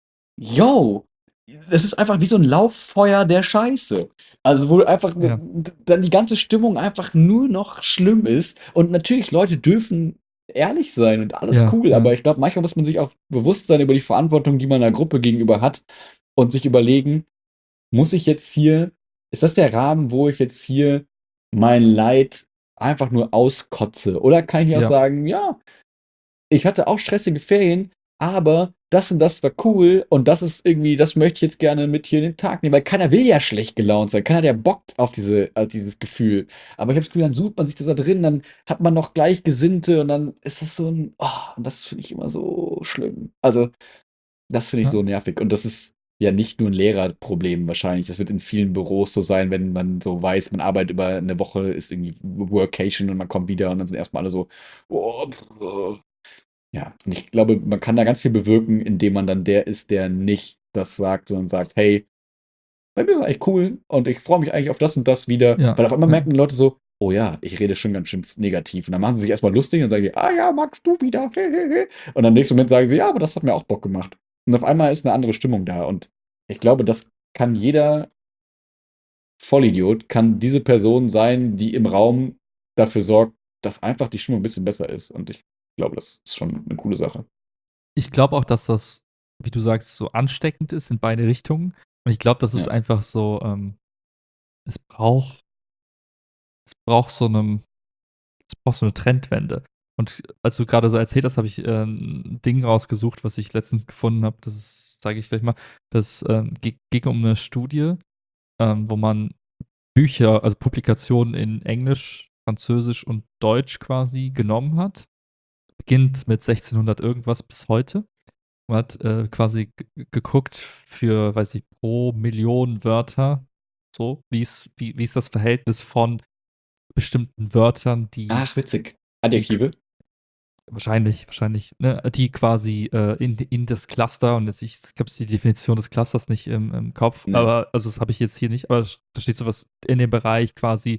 Yo, das ist einfach wie so ein Lauffeuer der Scheiße. Also, wo einfach ja, dann die ganze Stimmung einfach nur noch schlimm ist. Und natürlich, Leute dürfen ehrlich sein und alles ja, cool, aber ja, ich glaube, manchmal muss man sich auch bewusst sein über die Verantwortung, die man einer Gruppe gegenüber hat und sich überlegen, muss ich jetzt hier, ist das der Rahmen, wo ich jetzt hier mein Leid einfach nur auskotze? Oder kann ich auch ja, sagen, ja, ich hatte auch stressige Ferien, aber das und das war cool und das ist irgendwie, das möchte ich jetzt gerne mit hier in den Tag nehmen, weil keiner will ja schlecht gelaunt sein, keiner hat ja Bock auf dieses Gefühl. Aber ich habe das Gefühl, dann sucht man sich das da drin, dann hat man noch Gleichgesinnte und dann ist das so ein, oh, und das finde ich immer so schlimm. Also, das finde ich ja, so nervig und das ist ja nicht nur ein Lehrerproblem wahrscheinlich. Das wird in vielen Büros so sein, wenn man so weiß, man arbeitet über eine Woche, ist irgendwie Workation und man kommt wieder und dann sind erstmal alle so, oh, ja, und ich glaube, man kann da ganz viel bewirken, indem man dann der ist, der nicht das sagt, sondern sagt, hey, bei mir ist eigentlich cool und ich freue mich eigentlich auf das und das wieder. ja, Weil auf einmal ja. merken die Leute so, oh ja, ich rede schon ganz schön negativ. Und dann machen sie sich erstmal lustig und sagen, ah ja, magst du wieder? Und im nächsten Moment sagen sie, ja, aber das hat mir auch Bock gemacht. Und auf einmal ist eine andere Stimmung da. Und ich glaube, das kann jeder Vollidiot, kann diese Person sein, die im Raum dafür sorgt, dass einfach die Stimmung ein bisschen besser ist. Und ich glaube, das ist schon eine coole Sache. Ich glaube auch, dass das, wie du sagst, so ansteckend ist in beide Richtungen. Und ich glaube, das ist Ja. einfach so, es braucht, es braucht so einem, es braucht so eine Trendwende. Und als du gerade so erzählt hast, habe ich ein Ding rausgesucht, was ich letztens gefunden habe. Das zeige ich gleich mal. Das ging um eine Studie, wo man Bücher, also Publikationen in Englisch, Französisch und Deutsch quasi genommen hat. Beginnt mit 1600 irgendwas bis heute. Man hat quasi geguckt für, weiß ich, pro Million Wörter, so, wie ist das Verhältnis von bestimmten Wörtern, Ach, witzig. die Adjektive? wahrscheinlich, ne, die quasi in das Cluster, und jetzt, ich habe die Definition des Clusters nicht im Kopf, Ne. aber, also das habe ich jetzt hier nicht, aber da steht sowas in dem Bereich quasi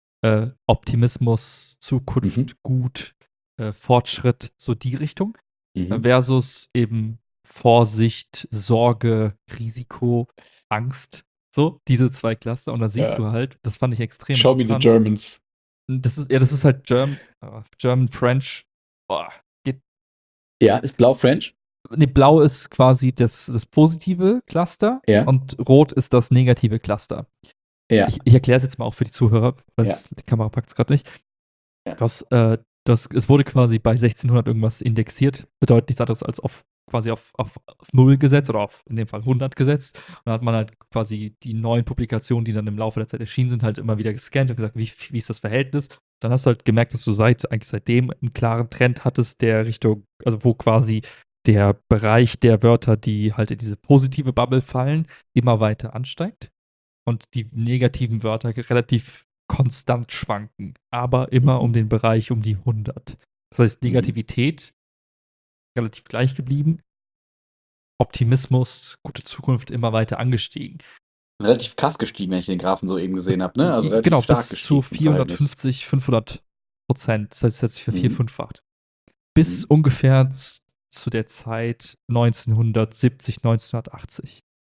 Optimismus, Mhm. Zukunft, Gut, Fortschritt, so die Richtung. Mhm. Versus eben Vorsicht, Sorge, Risiko, Angst. So, diese zwei Cluster. Und da siehst Ja. du halt, das fand ich extrem Show me the interessant. Germans. Das ist halt German, French. Boah, geht, Ja, ist blau French? nee, blau ist quasi das positive Cluster Ja, und rot ist das negative Cluster. ja, Ich erkläre es jetzt mal auch für die Zuhörer, weil ja, die Kamera packt es gerade nicht. ja. Es wurde quasi bei 1600 irgendwas indexiert, bedeutet nichts anderes als quasi auf 0 gesetzt oder auf in dem Fall 100 gesetzt. Und dann hat man halt quasi die neuen Publikationen, die dann im Laufe der Zeit erschienen sind, halt immer wieder gescannt und gesagt, wie ist das Verhältnis? dann hast du halt gemerkt, dass du eigentlich seitdem einen klaren Trend hattest, der Richtung, also wo quasi der Bereich der Wörter, die halt in diese positive Bubble fallen, immer weiter ansteigt und die negativen Wörter relativ konstant schwanken, aber immer um den Bereich um die 100. Das heißt, Negativität relativ gleich geblieben, Optimismus, gute Zukunft immer weiter angestiegen. Relativ krass gestiegen, wenn ich den Graphen so eben gesehen habe, ne? Also relativ Genau, stark bis zu gestiegen im Verhältnis. 450, 500%. Das heißt, es hat sich vervierfünffacht. Bis Mhm. ungefähr zu der Zeit 1970, 1980.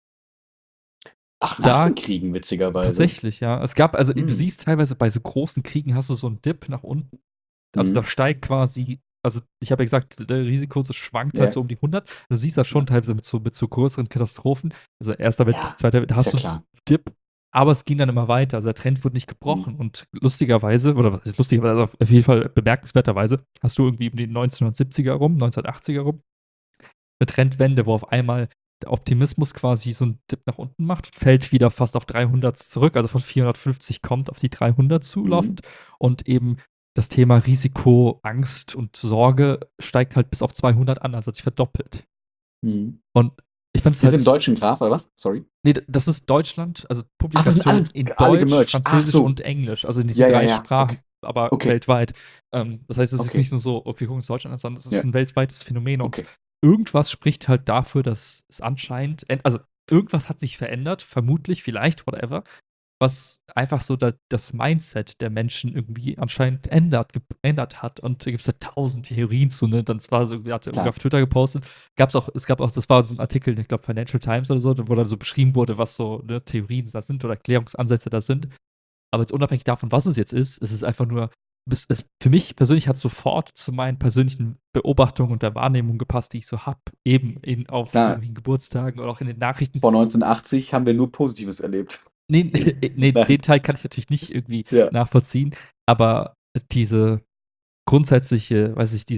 Ach, nach Da den Kriegen, witzigerweise. tatsächlich, ja. Es gab, also du Mhm. siehst teilweise bei so großen Kriegen hast du so einen Dip nach unten. Also da Mhm. steigt quasi, also ich habe ja gesagt, der Risiko das schwankt halt Ja. so um die 100. Du siehst das schon Ja. teilweise mit so größeren Katastrophen. Also Erster Weltkrieg, Ja, Zweiter Weltkrieg, da ist hast ja du einen klar. Dip, aber es ging dann immer weiter. Also der Trend wurde nicht Mhm. gebrochen. Und lustigerweise, oder was ist lustigerweise, also auf jeden Fall bemerkenswerterweise, hast du irgendwie um die 1970er rum, 1980er rum, eine Trendwende, wo auf einmal der Optimismus quasi so einen Dip nach unten macht, fällt wieder fast auf 300 zurück, also von 450 kommt auf die 300 Mhm. zulaufend und eben das Thema Risiko, Angst und Sorge steigt halt bis auf 200 an, also hat sich verdoppelt. Mhm. Und ich fand es Jetzt halt, im deutschen Graph, oder was? Sorry. nee, das ist Deutschland, also Ach, das sind Publikation in alle Deutsch, gemerged. Ach Französisch so. und Englisch, also in diesen Ja, ja, drei ja. Okay. Sprachen, aber Okay. weltweit. Das heißt, es ist Okay. nicht nur so, okay, wir gucken uns Deutschland an, sondern es ist Ja. ein weltweites Phänomen und Okay. irgendwas spricht halt dafür, dass es anscheinend, also irgendwas hat sich verändert, vermutlich, vielleicht, whatever, was einfach so das Mindset der Menschen irgendwie anscheinend geändert hat. Und da gibt es ja tausend Theorien zu, ne? Dann war so, hat irgendwer Klar. auf Twitter gepostet. Es gab auch, das war so ein Artikel, ich glaube Financial Times oder so, wo dann so beschrieben wurde, was so ne, Theorien da sind oder Erklärungsansätze da sind. Aber jetzt unabhängig davon, was es jetzt ist es einfach nur, für mich persönlich hat es sofort zu meinen persönlichen Beobachtungen und der Wahrnehmung gepasst, die ich so habe, eben auf Klar. irgendwelchen Geburtstagen oder auch in den Nachrichten. Vor 1980 haben wir nur Positives erlebt. Nee, nee, Nein. den Teil kann ich natürlich nicht irgendwie Ja. nachvollziehen, aber diese grundsätzliche, weiß ich,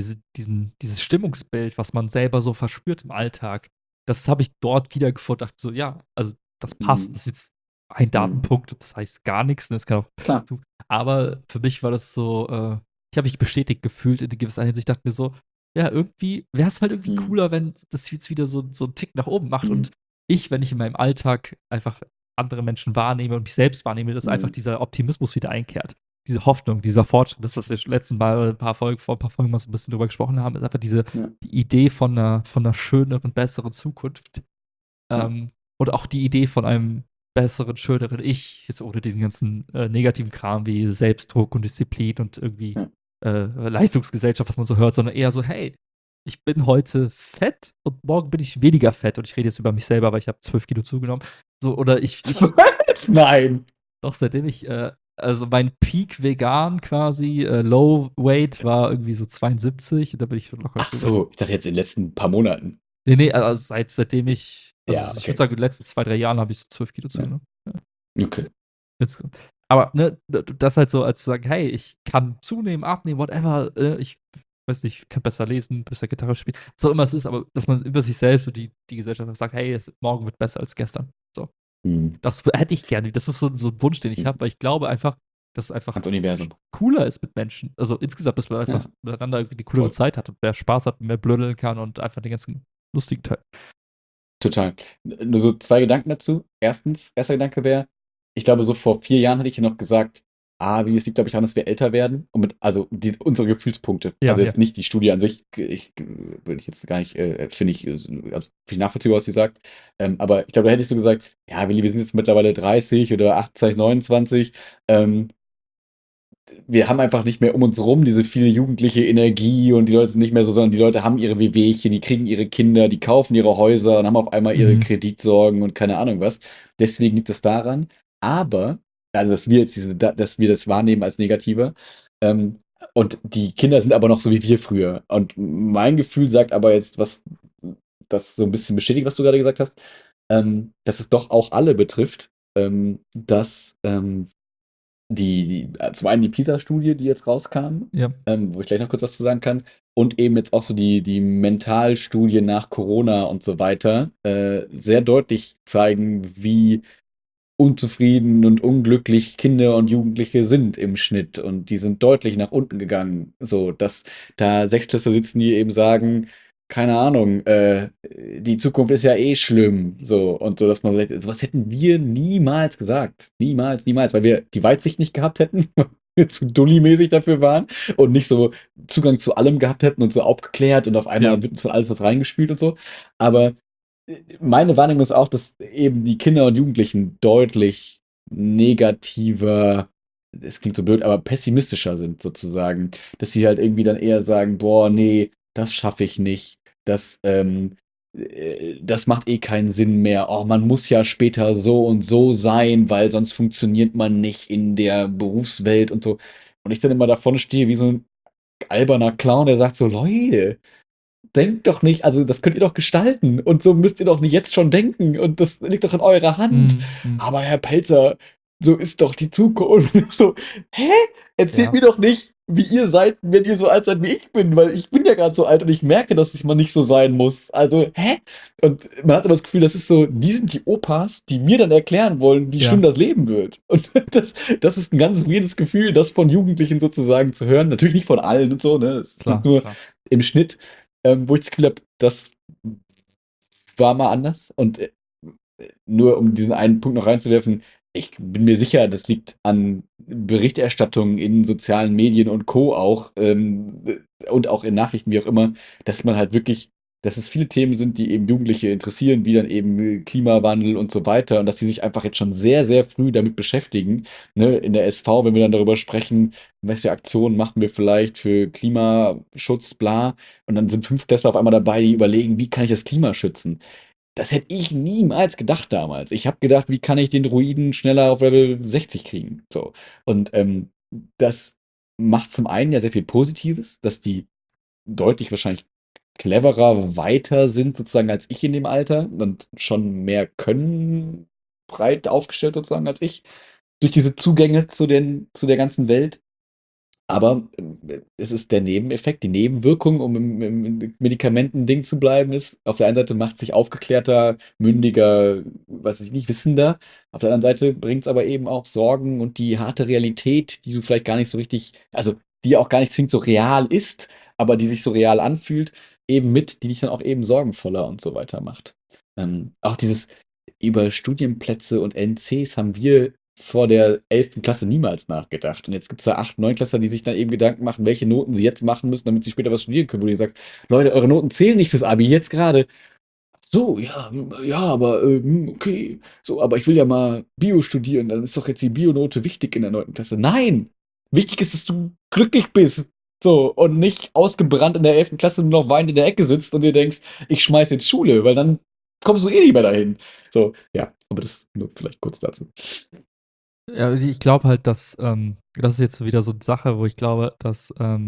dieses Stimmungsbild, was man selber so verspürt im Alltag, das habe ich dort wiedergefunden. Dachte so, ja, also das passt. Mhm. Das ist jetzt ein Mhm. Datenpunkt, das heißt gar nichts. Das kann auch, Klar. aber für mich war das so, ich habe mich bestätigt gefühlt in gewisser Hinsicht. Ich dachte mir so, ja, irgendwie wäre es halt irgendwie Mhm. cooler, wenn das jetzt wieder so einen Tick nach oben macht Mhm. und wenn ich in meinem Alltag einfach andere Menschen wahrnehme und mich selbst wahrnehme, dass einfach Mhm. dieser Optimismus wieder einkehrt. Diese Hoffnung, dieser Fortschritt, das, was wir letzten Mal vor ein paar Folgen mal so ein bisschen drüber gesprochen haben, ist einfach Ja. die Idee von einer schöneren, besseren Zukunft. Ja. Und auch die Idee von einem besseren, schöneren Ich, jetzt ohne diesen ganzen negativen Kram wie Selbstdruck und Disziplin und irgendwie Ja. Leistungsgesellschaft, was man so hört, sondern eher so, hey, ich bin heute fett und morgen bin ich weniger fett. Und ich rede jetzt über mich selber, weil ich habe 12 Kilo zugenommen. So, oder Nein. doch, seitdem also mein Peak vegan quasi, Low Weight war irgendwie so 72 und da bin ich schon locker Ach drüber. so, ich dachte jetzt in den letzten paar Monaten. Nee, also seitdem also Ja, ich würde okay. sagen, in den letzten 2, 3 Jahren habe ich so 12 Kilo Ja. zugenommen. Ja, Okay. insgesamt. Aber ne, das halt so als zu sagen, hey, ich kann zunehmen, abnehmen, whatever, ich weiß nicht, kann besser lesen, besser Gitarre spielen, was auch immer es ist, aber dass man über sich selbst und die Gesellschaft sagt, hey, morgen wird besser als gestern. So. Mhm. Das hätte ich gerne. Das ist so ein Wunsch, den ich habe, Mhm. weil ich glaube einfach, dass es einfach Ans Universum. cooler ist mit Menschen. Also insgesamt, dass man einfach Ja, miteinander irgendwie die coolere voll. Zeit hat und mehr Spaß hat, mehr blödeln kann und einfach den ganzen lustigen Teil. Total. Nur so 2 Gedanken dazu. Erster Gedanke wäre, ich glaube, so vor 4 Jahren hätte ich dir noch gesagt, wie es liegt, glaube ich, daran, dass wir älter werden und also unsere Gefühlspunkte. Ja, Also ja. jetzt nicht die Studie an sich, würde ich jetzt gar nicht, finde ich, also finde ich nachvollziehbar, was sie sagt. Aber ich glaube, da hättest du gesagt, ja, Willi, wir sind jetzt mittlerweile 30 oder 28, 29. Wir haben einfach nicht mehr um uns rum diese viele jugendliche Energie und die Leute sind nicht mehr so, sondern die Leute haben ihre Wehwehchen, die kriegen ihre Kinder, die kaufen ihre Häuser und haben auf einmal ihre Mhm. Kreditsorgen und keine Ahnung was. Deswegen liegt es daran. Aber, also dass wir jetzt dass wir das wahrnehmen als negativer. Ähm, und die Kinder sind aber noch so wie wir früher. Und mein Gefühl sagt aber jetzt, was das so ein bisschen bestätigt, was du gerade gesagt hast, dass es doch auch alle betrifft, dass zum einen die PISA-Studie, die jetzt rauskam, Ja. wo ich gleich noch kurz was zu sagen kann, und eben jetzt auch so die Mentalstudie nach Corona und so weiter, sehr deutlich zeigen, wie unzufrieden und unglücklich Kinder und Jugendliche sind im Schnitt und die sind deutlich nach unten gegangen. So, dass da Sechstklässler sitzen, die eben sagen, keine Ahnung, die Zukunft ist ja eh schlimm. So, und so, dass man sagt, sowas hätten wir niemals gesagt. Niemals, niemals, weil wir die Weitsicht nicht gehabt hätten, weil wir zu dulli-mäßig dafür waren und nicht so Zugang zu allem gehabt hätten und so aufgeklärt und auf Ja, einmal wird uns von alles was reingespült und so. Aber meine Wahrnehmung ist auch, dass eben die Kinder und Jugendlichen deutlich negativer, es klingt so blöd, aber pessimistischer sind sozusagen. Dass sie halt irgendwie dann eher sagen, boah, nee, das schaffe ich nicht. Das macht eh keinen Sinn mehr. Oh, man muss ja später so und so sein, weil sonst funktioniert man nicht in der Berufswelt und so. Und ich dann immer davon stehe wie so ein alberner Clown, der sagt so, Leute, denkt doch nicht, also das könnt ihr doch gestalten und so müsst ihr doch nicht jetzt schon denken und das liegt doch in eurer Hand. mm, mm, Aber Herr Pelzer, so ist doch die Zukunft. So, hä? Erzählt ja, mir doch nicht, wie ihr seid, wenn ihr so alt seid wie ich bin, weil ich bin ja gerade so alt und ich merke, dass ich mal nicht so sein muss. Also, hä? Und man hat immer das Gefühl, das ist so, die sind die Opas, die mir dann erklären wollen, wie schlimm ja, das Leben wird. Und das ist ein ganz weirdes Gefühl, das von Jugendlichen sozusagen zu hören. Natürlich nicht von allen und so, ne? Es ist klar, nur klar. im Schnitt, wo ich das Gefühl habe, das war mal anders. Und nur um diesen einen Punkt noch reinzuwerfen, ich bin mir sicher, das liegt an Berichterstattung in sozialen Medien und Co. auch und auch in Nachrichten, wie auch immer, dass man halt wirklich, dass es viele Themen sind, die eben Jugendliche interessieren, wie dann eben Klimawandel und so weiter und dass sie sich einfach jetzt schon sehr, sehr früh damit beschäftigen. Ne? In der SV, wenn wir dann darüber sprechen, welche Aktionen machen wir vielleicht für Klimaschutz, bla, und dann sind Fünftklässler auf einmal dabei, die überlegen, wie kann ich das Klima schützen? Das hätte ich niemals gedacht damals. Ich habe gedacht, wie kann ich den Druiden schneller auf Level 60 kriegen? So. Und das macht zum einen ja sehr viel Positives, dass die deutlich wahrscheinlich cleverer weiter sind sozusagen als ich in dem Alter und schon mehr können, breit aufgestellt sozusagen als ich, durch diese Zugänge zu der ganzen Welt. Aber es ist der Nebeneffekt, die Nebenwirkung, um im Medikamentending zu bleiben, ist, auf der einen Seite macht sich aufgeklärter, mündiger, weiß ich nicht, wissender. Auf der anderen Seite bringt es aber eben auch Sorgen und die harte Realität, die du vielleicht gar nicht so richtig, also die auch gar nicht zwingend so real ist, aber die sich so real anfühlt, eben mit, die dich dann auch eben sorgenvoller und so weiter macht. Auch dieses über Studienplätze und NCs haben wir vor der 11. Klasse niemals nachgedacht. Und jetzt gibt es da 8, Neunklässler, die sich dann eben Gedanken machen, welche Noten sie jetzt machen müssen, damit sie später was studieren können. Wo du sagst, Leute, eure Noten zählen nicht fürs Abi, jetzt gerade. So, ja, ja, aber okay. So, aber ich will ja mal Bio studieren, dann ist doch jetzt die Bio-Note wichtig in der 9. Klasse. Nein! Wichtig ist, dass du glücklich bist. So, und nicht ausgebrannt in der 11. Klasse nur noch weinend in der Ecke sitzt und dir denkst, ich schmeiß jetzt Schule, weil dann kommst du eh nicht mehr dahin. So, ja, aber das nur vielleicht kurz dazu. Ja, ich glaube halt, dass, das ist jetzt wieder so eine Sache, wo ich glaube, dass,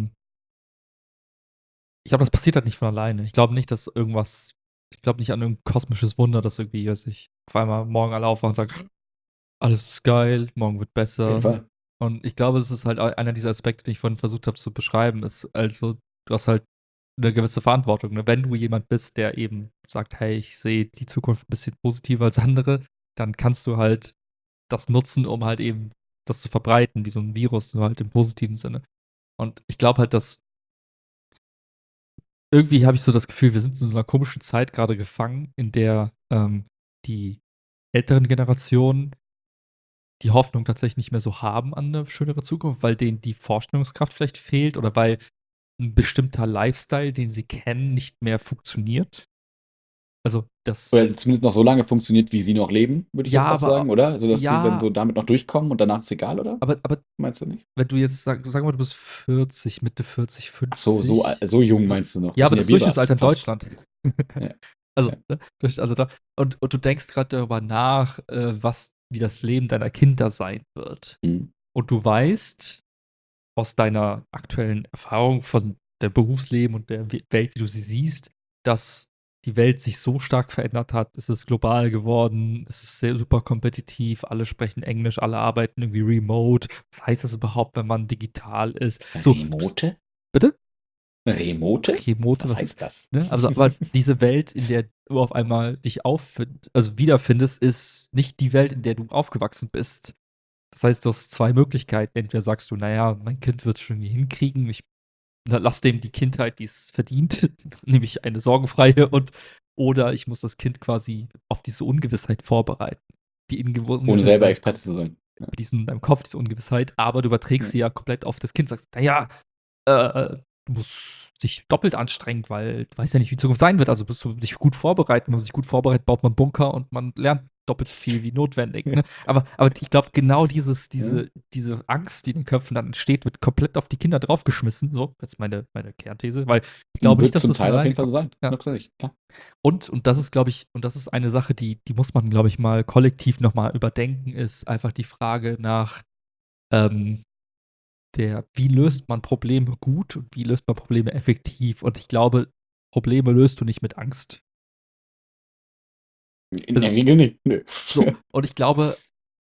ich glaube, das passiert halt nicht von alleine. Ich glaube nicht an irgendein kosmisches Wunder, dass irgendwie, weiß ich, auf einmal morgen alle aufwachen und sagen, alles ist geil, morgen wird Auf jeden besser. Fall. Und ich glaube, es ist halt einer dieser Aspekte, die ich vorhin versucht habe zu beschreiben, ist also, du hast halt eine gewisse Verantwortung. Ne? Wenn du jemand bist, der eben sagt, hey, ich sehe die Zukunft ein bisschen positiver als andere, dann kannst du halt das nutzen, um halt eben das zu verbreiten, wie so ein Virus, nur halt im positiven Sinne. Und ich glaube halt, dass irgendwie habe ich so das Gefühl, wir sind in so einer komischen Zeit gerade gefangen, in der die älteren Generationen die Hoffnung tatsächlich nicht mehr so haben an eine schönere Zukunft, weil denen die Vorstellungskraft vielleicht fehlt oder weil ein bestimmter Lifestyle, den sie kennen, nicht mehr funktioniert. Also das, Oder zumindest noch so lange funktioniert, wie sie noch leben, würde ich ja, jetzt auch sagen, oder? Also, dass sie dann ja, so damit noch durchkommen und danach ist egal, oder? aber Meinst du nicht? wenn du jetzt sagen wir, du bist 40, Mitte 40, Ach so, 50, so jung so, meinst du noch. ja, Das aber sind ja das wir Durchschnittsalter in fast. Deutschland. Ja, Also, ja. ne? Also da, und du denkst gerade darüber nach, wie das Leben deiner Kinder sein wird. Mhm. Und du weißt aus deiner aktuellen Erfahrung von der Berufsleben und der Welt, wie du sie siehst, dass die Welt sich so stark verändert hat. Es ist global geworden, es ist sehr super kompetitiv, alle sprechen Englisch, alle arbeiten irgendwie remote. Was heißt das überhaupt, wenn man digital ist? So, Remote? bitte? Remote? Remote, Was was ist, heißt das? ne? Also, aber diese Welt, in der du auf einmal dich wiederfindest, ist nicht die Welt, in der du aufgewachsen bist. Das heißt, du hast zwei Möglichkeiten. Entweder sagst du, naja, mein Kind wird es schon irgendwie hinkriegen, ich lass dem die Kindheit, die es verdient, nämlich eine sorgenfreie oder ich muss das Kind quasi auf diese Ungewissheit vorbereiten. Die Ohne selber Ungewissheit Experte zu sein. Ja. diesen in deinem Kopf, diese Ungewissheit, aber du überträgst Ja. sie ja komplett auf das Kind, sagst, naja, du musst dich doppelt anstrengen, weil du weißt ja nicht, wie die Zukunft sein wird. Also musst du dich gut vorbereiten. Wenn man sich gut vorbereitet, baut man Bunker und man lernt doppelt so viel wie notwendig. Ne? Aber ich glaube, genau Ja. diese Angst, die in den Köpfen dann entsteht, wird komplett auf die Kinder draufgeschmissen. So, jetzt meine Kernthese, weil ich glaube nicht, Wird dass zum das von Teil auf alleine jeden Fall kommt. so sein. Ja. Natürlich, klar. Und das ist, glaube ich, und das ist eine Sache, die muss man, glaube ich, mal kollektiv nochmal überdenken, ist einfach die Frage nach, ähm, wie löst man Probleme gut und wie löst man Probleme effektiv? Und ich glaube, Probleme löst du nicht mit Angst. In der Also, Regel nicht. Nö. so. Und ich glaube,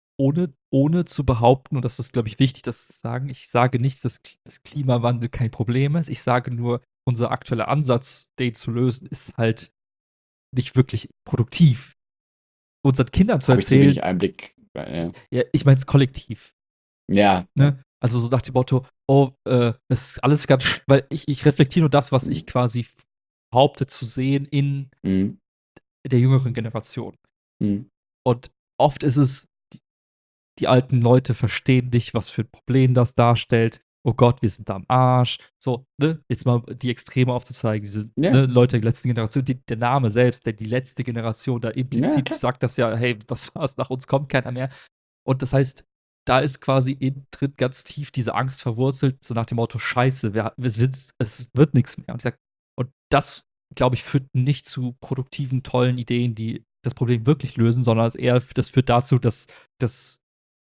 ohne zu behaupten, und das ist, glaube ich, wichtig, das zu sagen, ich sage nicht, dass das Klimawandel kein Problem ist. Ich sage nur, unser aktueller Ansatz, den zu lösen, ist halt nicht wirklich produktiv. Unseren Kindern zu Habe ich zu wenig erzählen, Einblick. ja, ich meine es kollektiv. Ja. Ne? Also so nach dem Motto, oh, es ist alles ganz, weil ich reflektiere nur das, was ich Mhm. quasi behaupte zu sehen in Mhm. der jüngeren Generation. Mhm. Und oft ist es, die alten Leute verstehen nicht, was für ein Problem das darstellt. Oh Gott, wir sind da am Arsch. So, ne? Jetzt mal die Extreme aufzuzeigen. Diese Ja. ne, Leute der letzten Generation, der Name selbst, der die letzte Generation da Ja, implizit klar. sagt das ja, hey, das war's, nach uns kommt keiner mehr. Und das heißt, da ist quasi innen drin ganz tief diese Angst verwurzelt, so nach dem Motto, Scheiße, es wird nichts mehr. Und ich sag, und das, glaube ich, führt nicht zu produktiven, tollen Ideen, die das Problem wirklich lösen, sondern das führt dazu, dass,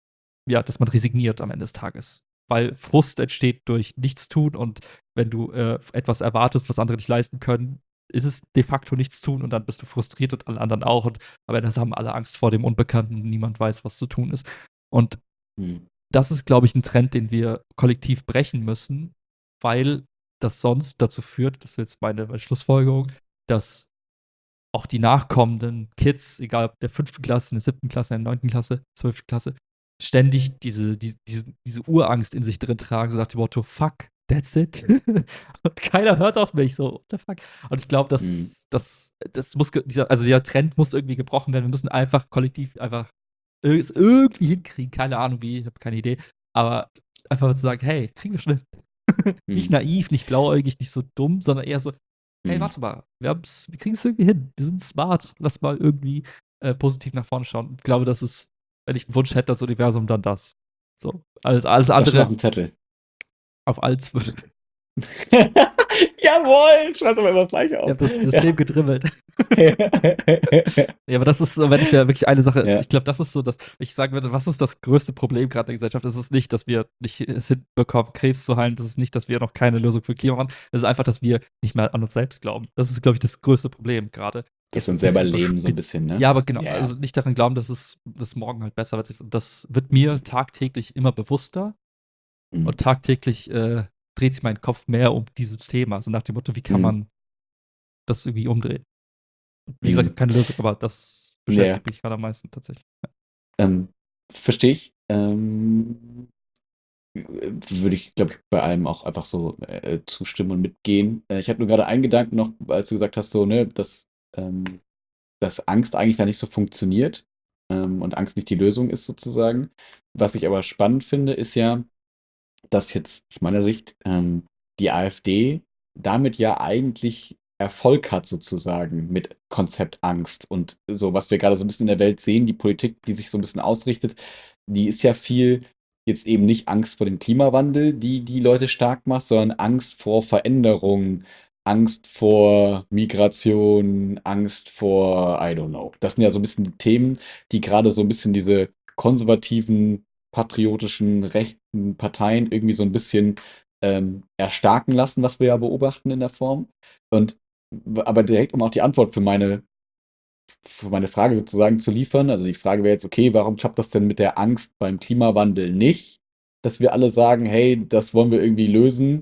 dass man resigniert am Ende des Tages. Weil Frust entsteht durch Nichtstun und wenn du etwas erwartest, was andere nicht leisten können, ist es de facto Nichtstun und dann bist du frustriert und alle anderen auch. Und am Ende haben alle Angst vor dem Unbekannten und niemand weiß, was zu tun ist. Und Mhm. das ist, glaube ich, ein Trend, den wir kollektiv brechen müssen, weil das sonst dazu führt, das ist jetzt meine Schlussfolgerung, dass auch die nachkommenden Kids, egal ob der 5. Klasse, in der 7. Klasse, in der 9. Klasse, 12. Klasse, ständig diese Urangst in sich drin tragen, so nach dem Motto, fuck, that's it. Und keiner hört auf mich, so, what the fuck. Und ich glaube, Mhm. das muss, dieser Trend muss irgendwie gebrochen werden. Wir müssen einfach kollektiv einfach es irgendwie hinkriegen, keine Ahnung wie, ich habe keine Idee, aber einfach mal zu sagen, hey, kriegen wir schon hin. Nicht Mhm. naiv, nicht blauäugig, nicht so dumm, sondern eher so, hey, Mhm. warte mal, wir kriegen es irgendwie hin. Wir sind smart. Lass mal irgendwie positiv nach vorne schauen. Ich glaube, das ist, wenn ich einen Wunsch hätte als Universum, dann das. So, alles Das steht auf andere dem Zettel. auf all 12. Jawohl! Schreib doch mal immer das Gleiche Ich auf. habe das Ja. System gedribbelt. Ja, aber das ist so, wenn ich mir wirklich eine Sache, Ja. ich glaube, das ist so, dass ich sagen würde, was ist das größte Problem gerade in der Gesellschaft? Es ist nicht, dass wir nicht es hinbekommen, Krebs zu heilen. Das ist nicht, dass wir noch keine Lösung für Klima haben. Es ist einfach, dass wir nicht mehr an uns selbst glauben. Das ist, glaube ich, das größte Problem gerade. Dass Jetzt wir ein uns selber bisschen leben, so ein überspitzt. bisschen, ne? Ja, aber genau, Ja, also ja. nicht daran glauben, dass morgen halt besser wird. Und das wird mir tagtäglich immer bewusster Mhm. und tagtäglich dreht sich mein Kopf mehr um dieses Thema. Also nach dem Motto, wie kann Mhm. man das irgendwie umdrehen? Wie gesagt, ich Mhm. habe keine Lösung, aber das Ja. beschäftigt mich gerade am meisten tatsächlich. Verstehe ich. Würde ich, glaube ich, bei allem auch einfach so zustimmen und mitgehen. Ich habe nur gerade einen Gedanken noch, als du gesagt hast, so, ne, ähm, dass Angst eigentlich da nicht so funktioniert und Angst nicht die Lösung ist, sozusagen. Was ich aber spannend finde, ist ja, dass jetzt aus meiner Sicht die AfD damit ja eigentlich Erfolg hat, sozusagen, mit Konzept Angst. Und so, was wir gerade so ein bisschen in der Welt sehen, die Politik, die sich so ein bisschen ausrichtet, die ist ja viel jetzt eben nicht Angst vor dem Klimawandel, die die Leute stark macht, sondern Angst vor Veränderung, Angst vor Migration, Angst vor, I don't know. Das sind ja so ein bisschen die Themen, die gerade so ein bisschen diese konservativen, patriotischen, rechten Parteien irgendwie so ein bisschen erstarken lassen, was wir ja beobachten in der Form. Und aber direkt, um auch die Antwort für meine Frage sozusagen zu liefern. Also die Frage wäre jetzt, okay, warum klappt das denn mit der Angst beim Klimawandel nicht? Dass wir alle sagen, hey, das wollen wir irgendwie lösen,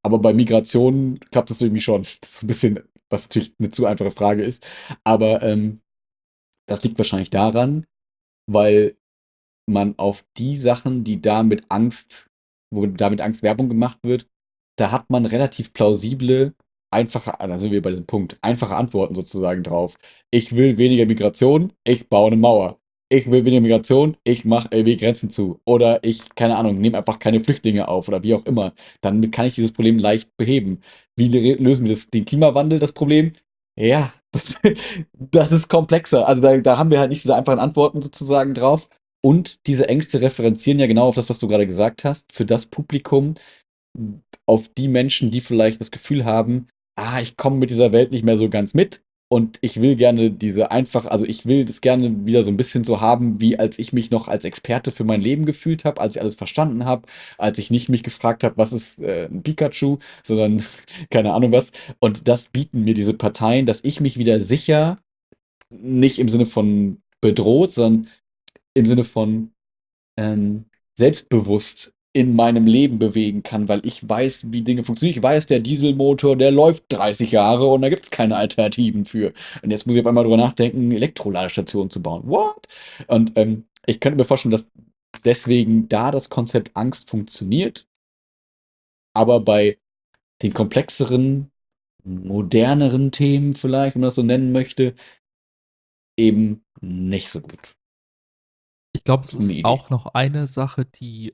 Aber bei Migration klappt es irgendwie schon. Das ist so ein bisschen, was natürlich eine zu einfache Frage ist. Aber das liegt wahrscheinlich daran, weil man auf die Sachen, die da mit Angst, wo da mit Angst Werbung gemacht wird, da hat man relativ plausible, einfache, da sind wir bei diesem Punkt, einfache Antworten sozusagen drauf. Ich will weniger Migration, ich baue eine Mauer. Ich will weniger Migration, ich mache LW-Grenzen zu. Oder ich, keine Ahnung, nehme einfach keine Flüchtlinge auf oder wie auch immer. Dann kann ich dieses Problem leicht beheben. Wie lösen wir den Klimawandel, das Problem? Ja, das ist komplexer. Also da haben wir halt nicht diese einfachen Antworten sozusagen drauf. Und diese Ängste referenzieren ja genau auf das, was du gerade gesagt hast, für das Publikum, auf die Menschen, die vielleicht das Gefühl haben, ich komme mit dieser Welt nicht mehr so ganz mit und ich will gerne also ich will das gerne wieder so ein bisschen so haben, wie als ich mich noch als Experte für mein Leben gefühlt habe, als ich alles verstanden habe, als ich nicht mich gefragt habe, was ist ein Pikachu, sondern keine Ahnung was. Und das bieten mir diese Parteien, dass ich mich wieder sicher, nicht im Sinne von bedroht, sondern im Sinne von ähm, selbstbewusst in meinem Leben bewegen kann, weil ich weiß, wie Dinge funktionieren. Ich weiß, der Dieselmotor, der läuft 30 Jahre und da gibt es keine Alternativen für. Und jetzt muss ich auf einmal drüber nachdenken, Elektroladestationen zu bauen. What? Und ich könnte mir vorstellen, dass deswegen da das Konzept Angst funktioniert, aber bei den komplexeren, moderneren Themen vielleicht, wenn man das so nennen möchte, eben nicht so gut. Ich glaube, es Eine ist Idee. auch noch eine Sache,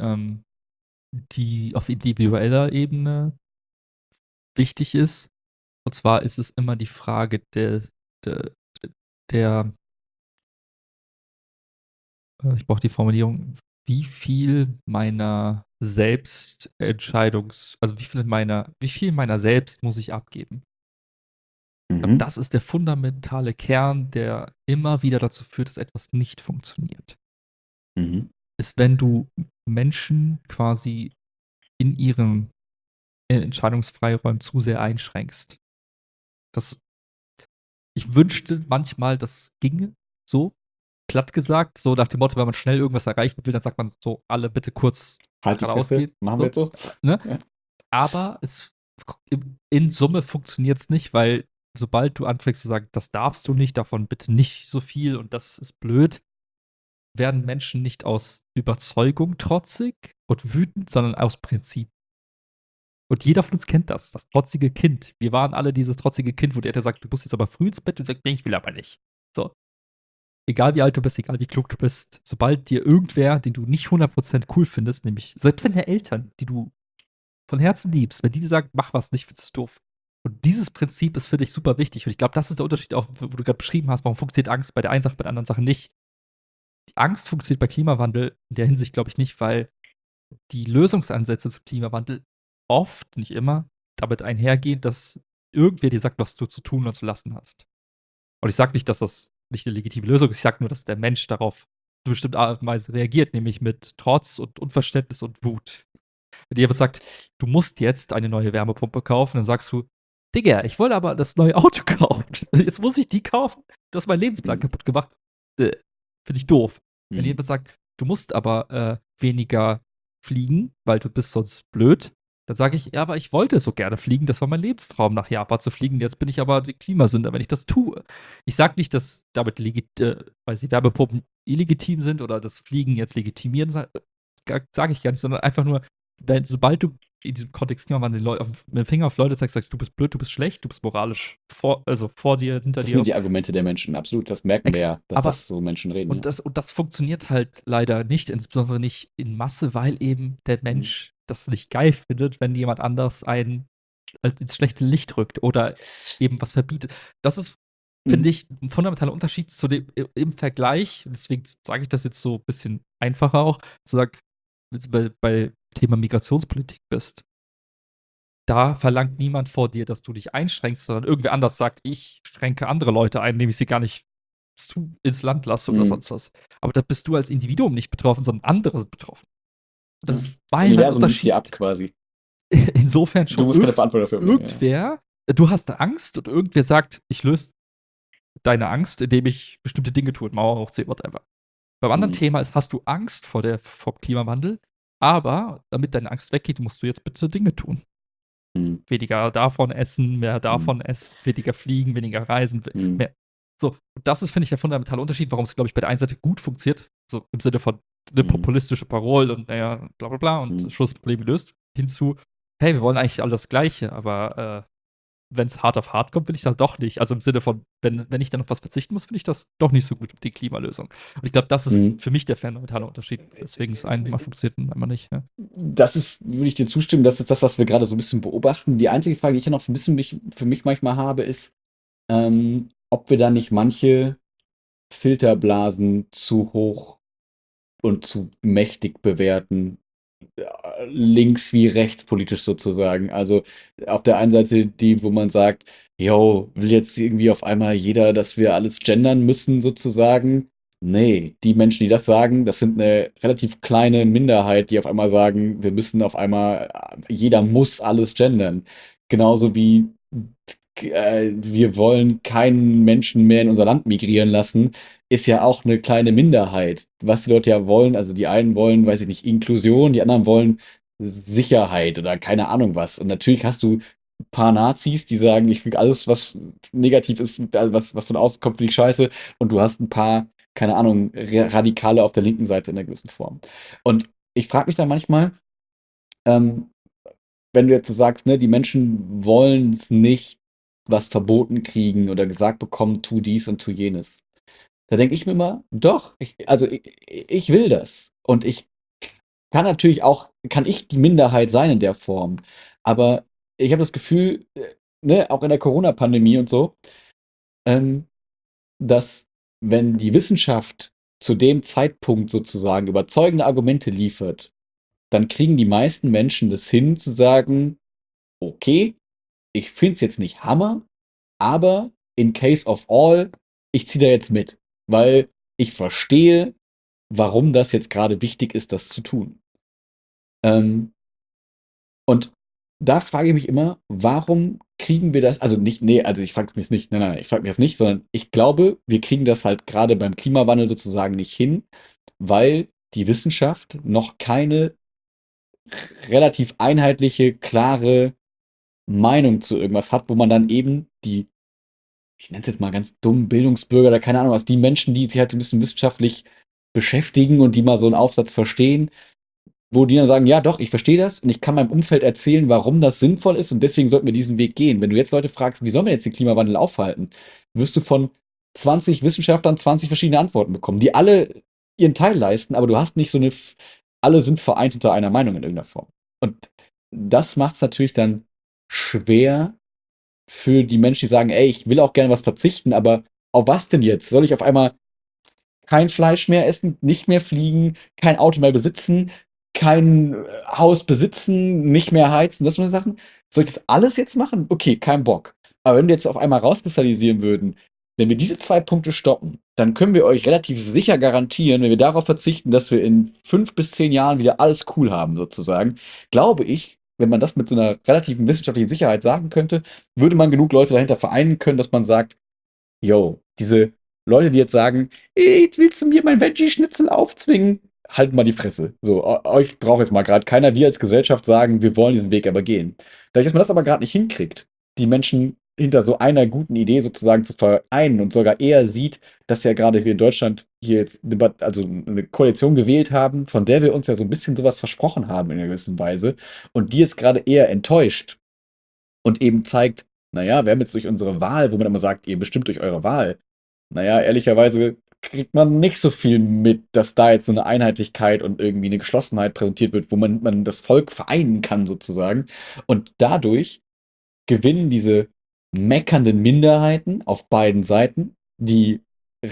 die auf individueller Ebene wichtig ist. Und zwar ist es immer die Frage der, der ich brauche die Formulierung, wie viel meiner also wie viel meiner selbst muss ich abgeben? Ich glaube, Mhm. das ist der fundamentale Kern, der immer wieder dazu führt, dass etwas nicht funktioniert. Mhm. Ist, wenn du Menschen quasi in ihren Entscheidungsfreiräumen zu sehr einschränkst. Das, ich wünschte manchmal, das ginge so, platt gesagt, so nach dem Motto, wenn man schnell irgendwas erreichen will, dann sagt man so, alle bitte kurz Halt die geradeaus Fresse, gehen. machen wir So, jetzt so? ne? Ja. Aber in Summe funktioniert es nicht, weil sobald du anfängst zu sagen, das darfst du nicht, davon bitte nicht so viel und das ist blöd, werden Menschen nicht aus Überzeugung trotzig und wütend, sondern aus Prinzip. Und jeder von uns kennt das trotzige Kind. Wir waren alle dieses trotzige Kind, wo der Eltern sagt, du musst jetzt aber früh ins Bett und sagt, nee, ich will aber nicht. So, egal wie alt du bist, egal wie klug du bist, sobald dir irgendwer, den du nicht 100% cool findest, nämlich selbst deine Eltern, die du von Herzen liebst, wenn die dir sagen, mach was nicht, findest du doof. Und dieses Prinzip ist für dich super wichtig. Und ich glaube, das ist der Unterschied, auch, wo du gerade beschrieben hast, warum funktioniert Angst bei der einen Sache, bei der anderen Sache nicht. Die Angst funktioniert bei Klimawandel in der Hinsicht, glaube ich, nicht, weil die Lösungsansätze zum Klimawandel oft, nicht immer, damit einhergehen, dass irgendwer dir sagt, was du zu tun und zu lassen hast. Und ich sage nicht, dass das nicht eine legitime Lösung ist. Ich sage nur, dass der Mensch darauf eine bestimmte Art und Weise reagiert, nämlich mit Trotz und Unverständnis und Wut. Wenn dir jemand sagt, du musst jetzt eine neue Wärmepumpe kaufen, dann sagst du, Digga, ich wollte aber das neue Auto kaufen. Jetzt muss ich die kaufen. Du hast meinen Lebensplan Mhm. kaputt gemacht. Finde ich doof. Wenn Mhm. jemand sagt, du musst aber weniger fliegen, weil du bist sonst blöd, dann sage ich, ja, aber ich wollte so gerne fliegen. Das war mein Lebenstraum, nach Japan zu fliegen. Jetzt bin ich aber die Klimasünder, wenn ich das tue. Ich sage nicht, dass damit weil sie Wärmepumpen illegitim sind oder das Fliegen jetzt legitimieren, sage ich gar nicht, sondern einfach nur, sobald du in diesem Kontext Klimawandel mit dem Finger auf Leute zeigst, sagst du bist blöd, du bist schlecht, du bist moralisch also vor dir, hinter Das dir. sind die Argumente der Menschen, absolut. Das merken wir ja, dass Aber das so Menschen reden, ja. und das funktioniert halt leider nicht, insbesondere nicht in Masse, weil eben der Mhm. Mensch das nicht geil findet, wenn jemand anders einen halt ins schlechte Licht rückt oder eben was verbietet. Das ist, Mhm. finde ich, ein fundamentaler Unterschied zu dem im Vergleich, deswegen sage ich das jetzt so ein bisschen einfacher auch, zu sagen, wenn du bei Thema Migrationspolitik bist, da verlangt niemand vor dir, dass du dich einschränkst, sondern irgendwer anders sagt, ich schränke andere Leute ein, indem ich sie gar nicht ins Land lasse oder Mhm. sonst was. Aber da bist du als Individuum nicht betroffen, sondern andere sind betroffen. Und das Ja. ist Das meilenweit Universum nimmt dir Unterschied. ab quasi. Insofern Du schon musst keine Verantwortung dafür übernehmen. Ja. irgendwer, du hast Angst und irgendwer sagt, ich löse deine Angst, indem ich bestimmte Dinge tue, Mauer hochziehe, whatever. Beim anderen Mhm. Thema ist, hast du Angst vor Klimawandel, aber damit deine Angst weggeht, musst du jetzt bitte Dinge tun. Mhm. Weniger davon essen, mehr davon essen, weniger fliegen, weniger reisen, Mhm. mehr. So, das ist, finde ich, der fundamentale Unterschied, warum es, glaube ich, bei der einen Seite gut funktioniert, so im Sinne von eine Mhm. populistische Parole und naja, bla bla bla und Mhm. Schussprobleme löst, hinzu, hey, wir wollen eigentlich alle das Gleiche, aber wenn es hart auf hart kommt, will ich das doch nicht. Also im Sinne von, wenn ich dann auf was verzichten muss, finde ich das doch nicht so gut mit den Klimalösungen. Und ich glaube, das ist Mhm. für mich der fundamentale Unterschied, weswegen es einmal funktioniert und einmal nicht. Ja. Das ist, würde ich dir zustimmen, das ist das, was wir gerade so ein bisschen beobachten. Die einzige Frage, die ich ja noch ein bisschen für mich manchmal habe, ist, ob wir da nicht manche Filterblasen zu hoch und zu mächtig bewerten, links wie rechtspolitisch sozusagen. Also auf der einen Seite die, wo man sagt, yo, will jetzt irgendwie auf einmal jeder, dass wir alles gendern müssen sozusagen. Nee, die Menschen, die das sagen, das sind eine relativ kleine Minderheit, die auf einmal sagen, wir müssen auf einmal, jeder muss alles gendern. Genauso wie wir wollen keinen Menschen mehr in unser Land migrieren lassen, ist ja auch eine kleine Minderheit. Was die Leute ja wollen, also die einen wollen, weiß ich nicht, Inklusion, die anderen wollen Sicherheit oder keine Ahnung was. Und natürlich hast du ein paar Nazis, die sagen, ich will alles, was negativ ist, also was von außen kommt, finde ich scheiße. Und du hast ein paar, keine Ahnung, Radikale auf der linken Seite in einer gewissen Form. Und ich frage mich dann manchmal, ähm, wenn du jetzt so sagst, ne, die Menschen wollen es nicht, was verboten kriegen oder gesagt bekommen, tu dies und tu jenes. Da denke ich mir immer, doch, ich will das. Und ich kann natürlich auch, kann ich die Minderheit sein in der Form. Aber ich habe das Gefühl, ne, auch in der Corona-Pandemie und so, ähm, dass wenn die Wissenschaft zu dem Zeitpunkt sozusagen überzeugende Argumente liefert, dann kriegen die meisten Menschen das hin zu sagen, okay, ich finde es jetzt nicht Hammer, aber in case of all, ich ziehe da jetzt mit, weil ich verstehe, warum das jetzt gerade wichtig ist, das zu tun. Ähm, und da frage ich mich immer, warum kriegen wir das, also nicht, nee, also ich frage mich das nicht, nein, ich frage mich das nicht, sondern ich glaube, wir kriegen das halt gerade beim Klimawandel sozusagen nicht hin, weil die Wissenschaft noch keine relativ einheitliche, klare Meinung zu irgendwas hat, wo man dann eben die, ich nenne es jetzt mal ganz dumm, Bildungsbürger oder keine Ahnung was, die Menschen, die sich halt so ein bisschen wissenschaftlich beschäftigen und die mal so einen Aufsatz verstehen, wo die dann sagen, ja doch, ich verstehe das und ich kann meinem Umfeld erzählen, warum das sinnvoll ist und deswegen sollten wir diesen Weg gehen. Wenn du jetzt Leute fragst, wie sollen wir jetzt den Klimawandel aufhalten, wirst du von 20 Wissenschaftlern 20 verschiedene Antworten bekommen, die alle ihren Teil leisten, aber du hast nicht so eine, alle sind vereint unter einer Meinung in irgendeiner Form. Und das macht es natürlich dann schwer für die Menschen, die sagen, ey, ich will auch gerne was verzichten, aber auf was denn jetzt? Soll ich auf einmal kein Fleisch mehr essen, nicht mehr fliegen, kein Auto mehr besitzen, kein Haus besitzen, nicht mehr heizen, das sind so Sachen. Soll ich das alles jetzt machen? Okay, kein Bock. Aber wenn wir jetzt auf einmal rauskristallisieren würden, wenn wir diese 2 Punkte stoppen, dann können wir euch relativ sicher garantieren, wenn wir darauf verzichten, dass wir in 5 bis 10 Jahren wieder alles cool haben, sozusagen, glaube ich, wenn man das mit so einer relativen wissenschaftlichen Sicherheit sagen könnte, würde man genug Leute dahinter vereinen können, dass man sagt, yo, diese Leute, die jetzt sagen, ey, jetzt willst du mir mein Veggie-Schnitzel aufzwingen, halt mal die Fresse. So, euch braucht jetzt mal gerade keiner. Wir als Gesellschaft sagen, wir wollen diesen Weg aber gehen. Dadurch, dass man das aber gerade nicht hinkriegt, die Menschen hinter so einer guten Idee sozusagen zu vereinen und sogar eher sieht, dass ja gerade wir in Deutschland hier jetzt also eine Koalition gewählt haben, von der wir uns ja so ein bisschen sowas versprochen haben in einer gewissen Weise und die jetzt gerade eher enttäuscht und eben zeigt, naja, wir haben jetzt durch unsere Wahl, wo man immer sagt, ihr bestimmt durch eure Wahl. Naja, ehrlicherweise kriegt man nicht so viel mit, dass da jetzt so eine Einheitlichkeit und irgendwie eine Geschlossenheit präsentiert wird, wo man das Volk vereinen kann sozusagen. Und dadurch gewinnen diese meckernden Minderheiten auf beiden Seiten, die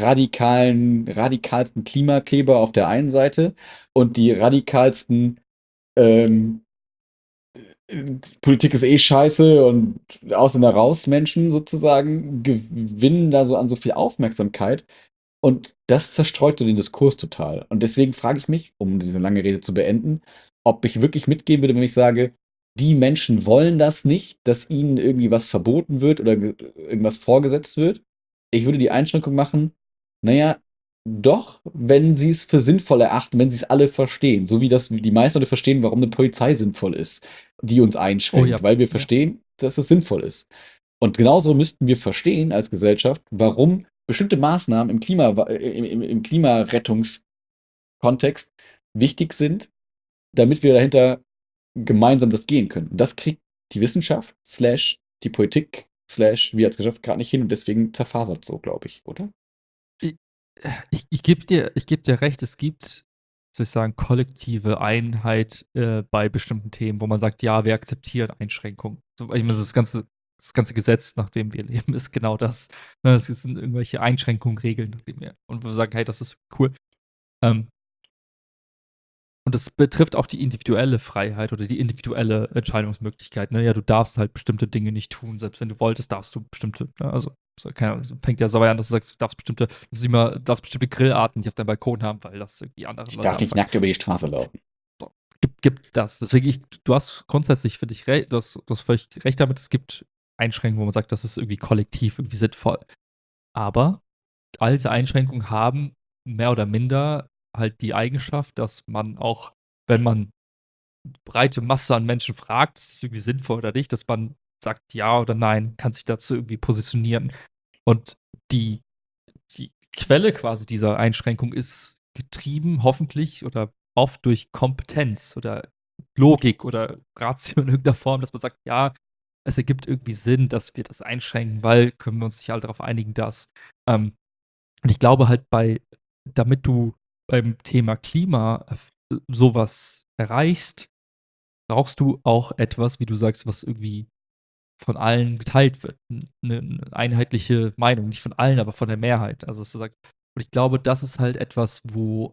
radikalsten Klimakleber auf der einen Seite und die radikalsten ähm, Politik ist eh scheiße und aus und raus Menschen sozusagen gewinnen da so an so viel Aufmerksamkeit und das zerstreut so den Diskurs total. Und deswegen frage ich mich, um diese lange Rede zu beenden, ob ich wirklich mitgehen würde, wenn ich sage, die Menschen wollen das nicht, dass ihnen irgendwie was verboten wird oder irgendwas vorgesetzt wird. Ich würde die Einschränkung machen, naja, doch, wenn sie es für sinnvoll erachten, wenn sie es alle verstehen. So wie das die meisten Leute verstehen, warum eine Polizei sinnvoll ist. die uns Oh ja, einschränkt, weil wir ja. verstehen, dass es sinnvoll ist. Und genauso müssten wir verstehen als Gesellschaft, warum bestimmte Maßnahmen im Klimarettungskontext wichtig sind, damit wir dahinter gemeinsam das gehen können. Und das kriegt die Wissenschaft slash die Politik slash wir als Gesellschaft gerade nicht hin und deswegen zerfasert so, glaube ich, oder? I ich gebe dir recht, es gibt, soll ich sagen, kollektive Einheit, bei bestimmten Themen, wo man sagt: „Ja, wir akzeptieren Einschränkungen.“ So, ich meine, das ganze Gesetz, nach dem wir leben, ist genau das, ne? Es sind irgendwelche Einschränkungen, Regeln, nach denen wir und wir sagen: „Hey, das ist cool.“ Ähm, und das betrifft auch die individuelle Freiheit oder die individuelle Entscheidungsmöglichkeit, ne? Ja, du darfst halt bestimmte Dinge nicht tun. Selbst wenn du wolltest, darfst du bestimmte, ne, also, so keine Ahnung, fängt ja so an, dass du sagst, du darfst bestimmte Grillarten nicht auf deinem Balkon haben, weil das irgendwie andere Ich Leute darf nicht abfuckt. nackt über die Straße laufen. So, gibt das. Deswegen du hast grundsätzlich, finde ich, du hast völlig recht damit, es gibt Einschränkungen, wo man sagt, das ist irgendwie kollektiv irgendwie sinnvoll. Aber all diese Einschränkungen haben mehr oder minder halt die Eigenschaft, dass man auch, wenn man breite Masse an Menschen fragt, ist das irgendwie sinnvoll oder nicht, dass man sagt ja oder nein, kann sich dazu irgendwie positionieren. Und die, die Quelle quasi dieser Einschränkung ist getrieben, hoffentlich oder oft durch Kompetenz oder Logik oder Ratio in irgendeiner Form, dass man sagt, ja, es ergibt irgendwie Sinn, dass wir das einschränken, weil können wir uns nicht alle darauf einigen, dass. Ähm, und ich glaube halt damit du beim Thema Klima sowas erreichst, brauchst du auch etwas, wie du sagst, was irgendwie von allen geteilt wird. 'Ne einheitliche Meinung, nicht von allen, aber von der Mehrheit. Also, dass du sagst und ich glaube, das ist halt etwas, wo,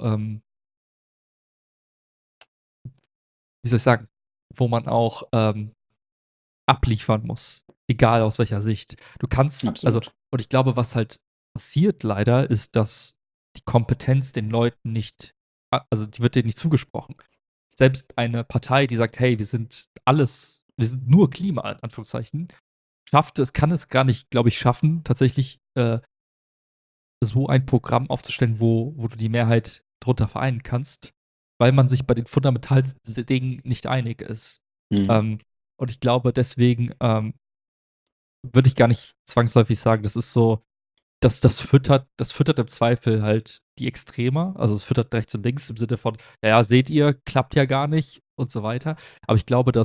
wie soll ich sagen, wo man auch, abliefern muss, egal aus welcher Sicht. Du kannst also Absolut. und ich glaube, was halt passiert leider, ist, dass die Kompetenz den Leuten nicht also, die wird denen nicht zugesprochen. Selbst eine Partei, die sagt: „Hey, wir sind nur Klima“, in Anführungszeichen, kann es gar nicht, glaube ich, schaffen, tatsächlich, so ein Programm aufzustellen, wo du die Mehrheit drunter vereinen kannst, weil man sich bei den fundamentalsten Dingen nicht einig ist. Mhm. Ähm, und ich glaube, deswegen, würde ich gar nicht zwangsläufig sagen, das ist so das füttert im Zweifel halt die Extremer. Also, es füttert rechts und links im Sinne von: „Ja, ja, seht ihr, klappt ja gar nicht“ und so weiter. Aber ich glaube,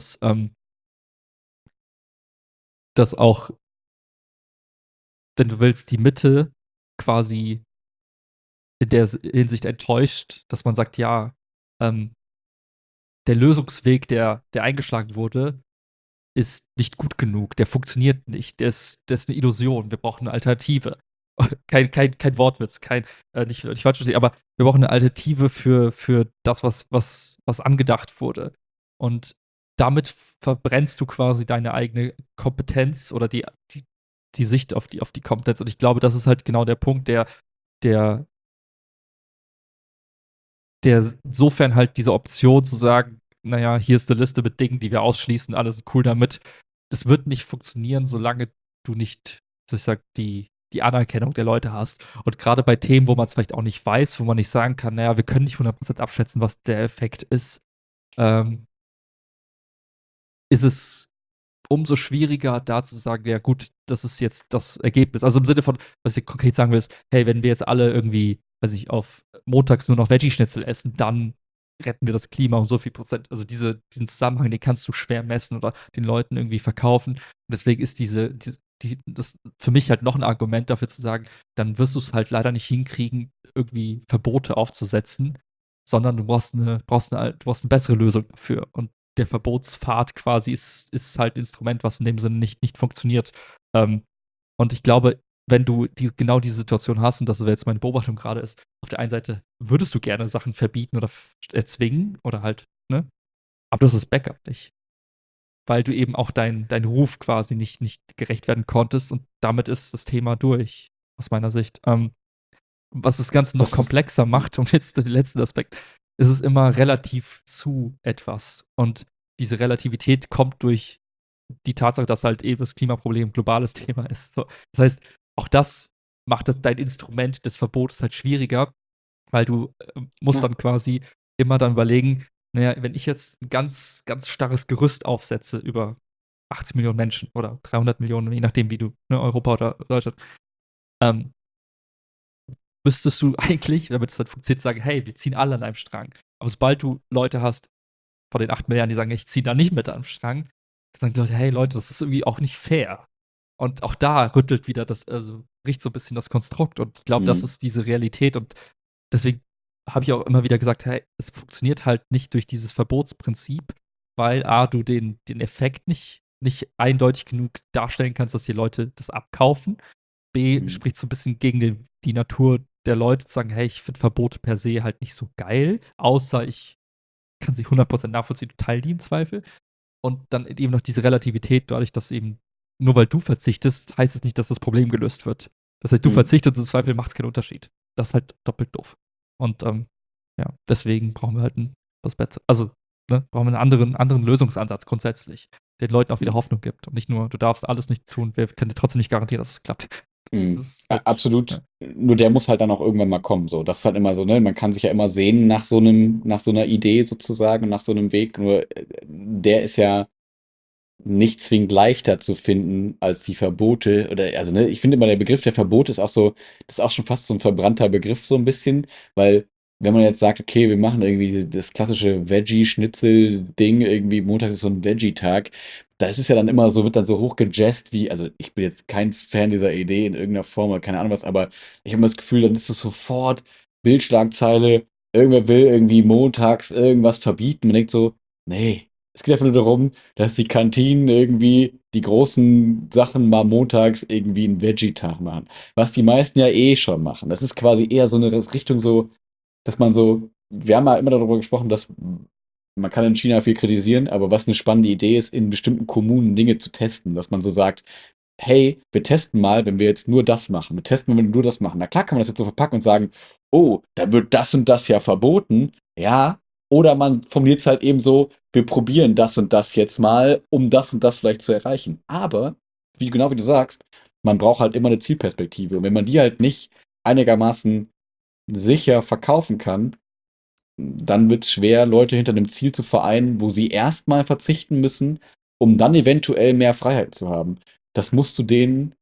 dass auch, wenn du willst, die Mitte quasi in der Hinsicht enttäuscht, dass man sagt: „Ja, ähm, der Lösungsweg, der eingeschlagen wurde, ist nicht gut genug, der funktioniert nicht, der ist 'ne Illusion. Wir brauchen 'ne Alternative.“ Kein Wortwitz, nicht falsch verstehen, aber wir brauchen 'ne Alternative für das, was angedacht wurde. Und damit verbrennst du quasi deine eigene Kompetenz oder die Sicht auf die Kompetenz. Und ich glaube, das ist halt genau der Punkt, der der insofern halt diese Option zu sagen: „Na ja, hier ist 'ne Liste mit Dingen, die wir ausschließen, alle sind cool damit.“ Das wird nicht funktionieren, solange du nicht, wie soll ich sagen, die Anerkennung der Leute hast. Und grade bei Themen, wo man's vielleicht auch nicht weiß, wo man nicht sagen kann: „Na ja, wir können nicht 100% abschätzen, was der Effekt ist“, ähm, ist es umso schwieriger, da zu sagen: „Ja gut, das ist jetzt das Ergebnis.“ Also, im Sinne von, was ich konkret sagen will, ist: „Hey, wenn wir jetzt alle irgendwie, weiß ich, auf montags nur noch Veggie-Schnitzel essen, dann retten wir das Klima um so viel Prozent.“ Also, diesen Zusammenhang, den kannst du schwer messen oder den Leuten irgendwie verkaufen. Und deswegen ist das für mich halt noch 'n Argument dafür zu sagen, dann wirst du's halt leider nicht hinkriegen, irgendwie Verbote aufzusetzen, sondern du brauchst 'ne bessere Lösung dafür. Und der Verbotspfad quasi ist halt 'n Instrument, was in dem Sinne nicht funktioniert. Ähm, und ich glaube, wenn du genau diese Situation hast, und das wäre jetzt meine Beobachtung grade ist, auf der einen Seite würdest du gerne Sachen verbieten oder erzwingen oder halt, ne? Aber du hast das Backup nicht, weil du eben auch deinen Ruf quasi nicht gerecht werden konntest und damit ist das Thema durch, aus meiner Sicht. Was das Ganze noch Das ist, komplexer ja. macht und jetzt den letzten Aspekt, ist es immer relativ zu etwas. Und diese Relativität kommt durch die Tatsache, dass halt eben das Klimaproblem 'n globales Thema ist, so. Das heißt, auch das macht dein Instrument des Verbotes halt schwieriger, weil du, musst Ja. dann quasi immer dann überlegen, naja, wenn ich jetzt ein ganz, ganz starres Gerüst aufsetze über 80 Millionen Menschen oder 300 Millionen, je nachdem, wie du, ne, Europa oder Deutschland, ähm, müsstest du eigentlich, damit es dann funktioniert, sagen, hey, wir ziehen alle an einem Strang. Aber sobald du Leute hast von den 8 Milliarden, die sagen, ich ziehe da nicht mit am Strang, dann sagen die Leute, hey Leute, das ist irgendwie auch nicht fair. Und auch da rüttelt wieder das, also bricht so ein bisschen das Konstrukt. Und ich glaube, das Mhm. ist diese Realität. Und deswegen habe ich auch immer wieder gesagt, hey, es funktioniert halt nicht durch dieses Verbotsprinzip, weil A, du den Effekt nicht eindeutig genug darstellen kannst, dass die Leute das abkaufen. B, Mhm. spricht so ein bisschen gegen die Natur der Leute zu sagen, hey, ich finde Verbote per se halt nicht so geil, außer ich kann sie 100% nachvollziehen, du teile die im Zweifel. Und dann eben noch diese Relativität, dadurch, dass eben nur weil du verzichtest, heißt es nicht, dass das Problem gelöst wird. Das heißt, du Mhm. verzichtest und im Zweifel macht es keinen Unterschied. Das ist halt doppelt doof. Und ja, deswegen brauchen wir halt was Besseres. Also, ne, brauchen wir einen anderen Lösungsansatz grundsätzlich, der den Leuten auch wieder Hoffnung gibt. Und nicht nur, du darfst alles nicht tun, wir können dir trotzdem nicht garantieren, dass es klappt. Mhm. Das ist Ja, halt, absolut. ja. Nur der muss halt dann auch irgendwann mal kommen. So, das ist halt immer so, ne? Man kann sich ja immer sehen nach so einer Idee sozusagen, nach so einem Weg. Nur der ist ja nicht zwingend leichter zu finden als die Verbote oder also, ne, ich finde immer, der Begriff der Verbote ist auch so das ist auch schon fast so ein verbrannter Begriff so ein bisschen, weil wenn man jetzt sagt: „Okay, wir machen irgendwie das klassische Veggie-Schnitzel-Ding, irgendwie Montag ist so ein Veggie-Tag“, da ist es ja dann immer so wird dann so hochgejazzt wie also, ich bin jetzt kein Fan dieser Idee in irgendeiner Form oder keine Ahnung was, aber ich habe immer das Gefühl, dann ist es sofort Bildschlagzeile, irgendwer will irgendwie montags irgendwas verbieten. Man denkt so: „Ne, es geht einfach nur darum, dass die Kantinen irgendwie die großen Sachen mal montags irgendwie 'n Veggie-Tag machen. Was die meisten ja eh schon machen. Das ist quasi eher so eine Richtung so, dass man so wir haben ja immer darüber gesprochen, dass man kann in China viel kritisieren, aber was eine spannende Idee ist, in bestimmten Kommunen Dinge zu testen, dass man so sagt: hey, wir testen mal, wenn wir jetzt nur das machen. Wir testen, wenn wir nur das machen. Na klar kann man das jetzt so verpacken und sagen, oh, da wird das und das ja verboten. Ja. Oder man formuliert es halt eben so, wir probieren das und das jetzt mal, um das und das vielleicht zu erreichen. Aber, genau wie du sagst, man braucht halt immer eine Zielperspektive. Und wenn man die halt nicht einigermaßen sicher verkaufen kann, dann wird es schwer, Leute hinter einem Ziel zu vereinen, wo sie erstmal verzichten müssen, um dann eventuell mehr Freiheit zu haben. Das musst du denen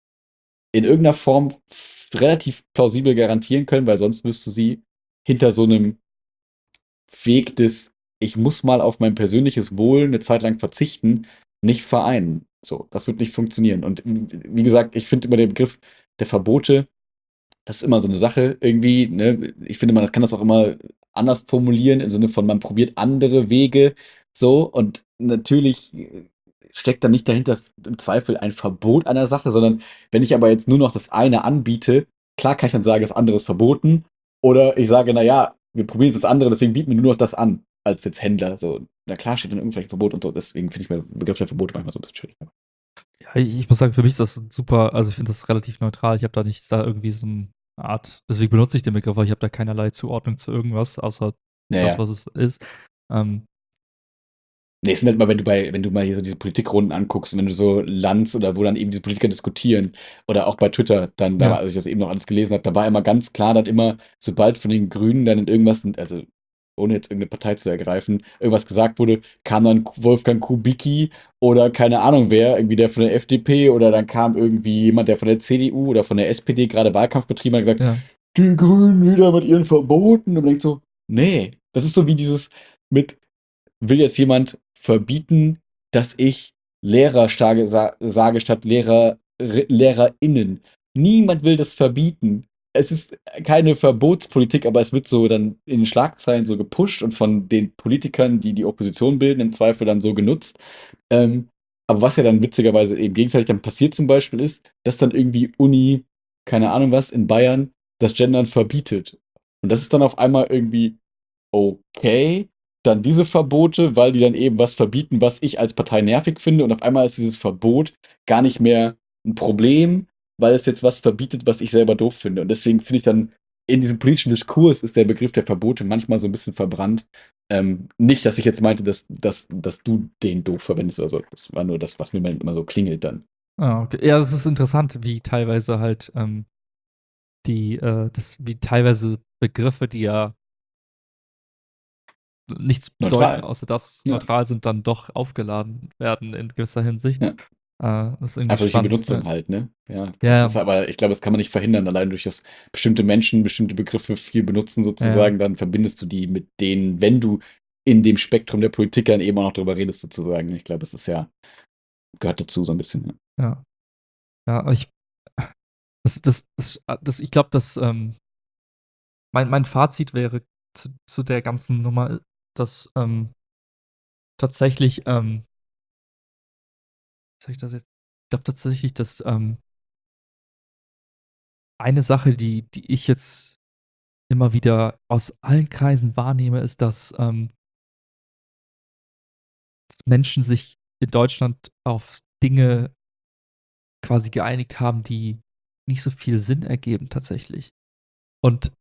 in irgendeiner Form relativ plausibel garantieren können, weil sonst müsste sie hinter so einem Weg des ich muss mal auf mein persönliches Wohl eine Zeit lang verzichten, nicht vereinen. So, das wird nicht funktionieren. Und wie gesagt, ich finde immer den Begriff der Verbote das ist immer so eine Sache irgendwie, ne? Ich finde, man kann das auch immer anders formulieren im Sinne von, man probiert andere Wege so und natürlich steckt da nicht dahinter im Zweifel ein Verbot einer Sache, sondern wenn ich aber jetzt nur noch das eine anbiete, klar kann ich dann sagen, das andere ist verboten oder ich sage: „Na ja, wir probieren jetzt das andere, deswegen bieten wir nur noch das an“, als jetzt Händler so. Na klar steht dann irgendwelche Verbot und so, deswegen finde ich den Begriff der Verbote manchmal so ein bisschen schwierig. Ja, ich muss sagen, für mich ist das super, also ich finde das relativ neutral. Ich habe da nicht da irgendwie so eine Art, deswegen benutze ich den Begriff, weil ich habe da keinerlei Zuordnung zu irgendwas, außer Ja, das, ja. was es ist. Ähm, Ne, es sind halt mal, wenn du mal hier so diese Politikrunden anguckst und wenn du so Lanz oder wo dann eben diese Politiker diskutieren oder auch bei Twitter dann da, ja, als ich das eben noch alles gelesen habe, da war immer ganz klar, dass immer, sobald von den Grünen dann in irgendwas, also ohne jetzt irgendeine Partei zu ergreifen, irgendwas gesagt wurde, kam dann Wolfgang Kubicki oder keine Ahnung wer, irgendwie der von der FDP oder dann kam irgendwie jemand, der von der CDU oder von der SPD gerade Wahlkampf betrieben hat, gesagt, ja, die Grünen wieder mit ihren Verboten. Und man denkt so, nee, das ist so wie dieses mit will jetzt jemand verbieten, dass ich Lehrer sage statt LehrerInnen. Niemand will das verbieten. Es ist keine Verbotspolitik, aber es wird so dann in den Schlagzeilen so gepusht und von den Politikern, die die Opposition bilden, im Zweifel dann so genutzt. Ähm, aber was ja dann witzigerweise eben gegenteilig dann passiert zum Beispiel ist, dass dann irgendwie Uni, keine Ahnung was, in Bayern das Gendern verbietet. Und das ist dann auf einmal irgendwie okay, dann diese Verbote, weil die dann eben was verbieten, was ich als Partei nervig finde. Und auf einmal ist dieses Verbot gar nicht mehr ein Problem, weil es jetzt was verbietet, was ich selber doof finde. Und deswegen finde ich dann, in diesem politischen Diskurs ist der Begriff der Verbote manchmal so ein bisschen verbrannt. Nicht, dass ich jetzt meinte, dass du den doof verwendest oder so. Das war nur das, was mir immer so klingelt dann. okay. Ja, es ist interessant, wie teilweise halt wie teilweise Begriffe, die ja nichts bedeuten, Neutral. außer dass Ja, neutral sind, dann doch aufgeladen werden in gewisser Hinsicht. ja. Das ist irgendwie Einfach durch die spannend. Benutzung halt, ne? Ja, das ist Ja, aber, ich glaube, das kann man nicht verhindern. Allein durch das bestimmte Menschen bestimmte Begriffe viel benutzen ja, sozusagen, dann verbindest du die mit denen, wenn du in dem Spektrum der Politik dann eben auch noch drüber redest sozusagen. Ich glaube, es ist ja, gehört dazu so ein bisschen. Ja. ja, ja, aber ich glaube, dass mein Fazit wäre zu der ganzen Nummer, dass tatsächlich, wie sag ich das jetzt? Ich glaube tatsächlich, dass eine Sache, die ich jetzt immer wieder aus allen Kreisen wahrnehme, ist, dass Menschen sich in Deutschland auf Dinge quasi geeinigt haben, die nicht so viel Sinn ergeben tatsächlich. Und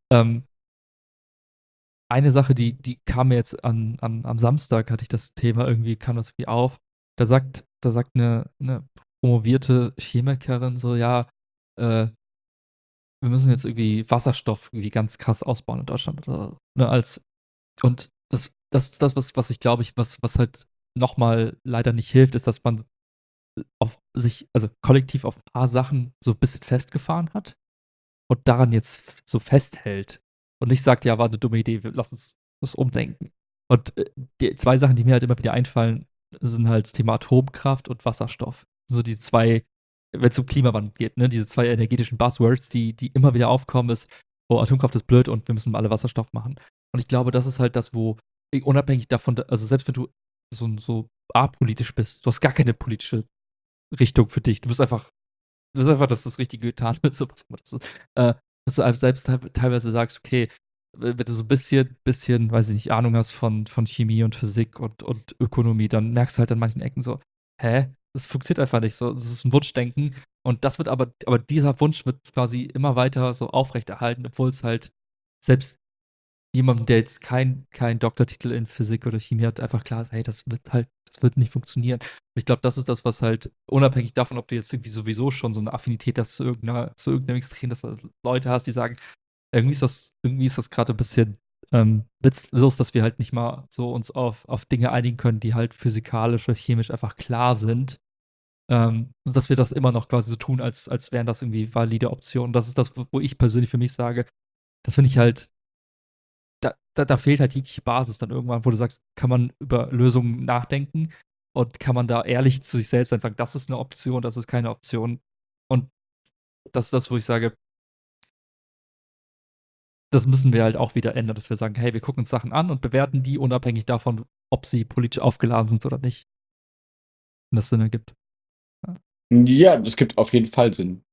eine Sache, die kam mir jetzt am Samstag, hatte ich das Thema irgendwie, kam das irgendwie auf. Da sagt eine promovierte Chemikerin so, ja, wir müssen jetzt irgendwie Wasserstoff irgendwie ganz krass ausbauen in Deutschland. Oder, ne, und das was ich glaube, was halt nochmal leider nicht hilft, ist, dass man also kollektiv auf ein paar Sachen so ein bisschen festgefahren hat und daran jetzt so festhält und nicht sagt, ja, war eine dumme Idee, lass uns das umdenken. Und die zwei Sachen, die mir halt immer wieder einfallen, sind halt das Thema Atomkraft und Wasserstoff. So die zwei, wenn es um Klimawandel geht, ne, diese zwei energetischen Buzzwords, die immer wieder aufkommen, ist, oh, Atomkraft ist blöd und wir müssen alle Wasserstoff machen. Und ich glaube, das ist halt das, wo, unabhängig davon, also selbst wenn du so apolitisch bist, du hast gar keine politische Richtung für dich. Du bist einfach, dass das Richtige getan wird, so was immer das ist. Dass du einfach selbst teilweise sagst, okay, wenn du so ein bisschen, weiß ich nicht, Ahnung hast von Chemie und Physik und Ökonomie, dann merkst du halt an manchen Ecken so, hä? Das funktioniert einfach nicht so. Das ist ein Wunschdenken. Und das wird aber dieser Wunsch wird quasi immer weiter so aufrechterhalten, obwohl es halt selbst jemandem, der jetzt keinen Doktortitel in Physik oder Chemie hat, einfach klar ist, hey, das wird nicht funktionieren. Und ich glaube, das ist das, was halt, unabhängig davon, ob du jetzt irgendwie sowieso schon so eine Affinität hast zu irgendeinem Extrem, dass du Leute hast, die sagen, irgendwie ist das gerade ein bisschen witzlos, dass wir halt nicht mal so uns auf Dinge einigen können, die halt physikalisch oder chemisch einfach klar sind. Dass wir das immer noch quasi so tun, als wären das irgendwie valide Optionen. Das ist das, wo ich persönlich für mich sage, das finde ich halt da fehlt halt jegliche Basis dann irgendwann, wo du sagst, kann man über Lösungen nachdenken und kann man da ehrlich zu sich selbst sein, sagen, das ist eine Option, das ist keine Option. Und das ist das, wo ich sage, das müssen wir halt auch wieder ändern, dass wir sagen, hey, wir gucken uns Sachen an und bewerten die unabhängig davon, ob sie politisch aufgeladen sind oder nicht. Wenn das Sinn ergibt. Ja. Ja, das gibt auf jeden Fall Sinn.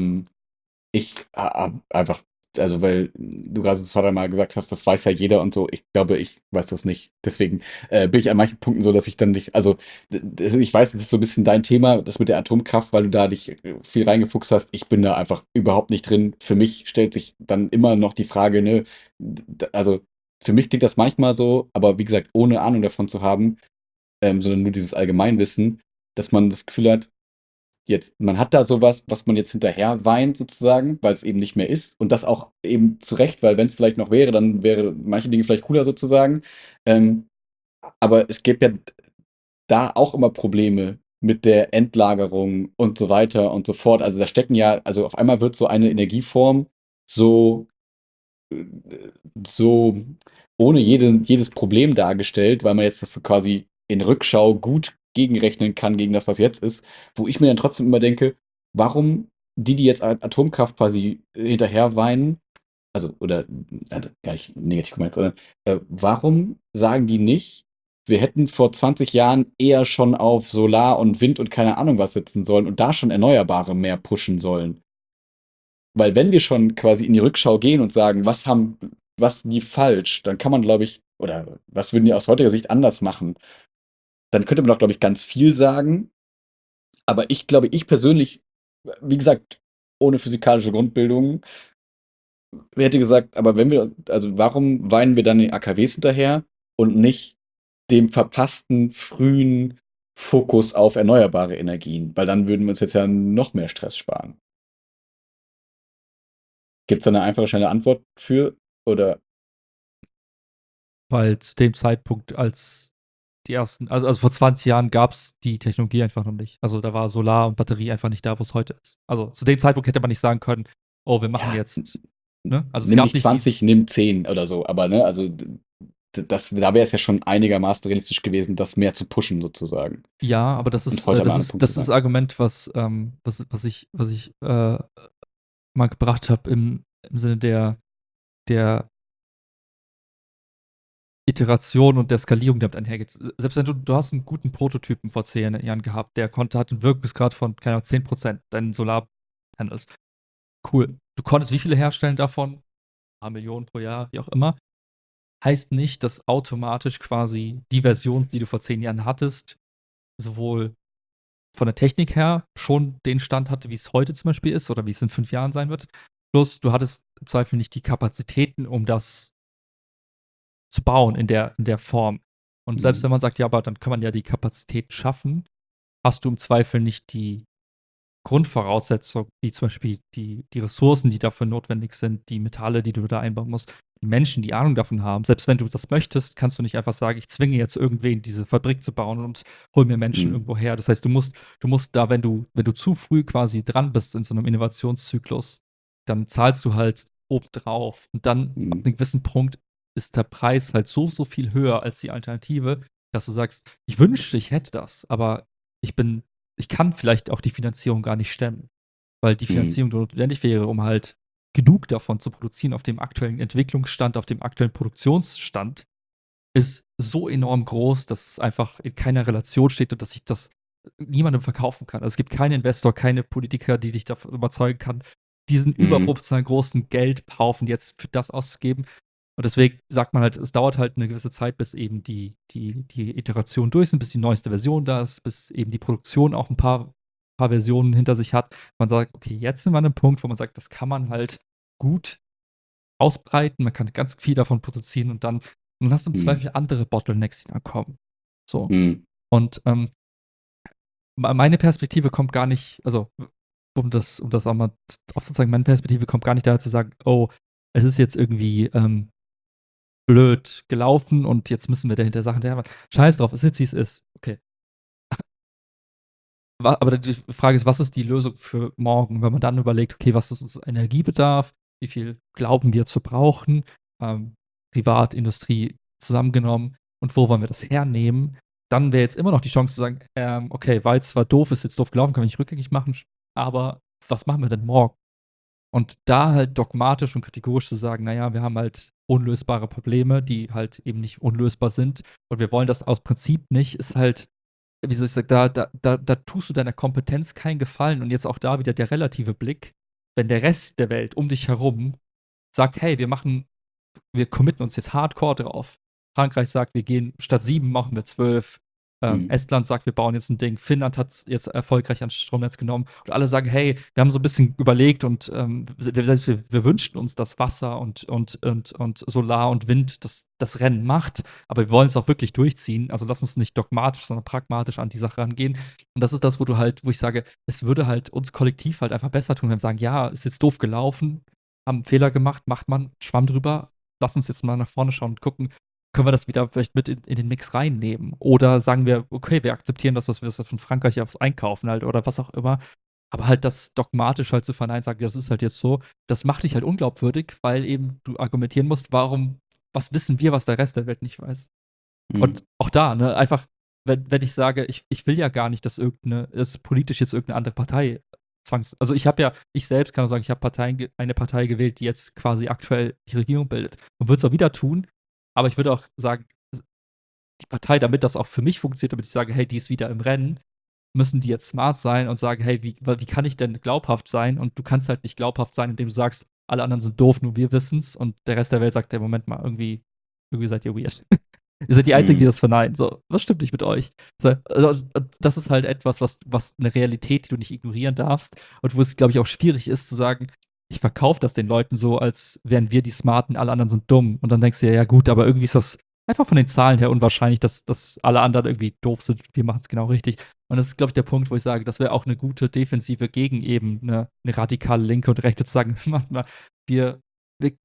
Ich habe einfach, also weil du gerade so zwei, dreimal gesagt hast, das weiß ja jeder und so. Ich glaube, ich weiß das nicht. Deswegen bin ich an manchen Punkten so, dass ich dann nicht, also ich weiß, es ist so ein bisschen dein Thema, das mit der Atomkraft, weil du da dich viel reingefuchst hast. Ich bin da einfach überhaupt nicht drin. Für mich stellt sich dann immer noch die Frage, ne, also für mich klingt das manchmal so, aber wie gesagt, ohne Ahnung davon zu haben, sondern nur dieses Allgemeinwissen, dass man das Gefühl hat, jetzt, man hat da sowas, was man jetzt hinterher weint sozusagen, weil es eben nicht mehr ist. Und das auch eben zu Recht, weil wenn es vielleicht noch wäre, dann wäre manche Dinge vielleicht cooler sozusagen. Ähm, aber es gibt ja da auch immer Probleme mit der Endlagerung und so weiter und so fort. Also da stecken ja, also auf einmal wird so eine Energieform so äh, so ohne jedes Problem dargestellt, weil man jetzt das so quasi in Rückschau gut gegenrechnen kann gegen das, was jetzt ist, wo ich mir dann trotzdem immer denke, warum die jetzt Atomkraft quasi hinterher weinen, also, oder gar nicht negativ gemeint, sondern warum sagen die nicht, wir hätten vor 20 Jahren eher schon auf Solar und Wind und keine Ahnung was setzen sollen und da schon Erneuerbare mehr pushen sollen? Weil wenn wir schon quasi in die Rückschau gehen und sagen, was lief falsch, dann kann man, glaube ich, oder was würden die aus heutiger Sicht anders machen? Dann könnte man doch, glaube ich, ganz viel sagen. Aber ich glaube, ich persönlich, wie gesagt, ohne physikalische Grundbildung, hätte gesagt, aber wenn wir, also warum weinen wir dann den AKWs hinterher und nicht dem verpassten frühen Fokus auf erneuerbare Energien? Weil dann würden wir uns jetzt ja noch mehr Stress sparen. Gibt es da eine einfache, schnelle Antwort für? Oder weil zu dem Zeitpunkt, als die ersten, also vor 20 Jahren gab es die Technologie einfach noch nicht. Also da war Solar und Batterie einfach nicht da, wo es heute ist. Also zu dem Zeitpunkt hätte man nicht sagen können, oh, wir machen Ja, jetzt, ne? Also es nimm gab nicht nicht die, 20, nimm 10 oder so. Aber ne, also da wäre es ja schon einigermaßen realistisch gewesen, das mehr zu pushen sozusagen. ja, aber Und heute am anderen Punkt zu das ist sein. Argument, was ich mal gebracht habe im Sinne der Iteration und der Skalierung, die damit einhergeht. Selbst wenn du hast einen guten Prototypen vor 10 Jahren gehabt, der hat einen Wirkungsgrad von, keine Ahnung, 10%, deinen Solarpanels. Cool. Du konntest wie viele herstellen davon? Ein paar Millionen pro Jahr, wie auch immer. Heißt nicht, dass automatisch quasi die Version, die du vor 10 Jahren hattest, sowohl von der Technik her schon den Stand hatte, wie es heute zum Beispiel ist oder wie es in 5 Jahren sein wird. Plus, du hattest im Zweifel nicht die Kapazitäten, um das zu bauen in der Form. Und selbst Mhm. wenn man sagt, ja, aber dann kann man ja die Kapazität schaffen, hast du im Zweifel nicht die Grundvoraussetzung, wie zum Beispiel die Ressourcen, die dafür notwendig sind, die Metalle, die du da einbauen musst, die Menschen, die Ahnung davon haben. Selbst wenn du das möchtest, kannst du nicht einfach sagen, ich zwinge jetzt irgendwen, diese Fabrik zu bauen und hol mir Menschen Mhm. irgendwo her. Das heißt, du musst da, wenn du zu früh quasi dran bist in so einem Innovationszyklus, dann zahlst du halt obendrauf. Und dann ab Mhm. einem gewissen Punkt ist der Preis halt so viel höher als die Alternative, dass du sagst, ich wünschte, ich hätte das, aber ich bin ich kann vielleicht auch die Finanzierung gar nicht stemmen, weil die Mhm. Finanzierung notwendig wäre, um halt genug davon zu produzieren auf dem aktuellen Entwicklungsstand, auf dem aktuellen Produktionsstand, ist so enorm groß, dass es einfach in keiner Relation steht und dass ich das niemandem verkaufen kann. Also es gibt keinen Investor, keine Politiker, die dich davon überzeugen kann, diesen Mhm. überproportional großen Geldhaufen jetzt für das auszugeben. Und deswegen sagt man halt, es dauert halt eine gewisse Zeit, bis eben die Iterationen durch sind, bis die neueste Version da ist, bis eben die Produktion auch ein paar Versionen hinter sich hat. Man sagt, okay, jetzt sind wir an einem Punkt, wo man sagt, das kann man halt gut ausbreiten, man kann ganz viel davon produzieren und dann hast du im Mhm. Zweifel andere Bottlenecks, die da kommen. So. Mhm. Und meine Perspektive kommt gar nicht, also um das auch mal aufzuzeigen, meine Perspektive kommt gar nicht daher zu sagen, oh, es ist jetzt irgendwie blöd gelaufen und jetzt müssen wir dahinter Sachen hinterher. Scheiß drauf, es ist jetzt wie es ist. Okay. Aber die Frage ist, was ist die Lösung für morgen, wenn man dann überlegt, okay, was ist unser Energiebedarf, wie viel glauben wir zu brauchen, ähm, Privat, Industrie zusammengenommen und wo wollen wir das hernehmen? Dann wäre jetzt immer noch die Chance zu sagen, okay, weil es zwar doof ist, jetzt doof gelaufen, kann man nicht rückgängig machen, aber was machen wir denn morgen? Und da halt dogmatisch und kategorisch zu sagen, naja, wir haben halt unlösbare Probleme, die halt eben nicht unlösbar sind und wir wollen das aus Prinzip nicht, ist halt, wie soll ich sagen, da tust du deiner Kompetenz keinen Gefallen. Und jetzt auch da wieder der relative Blick, wenn der Rest der Welt um dich herum sagt, hey, wir committen uns jetzt hardcore drauf. Frankreich sagt, wir gehen statt 7 machen wir 12. Mhm. Estland sagt, wir bauen jetzt ein Ding. Finnland hat es jetzt erfolgreich ans Stromnetz genommen. Und alle sagen, hey, wir haben so ein bisschen überlegt und wir wünschten uns, dass Wasser und Solar und Wind das Rennen macht. Aber wir wollen es auch wirklich durchziehen. Also lass uns nicht dogmatisch, sondern pragmatisch an die Sache rangehen. Und das ist das, wo ich sage, es würde halt uns kollektiv halt einfach besser tun, wenn wir sagen, ja, ist jetzt doof gelaufen, haben einen Fehler gemacht, macht man, Schwamm drüber, lass uns jetzt mal nach vorne schauen und gucken, können wir das wieder vielleicht mit in den Mix reinnehmen? Oder sagen wir, okay, wir akzeptieren das, dass wir das von Frankreich aufs Einkaufen halt oder was auch immer. Aber halt das dogmatisch halt zu verneinen, sagen, das ist halt jetzt so, das macht dich halt unglaubwürdig, weil eben du argumentieren musst, was wissen wir, was der Rest der Welt nicht weiß? Mhm. Und auch da, ne, einfach, wenn ich sage, ich will ja gar nicht, dass es politisch jetzt irgendeine andere Partei also ich selbst kann auch sagen, ich habe eine Partei gewählt, die jetzt quasi aktuell die Regierung bildet. Und würde es auch wieder tun, aber ich würde auch sagen, die Partei, damit das auch für mich funktioniert, damit ich sage, hey, die ist wieder im Rennen, müssen die jetzt smart sein und sagen, hey, wie kann ich denn glaubhaft sein? Und du kannst halt nicht glaubhaft sein, indem du sagst, alle anderen sind doof, nur wir wissen's und der Rest der Welt sagt, ja, Moment mal, irgendwie seid ihr weird. Ihr seid die Einzigen, die Mhm. das verneinen. So, was stimmt nicht mit euch? So, also, das ist halt etwas, was eine Realität, die du nicht ignorieren darfst und wo es, glaube ich, auch schwierig ist zu sagen, ich verkaufe das den Leuten so, als wären wir die Smarten, alle anderen sind dumm. Und dann denkst du dir, ja gut, aber irgendwie ist das einfach von den Zahlen her unwahrscheinlich, dass alle anderen irgendwie doof sind. Wir machen es genau richtig. Und das ist, glaube ich, der Punkt, wo ich sage, das wäre auch eine gute Defensive gegen eben eine radikale Linke und Rechte zu sagen, macht mal, wir, wir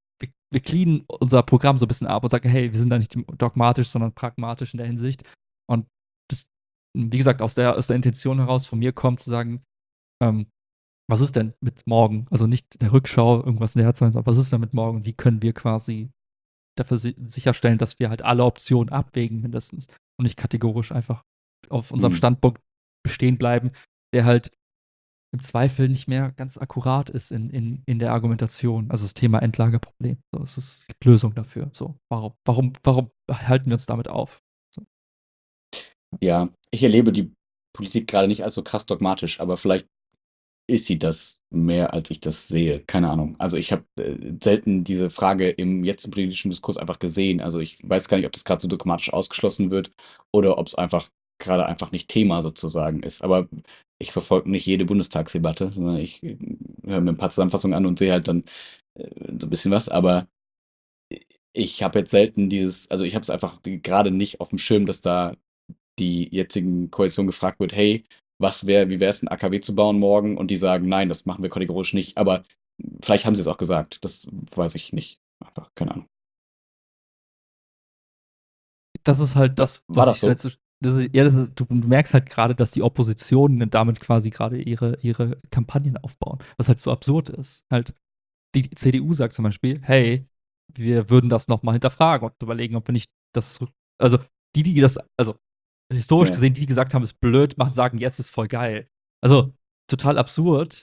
wir cleanen unser Programm so ein bisschen ab und sagen, hey, wir sind da nicht dogmatisch, sondern pragmatisch in der Hinsicht. Und das, wie gesagt, aus der Intention heraus von mir kommt, zu sagen, ähm, was ist denn mit morgen? Also nicht in der Rückschau irgendwas in der Zeit, sondern was ist denn mit morgen? Wie können wir quasi dafür sicherstellen, dass wir halt alle Optionen abwägen, mindestens. Und nicht kategorisch einfach auf unserem Standpunkt bestehen bleiben, der halt im Zweifel nicht mehr ganz akkurat ist in der Argumentation. Also das Thema Endlagerproblem. So, es gibt Lösung dafür. So, warum halten wir uns damit auf? So. Ja, ich erlebe die Politik gerade nicht als so krass dogmatisch, aber vielleicht ist sie das mehr, als ich das sehe. Keine Ahnung. Also ich habe selten diese Frage im jetzigen politischen Diskurs einfach gesehen. Also ich weiß gar nicht, ob das gerade so dogmatisch ausgeschlossen wird oder ob es einfach gerade einfach nicht Thema sozusagen ist. Aber ich verfolge nicht jede Bundestagsdebatte, sondern ich höre mir ein paar Zusammenfassungen an und sehe halt dann so ein bisschen was. Aber ich habe jetzt selten also ich habe es einfach gerade nicht auf dem Schirm, dass da die jetzigen Koalition gefragt wird, hey, wie wäre es, ein AKW zu bauen morgen? Und die sagen, nein, das machen wir kategorisch nicht. Aber vielleicht haben sie es auch gesagt. Das weiß ich nicht. Einfach, keine Ahnung. Das ist halt das, War was das ich halt so? so. Du merkst halt gerade, dass die Opposition damit quasi gerade ihre Kampagnen aufbauen. Was halt so absurd ist. Halt, die CDU sagt zum Beispiel, hey, wir würden das nochmal hinterfragen und überlegen, ob wir nicht das. Also, also historisch Ja. gesehen, die gesagt haben, ist blöd, sagen, jetzt ist voll geil. Also, total absurd.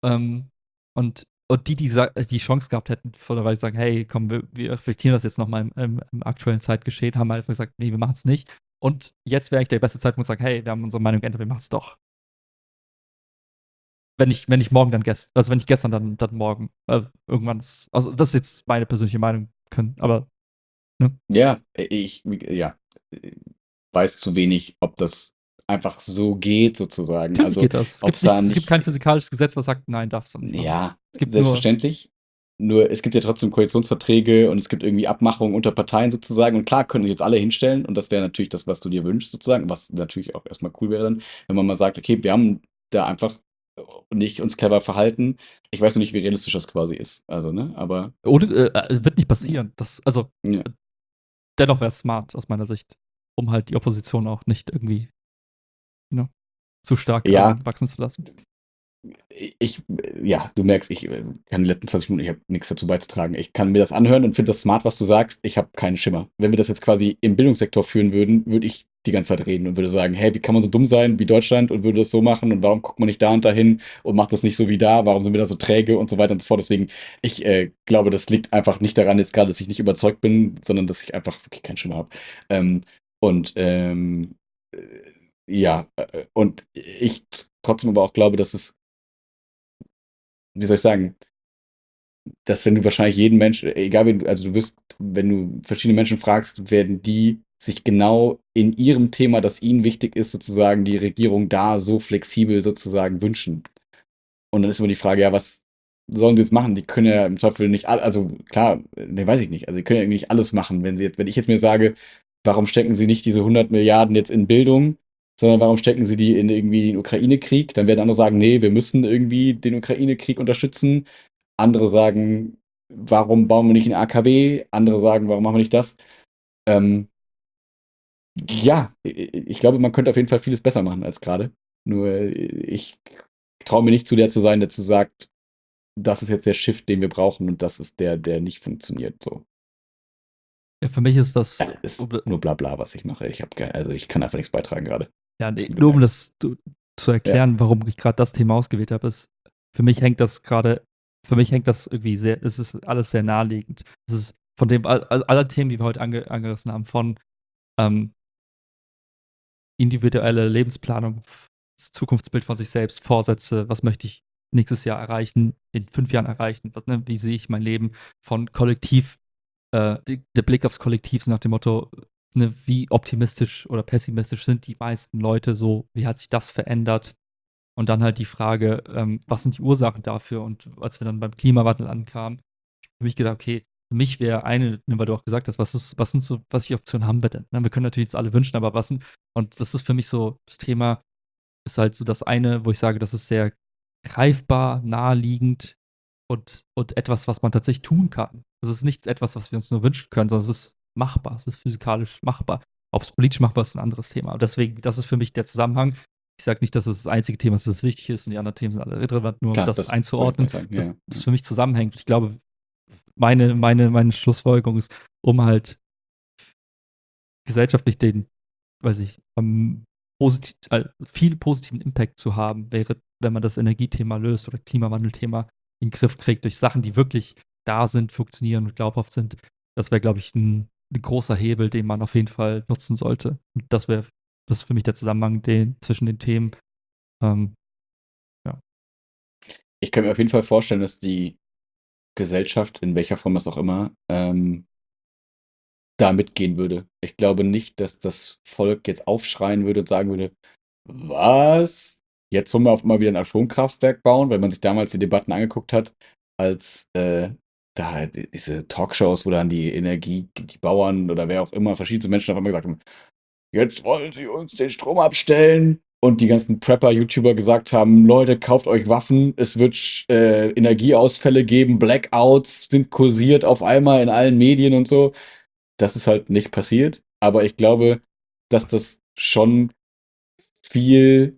Und die Chance gehabt hätten, vorderweise sagen, hey, komm, wir reflektieren das jetzt nochmal im aktuellen Zeitgeschehen, haben einfach gesagt, nee, wir machen es nicht. Und jetzt wäre eigentlich der beste Zeitpunkt zu sagen, hey, wir haben unsere Meinung geändert, wir machen es doch. Wenn nicht morgen, dann gestern. Also wenn nicht gestern, dann morgen. Irgendwann also das ist jetzt meine persönliche Meinung, aber, ne? Ja, ja, weiß zu wenig, ob das einfach so geht, sozusagen. Natürlich Also, geht das. Es ob gibt es da nichts, es gibt nicht kein physikalisches Gesetz, was sagt, nein, darfst du nicht machen. Ja, Es gibt nur, selbstverständlich. Nur es gibt ja trotzdem Koalitionsverträge und es gibt irgendwie Abmachungen unter Parteien sozusagen. Und klar können sich jetzt alle hinstellen und das wäre natürlich das, was du dir wünschst sozusagen, was natürlich auch erstmal cool wäre dann, wenn man mal sagt, okay, wir haben da einfach nicht uns clever verhalten. Ich weiß noch nicht, wie realistisch das quasi ist. Also, ne, aber wird nicht ja. passieren. Also, Ja. dennoch wäre es smart aus meiner Sicht, um halt die Opposition auch nicht irgendwie, ne, zu stark Ja, wachsen zu lassen. ja, du merkst, ich kann die letzten 20 Minuten, ich habe nichts dazu beizutragen. Ich kann mir das anhören und finde das smart, was du sagst. Ich habe keinen Schimmer. Wenn wir das jetzt quasi im Bildungssektor führen würden, würde ich die ganze Zeit reden und würde sagen, hey, wie kann man so dumm sein wie Deutschland und würde das so machen und warum guckt man nicht da und dahin und macht das nicht so wie da? Warum sind wir da so träge und so weiter und so fort? Deswegen, ich glaube, das liegt einfach nicht daran, jetzt gerade, dass ich nicht überzeugt bin, sondern dass ich einfach wirklich keinen Schimmer habe. Ähm, und äh, ja, und ich trotzdem aber auch glaube, dass es, wie soll ich sagen, dass wenn du wahrscheinlich jeden Menschen, egal wen du, also du wirst, wenn du verschiedene Menschen fragst, werden die sich genau in ihrem Thema, das ihnen wichtig ist, sozusagen die Regierung da so flexibel sozusagen wünschen. Und dann ist immer die Frage, ja, was sollen sie jetzt machen? Die können ja im Zweifel nicht, also klar, ne, weiß ich nicht, also die können ja irgendwie nicht alles machen, wenn ich jetzt mir sage, warum stecken sie nicht diese 100 Milliarden jetzt in Bildung, sondern warum stecken sie die in irgendwie den Ukraine-Krieg? Dann werden andere sagen, nee, wir müssen irgendwie den Ukraine-Krieg unterstützen. Andere sagen, warum bauen wir nicht ein AKW? Andere sagen, warum machen wir nicht das? Ähm, ja, ich glaube, man könnte auf jeden Fall vieles besser machen als gerade. Nur ich traue mir nicht zu der zu sein, der zu sagt, das ist jetzt der Shift, den wir brauchen und das ist der nicht funktioniert. So. Ja, für mich ist das, Ist nur Blabla, was ich mache. Also ich kann einfach nichts beitragen gerade, ja, nee, wie du nur um merkst. das zu Ja. erklären, warum ich gerade das Thema ausgewählt habe, ist, für mich hängt das gerade, für mich hängt das irgendwie sehr, es ist alles sehr naheliegend. Es ist von dem, aller Themen, die wir heute angerissen haben, von ähm, individuelle Lebensplanung, Zukunftsbild von sich selbst, Vorsätze, was möchte ich nächstes Jahr erreichen, in 5 Jahren erreichen, wie sehe ich mein Leben, von Kollektiv, der Blick aufs Kollektiv so nach dem Motto, ne, wie optimistisch oder pessimistisch sind die meisten Leute so, wie hat sich das verändert? Und dann halt die Frage, was sind die Ursachen dafür? Und als wir dann beim Klimawandel ankamen, habe ich gedacht, okay, für mich wäre eine, ne, weil du auch gesagt hast, welche Optionen haben wir denn? Ne, wir können natürlich jetzt alle wünschen, aber und das ist für mich so, das Thema ist halt so das eine, wo ich sage, das ist sehr greifbar, naheliegend, und etwas, was man tatsächlich tun kann. Es ist nicht etwas, was wir uns nur wünschen können, sondern es ist machbar, es ist physikalisch machbar. Ob es politisch machbar ist, ist ein anderes Thema. Und deswegen, das ist für mich der Zusammenhang. Ich sage nicht, dass es das einzige Thema ist, das wichtig ist und die anderen Themen sind alle irrelevant, nur um Klar, das das wollte ich einzuordnen, gerade sagen. dass Ja, das für mich zusammenhängt. Ich glaube, meine Schlussfolgerung ist, um halt gesellschaftlich den, weiß ich, viel positiven Impact zu haben, wäre, wenn man das Energiethema löst oder Klimawandelthema in den Griff kriegt durch Sachen, die wirklich da sind, funktionieren und glaubhaft sind. Das wäre, glaube ich, ein großer Hebel, den man auf jeden Fall nutzen sollte. Und das ist für mich der Zusammenhang zwischen den Themen. Ähm, ja. Ich kann mir auf jeden Fall vorstellen, dass die Gesellschaft, in welcher Form das auch immer, da mitgehen würde. Ich glaube nicht, dass das Volk jetzt aufschreien würde und sagen würde, was? Jetzt wollen wir auf einmal wieder ein Atomkraftwerk bauen, weil man sich damals die Debatten angeguckt hat, als da diese Talkshows, wo dann die Bauern oder wer auch immer, verschiedene Menschen auf einmal gesagt haben, jetzt wollen sie uns den Strom abstellen. Und die ganzen Prepper-YouTuber gesagt haben, Leute, kauft euch Waffen, es wird Energieausfälle geben, Blackouts sind kursiert auf einmal in allen Medien und so. Das ist halt nicht passiert. Aber ich glaube, dass das schon viel,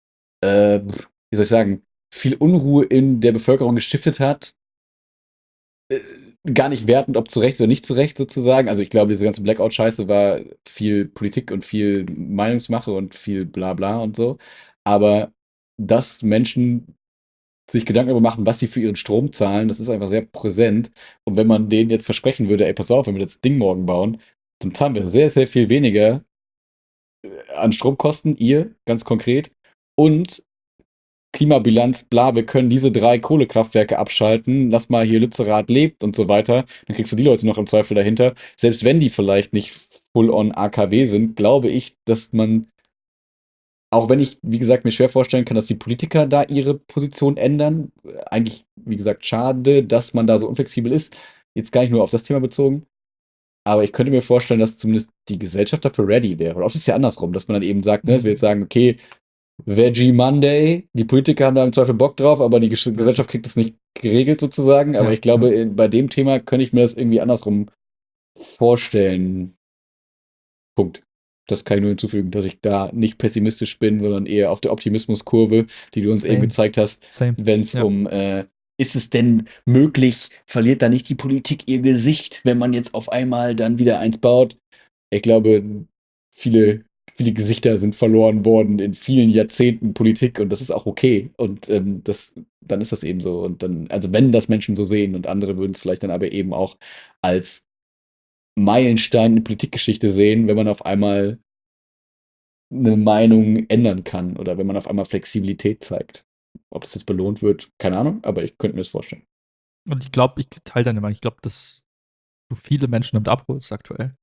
wie soll ich sagen, viel Unruhe in der Bevölkerung gestiftet hat. Äh, Gar nicht wertend, ob zu Recht oder nicht zu Recht sozusagen. Also ich glaube, diese ganze Blackout-Scheiße war viel Politik und viel Meinungsmache und viel Blabla und so. Aber dass Menschen sich Gedanken darüber machen, was sie für ihren Strom zahlen, das ist einfach sehr präsent. Und wenn man denen jetzt versprechen würde, ey, pass auf, wenn wir das Ding morgen bauen, dann zahlen wir sehr, sehr viel weniger an Stromkosten, ihr ganz konkret. Und Klimabilanz, bla, wir können diese 3 Kohlekraftwerke abschalten, lass mal hier Lützerath lebt und so weiter. Dann kriegst du die Leute noch im Zweifel dahinter. Selbst wenn die vielleicht nicht full-on AKW sind, glaube ich, dass man, auch wenn ich, wie gesagt, mir schwer vorstellen kann, dass die Politiker da ihre Position ändern. Eigentlich, wie gesagt, schade, dass man da so unflexibel ist. Jetzt gar nicht nur auf das Thema bezogen. Aber ich könnte mir vorstellen, dass zumindest die Gesellschaft dafür ready wäre. Oder oft ist es ja andersrum, dass man dann eben sagt, ne, dass wir jetzt sagen, okay, Veggie Monday. Die Politiker haben da im Zweifel Bock drauf, aber die Gesellschaft kriegt das nicht geregelt sozusagen. Aber Ja, ich glaube, bei dem Thema könnte ich mir das irgendwie andersrum vorstellen. Punkt. Das kann ich nur hinzufügen, dass ich da nicht pessimistisch bin, sondern eher auf der Optimismuskurve, die du uns eben same, gezeigt hast, same. wenn es Ja. um, ist es denn möglich, verliert da nicht die Politik ihr Gesicht, wenn man jetzt auf einmal dann wieder eins baut? Ich glaube, viele, viele Gesichter sind verloren worden in vielen Jahrzehnten Politik und das ist auch okay. Und dann ist das eben so. Und dann, also wenn das Menschen so sehen und andere würden es vielleicht dann aber eben auch als Meilenstein in der Politikgeschichte sehen, wenn man auf einmal eine Meinung ändern kann oder wenn man auf einmal Flexibilität zeigt. Ob das jetzt belohnt wird, keine Ahnung, aber ich könnte mir das vorstellen. Und ich glaube, ich teile deine Meinung. Ich glaube, dass du viele Menschen damit abholst aktuell.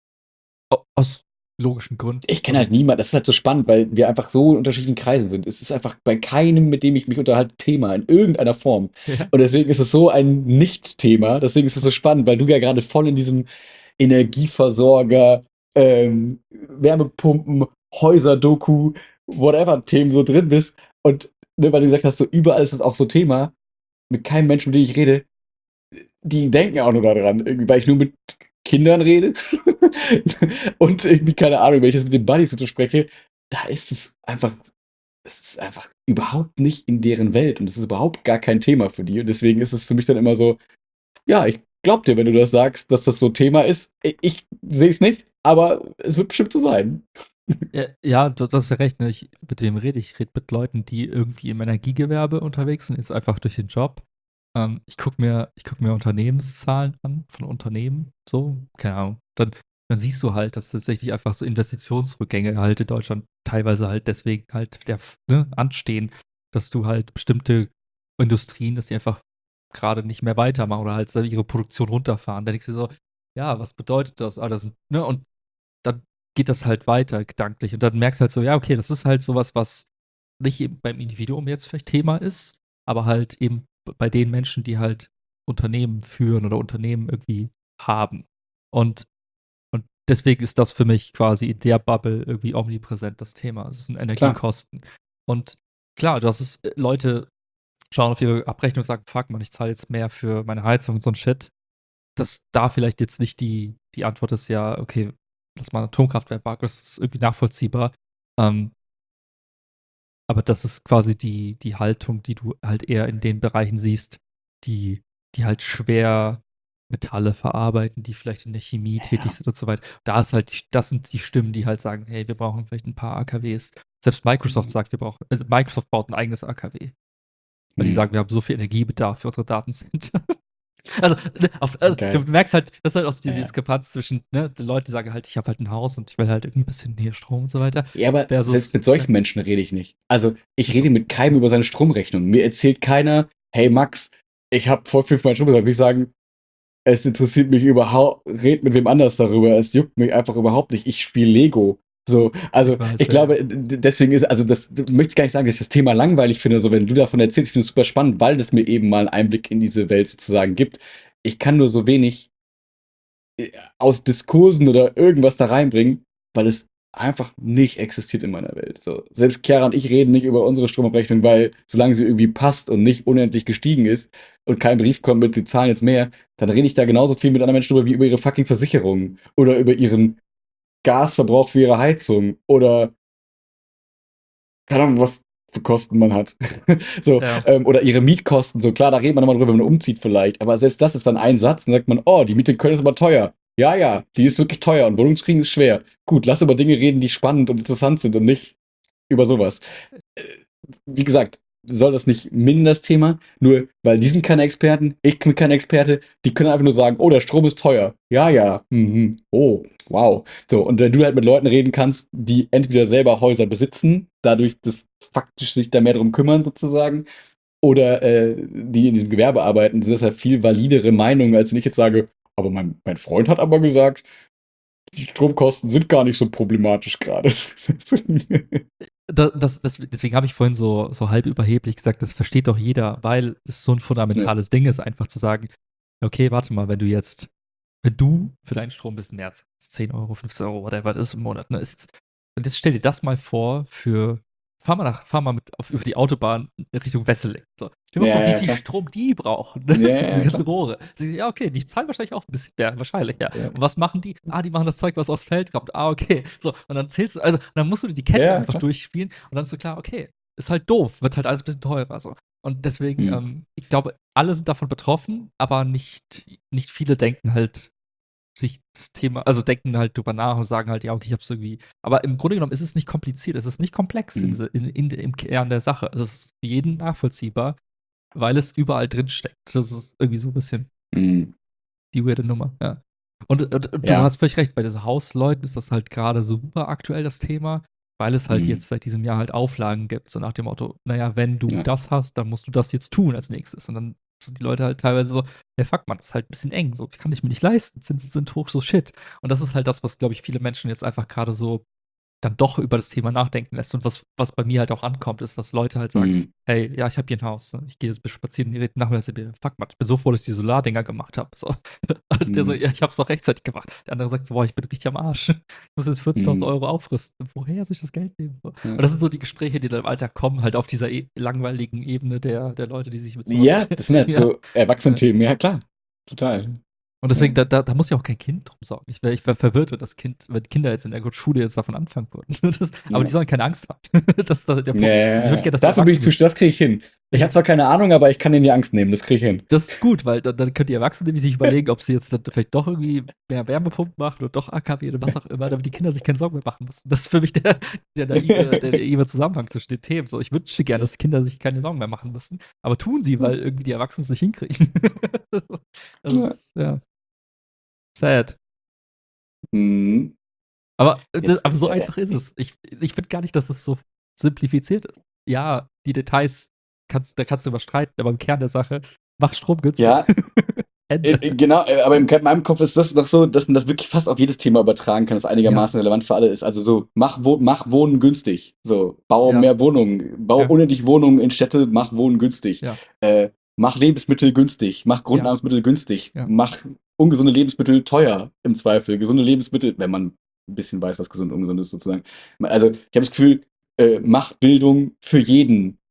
Aus logischen Gründen. Ich kenne Also, halt niemanden, das ist halt so spannend, weil wir einfach so in unterschiedlichen Kreisen sind. Es ist einfach bei keinem, mit dem ich mich unterhalte, Thema in irgendeiner Form. ja. Und deswegen ist es so ein Nicht-Thema. Deswegen ist es so spannend, weil du ja gerade voll in diesem Energieversorger, Wärmepumpen, Häuser-Doku, whatever Themen so drin bist. Und ne, weil du gesagt hast, so überall ist das auch so Thema. Mit keinem Menschen, mit dem ich rede, die denken ja auch nur daran, irgendwie, weil ich nur mit Kindern rede und irgendwie, keine Ahnung, wenn ich jetzt mit den Buddies so spreche, da ist es ist einfach überhaupt nicht in deren Welt und es ist überhaupt gar kein Thema für die. Und deswegen ist es für mich dann immer so, ja, ich glaub dir, wenn du das sagst, dass das so Thema ist. Ich sehe es nicht, aber es wird bestimmt so sein. Ja, du hast ja recht, ne? Mit wem rede ich? Ich rede mit Leuten, die irgendwie im Energiegewerbe unterwegs sind, jetzt einfach durch den Job. Ich guck mir Unternehmenszahlen an von Unternehmen, so, keine Ahnung. Dann siehst du halt, dass tatsächlich einfach so Investitionsrückgänge halt in Deutschland teilweise halt deswegen halt anstehen, dass du halt bestimmte Industrien, dass die einfach gerade nicht mehr weitermachen oder halt ihre Produktion runterfahren. Da denkst du so, ja, was bedeutet das? Und dann geht das halt weiter gedanklich. Und dann merkst du halt so, ja, okay, das ist halt sowas, was nicht eben beim Individuum jetzt vielleicht Thema ist, aber halt eben bei den Menschen, die halt Unternehmen führen oder Unternehmen irgendwie haben. Und, und deswegen ist das für mich quasi in der Bubble irgendwie omnipräsent das Thema. Es sind Klar. Energiekosten. Und klar, du hast es, Leute schauen auf ihre Abrechnung und sagen, fuck man, ich zahle jetzt mehr für meine Heizung und so ein Shit. Dass da vielleicht jetzt nicht die Antwort ist, ja, okay, lass mal ein Atomkraftwerk bauen, das ist irgendwie nachvollziehbar. Aber das ist quasi die Haltung, die du halt eher in den Bereichen siehst, die halt schwer Metalle verarbeiten, die vielleicht in der Chemie tätig sind und so weiter. Das sind die Stimmen, die halt sagen, hey, wir brauchen vielleicht ein paar AKWs. Selbst Microsoft sagt, also Microsoft baut ein eigenes AKW. Weil die sagen, wir haben so viel Energiebedarf für unsere Datencenter. Also, du Geil. merkst halt, das ist halt auch so die Ja. Diskrepanz zwischen, ne, den Leuten, die sagen halt, ich habe halt ein Haus und ich will halt irgendwie ein bisschen hier Strom und so weiter. Ja, aber selbst Versus, mit solchen Menschen rede ich nicht. Also, ich so, rede mit keinem über seine Stromrechnung. Mir erzählt keiner, hey Max, ich habe voll viel für meinen Strom bezahlt. Würde ich sagen, es interessiert mich überhaupt, red mit wem anders darüber. Es juckt mich einfach überhaupt nicht. Ich spiele Lego. So, also ich weiß, ich glaube, deswegen ist, also das möchte ich gar nicht sagen, dass ich das Thema langweilig finde, so wenn du davon erzählst, ich finde es super spannend, weil das mir eben mal einen Einblick in diese Welt sozusagen gibt. Ich kann nur so wenig aus Diskursen oder irgendwas da reinbringen, weil es einfach nicht existiert in meiner Welt. So, selbst Chiara und ich reden nicht über unsere Stromabrechnung, weil solange sie irgendwie passt und nicht unendlich gestiegen ist und kein Brief kommt mit, sie zahlen jetzt mehr, dann rede ich da genauso viel mit anderen Menschen drüber wie über ihre fucking Versicherungen oder über ihren Gasverbrauch für ihre Heizung oder keine Ahnung, was für Kosten man hat. So, ja. oder ihre Mietkosten. So, klar, da redet man nochmal drüber, wenn man umzieht vielleicht. Aber selbst das ist dann ein Satz. Dann sagt man, oh, die Miete in Köln ist aber teuer. Ja, ja, die ist wirklich teuer und Wohnung zu kriegen ist schwer. Gut, lass über Dinge reden, die spannend und interessant sind und nicht über sowas. Äh, Wie gesagt, soll das nicht mindern das Thema, nur weil die sind keine Experten, ich bin kein Experte, die können einfach nur sagen, oh, der Strom ist teuer. Ja, ja, oh, wow. So, und wenn du halt mit Leuten reden kannst, die entweder selber Häuser besitzen, dadurch das faktisch sich da mehr drum kümmern sozusagen, oder die in diesem Gewerbe arbeiten, sind das halt viel validere Meinungen, als wenn ich jetzt sage, aber mein Freund hat aber gesagt, die Stromkosten sind gar nicht so problematisch gerade. Deswegen habe ich vorhin so halb überheblich gesagt, das versteht doch jeder, weil es so ein Ne. fundamentales Ding ist, einfach zu sagen, okay, warte mal, wenn du für deinen Strom ein bisschen mehr zahlst, 10 Euro, 15 Euro, whatever das ist im Monat, ne, und jetzt stell dir das mal vor fahr mal über die Autobahn in Richtung Wesseling. So. Stell dir mal Ja, vor, wie ja, viel klar. Strom die brauchen, ne? Ja, Diese ja, ganzen klar. Rohre. Ja, okay, die zahlen wahrscheinlich auch ein bisschen mehr, wahrscheinlich, ja. Ja, Und was machen die? Die machen das Zeug, was aufs Feld kommt. Okay. So, und dann zählst du, also, dann musst du die Kette ja, einfach klar. durchspielen und dann ist so klar, okay, ist halt doof, wird halt alles ein bisschen teurer. So. Und deswegen, Hm. ich glaube, alle sind davon betroffen, aber nicht viele denken halt sich das Thema, also denken halt drüber nach und sagen halt, ja, okay, ich hab's irgendwie. Aber im Grunde genommen ist es nicht kompliziert, es ist nicht komplex Hm. im Kern der Sache. Es ist für jeden nachvollziehbar, weil es überall drin steckt. Das ist irgendwie so ein bisschen Hm. die weirde Nummer, ja. Und du Ja. hast völlig recht, bei diesen Hausleuten ist das halt gerade super aktuell das Thema, weil es halt Hm. jetzt seit diesem Jahr halt Auflagen gibt, so nach dem Motto, naja, wenn du Ja. das hast, dann musst du das jetzt tun als nächstes. Und dann sind die Leute halt teilweise so, ja fuck man, das ist halt ein bisschen eng, so, ich kann ich mir nicht leisten, Zinsen sind hoch, so shit. Und das ist halt das, was, glaube ich, viele Menschen jetzt einfach gerade so dann doch über das Thema nachdenken lässt. Und was bei mir halt auch ankommt, ist, dass Leute halt sagen, Hm. hey, ja, ich habe hier ein Haus, ne? Ich gehe jetzt spazieren, die reden nachmittags mit mir, fuck man, ich bin so froh, dass ich die Solardinger gemacht habe. So. Und der so, Hm. ja, ich hab's doch rechtzeitig gemacht. Der andere sagt so, boah, ich bin richtig am Arsch. Ich muss jetzt 40.000 Hm. Euro aufrüsten. Woher soll ich das Geld nehmen? Ja. Und das sind so die Gespräche, die dann im Alltag kommen, halt auf dieser langweiligen Ebene der Leute, die sich mit sowas Ja, das sind halt ja. so Erwachsenenthemen. Ja, klar. Total. Und Ja. deswegen, da muss ja auch kein Kind drum sorgen. Ich wär verwirrt, wenn Kinder jetzt in der Schule jetzt davon anfangen würden. Aber die Ja. sollen keine Angst haben. Das ist der Ja, Punkt. ja, Ich würde ja. gerne, dass die Dafür bin ich Erwachsenen zu, das. das kriege ich hin. Ich habe zwar keine Ahnung, aber ich kann denen die Angst nehmen. Das kriege ich hin. Das ist gut, weil dann können die Erwachsenen nämlich sich überlegen, ob sie jetzt dann vielleicht doch irgendwie mehr Wärmepumpen machen oder doch AKW oder was auch immer, damit die Kinder sich keine Sorgen mehr machen müssen. Das ist für mich der naive Zusammenhang zwischen den Themen. So, ich wünsche gerne, dass Kinder sich keine Sorgen mehr machen müssen, aber tun sie, weil irgendwie die Erwachsenen es nicht hinkriegen. Das Ja. ist, ja, sad. Hm. Jetzt, Aber so einfach ist es. Ich finde gar nicht, dass es so simplifiziert ist. Ja, die Details da kannst du überstreiten, aber im Kern der Sache, mach Strom günstig. ja, Ende. genau, aber in meinem Kopf ist das doch so, dass man das wirklich fast auf jedes Thema übertragen kann, das Ja, einigermaßen relevant für alle ist. Also so, mach Wohnen günstig. So, bau ja, mehr Wohnungen, bau ja, unendlich Wohnungen in Städte, mach Wohnen günstig. ja, Mach Lebensmittel günstig, mach ja, Grundnahrungsmittel günstig, ja. mach ungesunde Lebensmittel teuer im Zweifel. Gesunde Lebensmittel, wenn man ein bisschen weiß, was gesund und ungesund ist sozusagen. Also ich habe das Gefühl, mach Bildung für jeden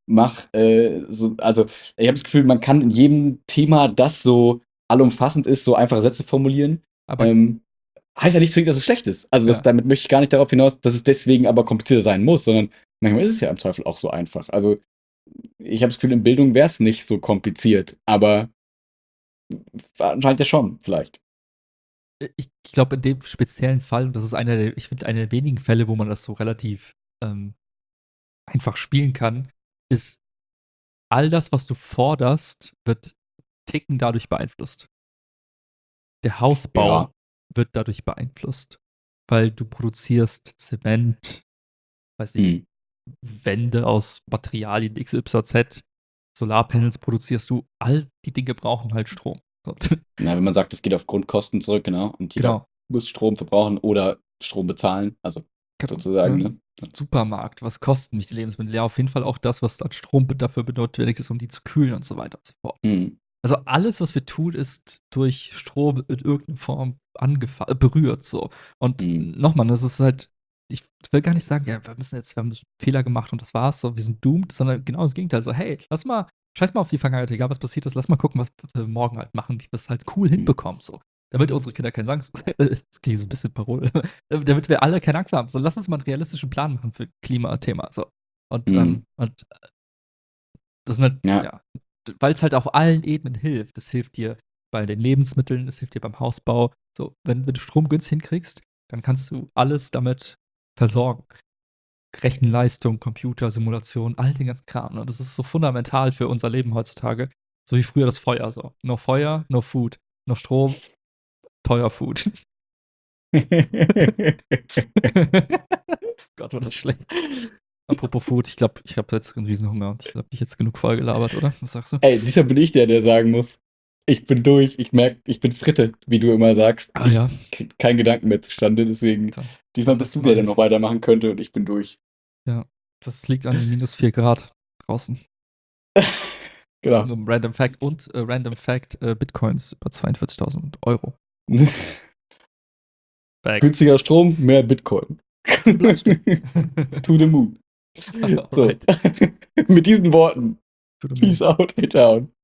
also ich habe das Gefühl, man kann in jedem Thema, das so allumfassend ist, so einfache Sätze formulieren. Aber Ähm, Heißt ja nicht zwingend, dass es schlecht ist. Also ja, damit möchte ich gar nicht darauf hinaus, dass es deswegen aber komplizierter sein muss, sondern manchmal ist es ja im Zweifel auch so einfach. Also ich habe das Gefühl, in Bildung wäre es nicht so kompliziert, aber anscheinend ja schon, vielleicht. ich glaube, in dem speziellen Fall, und das ist ich finde, einer der wenigen Fälle, wo man das so relativ einfach spielen kann, ist all das, was du forderst, wird Ticken dadurch beeinflusst. Der Hausbau Ja. wird dadurch beeinflusst, weil du produzierst Zement, weiß ich, Hm. Wände aus Materialien XYZ, Solarpanels produzierst du, all die Dinge brauchen halt Strom. So. Na, wenn man sagt, es geht auf Grundkosten zurück, genau, und jeder Genau. muss Strom verbrauchen oder Strom bezahlen, also Genau, sozusagen, ne? ne? Supermarkt, was kosten mich die Lebensmittel? Ja, auf jeden Fall auch das, was an Strom dafür notwendig ist, um die zu kühlen und so weiter und so fort. Hm. Also alles, was wir tun, ist durch Strom in irgendeiner Form berührt so. Und Hm. nochmal, das ist halt, ich will gar nicht sagen, ja, wir haben einen Fehler gemacht und das war's, so, wir sind doomed, sondern genau das Gegenteil. So, hey, scheiß mal auf die Vergangenheit, egal was passiert ist, lass mal gucken, was wir morgen halt machen, wie wir es halt cool Hm. hinbekommen, so. Damit unsere Kinder keine Angst das klingt so ein bisschen Parole, damit wir alle keine Angst haben. So, lass uns mal einen realistischen Plan machen für Klimathema, so. Und, Hm. das sind halt, Ja. ja, weil es halt auf allen Ebenen hilft. Es hilft dir bei den Lebensmitteln, es hilft dir beim Hausbau. So, wenn du Strom günstig hinkriegst, dann kannst du alles damit versorgen. Rechenleistung, Computer, Simulation, all den ganzen Kram. Und das ist so fundamental für unser Leben heutzutage. So wie früher das Feuer. So. No Feuer, no Food. No Strom, teuer Food. Gott, war das schlecht. Apropos Food, ich glaube, ich habe jetzt einen Riesenhunger und ich habe dich jetzt genug vollgelabert, oder? Was sagst du? Ey, diesmal bin ich der sagen muss, ich bin durch, ich merke, ich bin Fritte, wie du immer sagst. Ah Ich ja, krieg keinen Gedanken mehr zustande, deswegen dann, diesmal dann bist lass du der, der mal. noch weitermachen könnte und ich bin durch. Ja, das liegt an den minus 4 Grad draußen. Genau. Nur ein Random Fact und Random Fact, Bitcoins über 42.000 Euro. Fact. Günstiger Strom, mehr Bitcoin. Zum Bleistift. To the moon. So, Alright. mit diesen Worten. To the moon. Peace out, hey town.